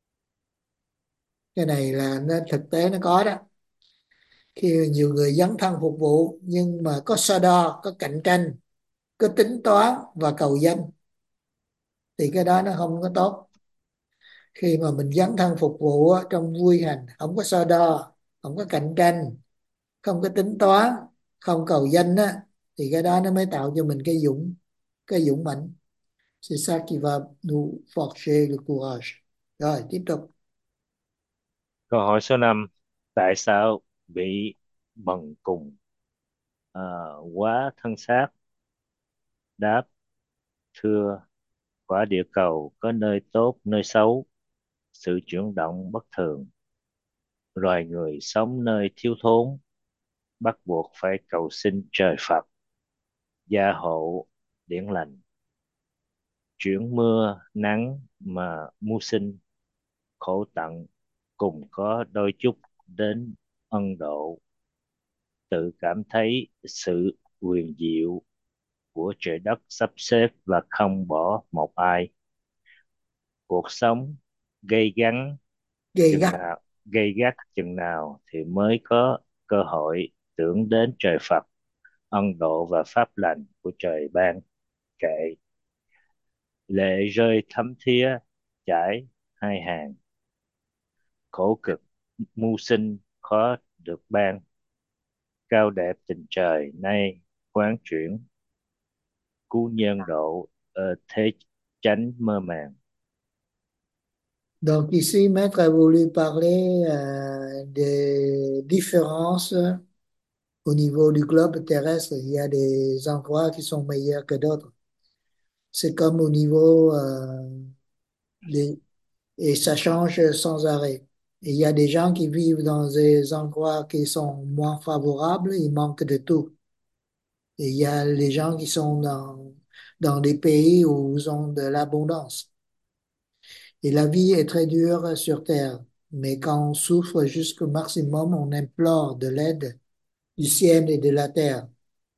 Cái này là nó thực tế nó có đó. Khi nhiều người dấn thân phục vụ nhưng mà có so đo, có cạnh tranh, có tính toán và cầu danh thì cái đó nó không có tốt. Khi mà mình dấn thân phục vụ á, trong vui hành, không có so đo, không có cạnh tranh, không có tính toán, không cầu danh á, thì cái đó nó mới tạo cho mình cái dũng, cái dũng mãnh. C'est ça qui va nous forger le courage. Rồi, tiếp tục. Câu hỏi số năm: tại sao bị bần cùng ờ, quá thân xác? Đáp: thưa, quả địa cầu có nơi tốt nơi xấu, sự chuyển động bất thường, loài người sống nơi thiếu thốn, bắt buộc phải cầu xin trời Phật gia hộ điển lành, chuyển mưa nắng mà mưu sinh, khổ tận cùng có đôi chút đến ân độ, tự cảm thấy sự quyền diệu của trời đất sắp xếp và không bỏ một ai. Cuộc sống gây gắn Gây chừng gắt. nào gây gắt chừng nào thì mới có cơ hội tưởng đến trời Phật ân độ và pháp lành của trời ban. Kệ, lệ rơi thấm thía chảy hai hàng, khổ cực mưu sinh khó được ban, cao đẹp tình trời nay quán chuyển, cứu nhân độ ở thế chánh mơ màng. Donc ici, Maître a voulu parler euh, des différences au niveau du globe terrestre. Il y a des endroits qui sont meilleurs que d'autres. C'est comme au niveau euh, des... Et ça change sans arrêt. Et il y a des gens qui vivent dans des endroits qui sont moins favorables, ils manquent de tout. Et il y a les gens qui sont dans, dans des pays où ils ont de l'abondance. Et la vie est très dure sur Terre. Mais quand on souffre jusqu'au maximum, on implore de l'aide du ciel et de la terre.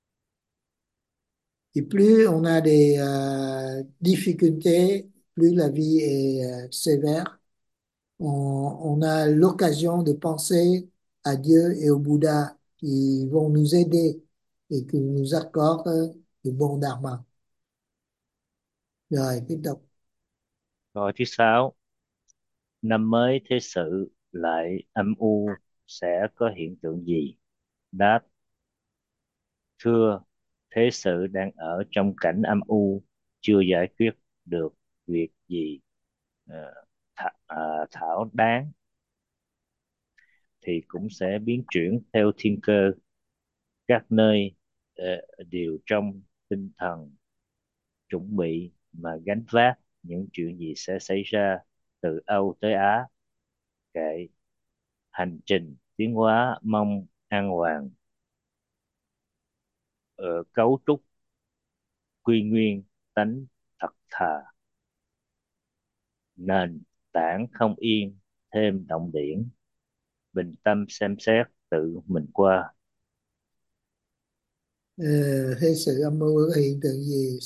Et plus on a des euh, difficultés, plus la vie est euh, sévère, on, on a l'occasion de penser à Dieu et au Bouddha qui vont nous aider et qui nous accordent le bon dharma. Rồi, tiếp tục. Câu thứ sáu: năm mới thế sự lại âm u, sẽ có hiện tượng gì? Đáp: thưa, thế sự đang ở trong cảnh âm u, chưa giải quyết được việc gì ờ, thà, à, thảo đáng thì cũng sẽ biến chuyển theo thiên cơ. Các nơi ờ, đều trong tinh thần chuẩn bị mà gánh vác những chuyện gì sẽ xảy ra từ Âu tới Á. kệ hành trình tiến hóa mong an hoàng, ờ, cấu trúc quy nguyên tánh thật thà, nền tảng không yên thêm động điển, bình tâm xem xét tự mình qua. Ờ, Thế sự âm mưu là hiện tượng gì?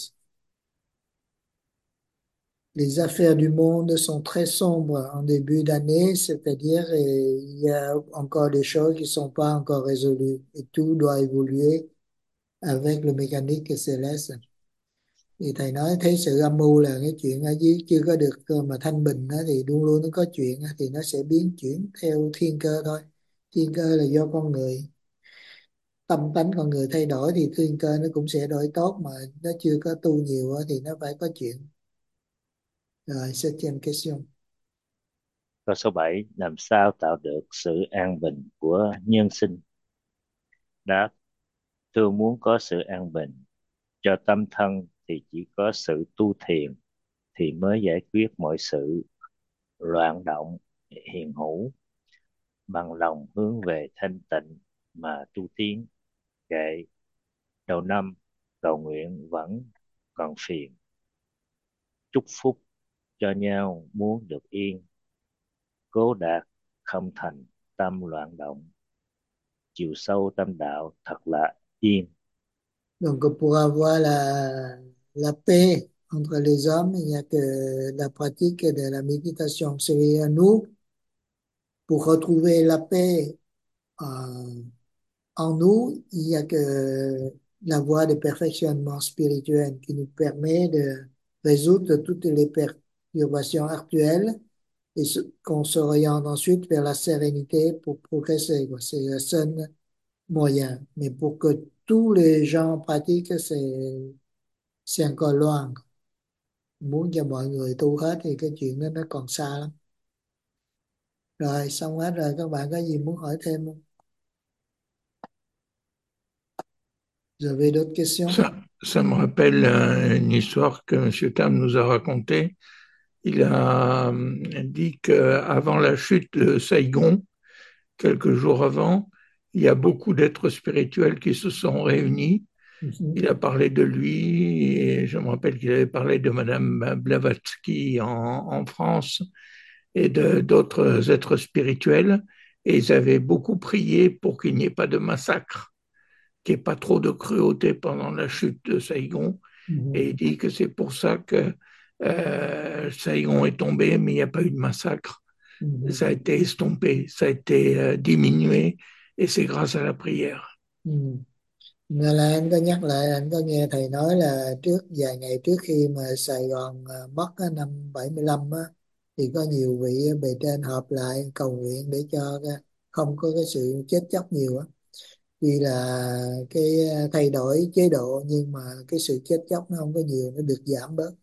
Les affaires du monde sont très sombres en début d'année, c'est-à-dire euh, il y a encore des choses qui ne sont pas encore résolues et tout doit évoluer avec le mécanique céleste. Thì thầy nói thế sự âm mưu là cái chuyện ở dưới chưa có được cơ mà thanh bình á, thì luôn luôn nó có chuyện á, thì nó sẽ biến chuyển theo thiên cơ thôi. Thiên cơ là do con người, tâm tánh con người thay đổi thì thiên cơ nó cũng sẽ đổi tốt, mà nó chưa có tu nhiều á, thì nó phải có chuyện. Rồi, septième question. Câu số bảy, làm sao tạo được sự an bình của nhân sinh? Đáp, tôi muốn có sự an bình cho tâm thân thì chỉ có sự tu thiền thì mới giải quyết mọi sự loạn động hiện hữu, bằng lòng hướng về thanh tịnh mà tu tiến. Kệ đầu năm cầu nguyện vẫn còn phiền, chúc phúc cho nhau muốn được yên, cố đạt không thành tâm loạn động, chiều sâu tâm đạo thật là yên. Donc pour avoir la, la paix entre les hommes, il n'y a que la pratique de la méditation. C'est à nous, pour retrouver la paix en, en nous, il n'y a que la voie de perfectionnement spirituel qui nous permet de résoudre toutes les perturbations actuelles et ce- qu'on s'oriente ensuite vers la sérénité pour progresser, quoi. C'est le seul moyen. Mais pour que tous les gens pratiquent, c'est c'est encore loin. Muốn cho mọi người tu hết thì cái chuyện đó nó còn xa lắm. Rồi, xong hết rồi. Các bạn có gì muốn hỏi thêm không? Vous avez d'autres questions? Ça, ça me rappelle euh, une histoire que M. Tam nous a racontée. Il a euh, dit qu'avant la chute de Saigon, quelques jours avant, il y a beaucoup d'êtres spirituels qui se sont réunis. Mhm. Il a parlé de lui, et je me rappelle qu'il avait parlé de Madame Blavatsky en, en France et de d'autres êtres spirituels, et ils avaient beaucoup prié pour qu'il n'y ait pas de massacre, qu'il n'y ait pas trop de cruauté pendant la chute de Saigon. Mhm. Et il dit que c'est pour ça que euh, Saigon est tombé, mais il n'y a pas eu de massacre. Mhm. Ça a été estompé, ça a été euh, diminué, et c'est grâce à la prière. Mhm. Nên là anh có nhắc lại, anh có nghe thầy nói là trước vài ngày trước khi mà Sài Gòn à, mất á, năm bảy mươi lăm á, thì có nhiều vị bề trên họp lại cầu nguyện để cho cái- không có cái sự chết chóc nhiều á. Tuy là cái à, thay đổi chế độ nhưng mà cái sự chết chóc nó không có nhiều, nó được giảm bớt.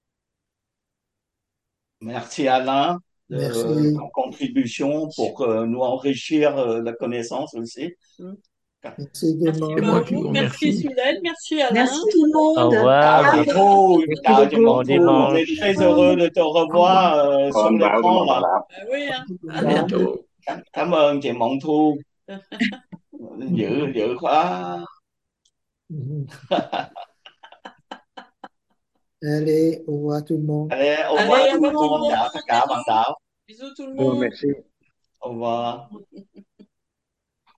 Merci Alain de Merci. ton contribution pour euh, nous enrichir euh, la connaissance aussi. Mm. Merci tout le Merci C'est monde. moi qui beaucoup. vous Merci remercie. Soudel. Merci Alain. Merci tout le Au monde. Ciao revoir, Diego, Merci ciao beaucoup. bon Diego. On est dimanche. très heureux de te revoir euh, sur Con báo l'écran một bà là. đạo. Ah oui, hein. À bientôt. Cảm, cảm ơn chị Mộng Thu, dữ dữ quá. Mhm. Allez, au revoir tout le monde. Allez, au Allez, revoir au tout le revoir tout le monde, monde. chào tất cả bạn đạo. Bisous tout le Oh, monde. merci. Au revoir.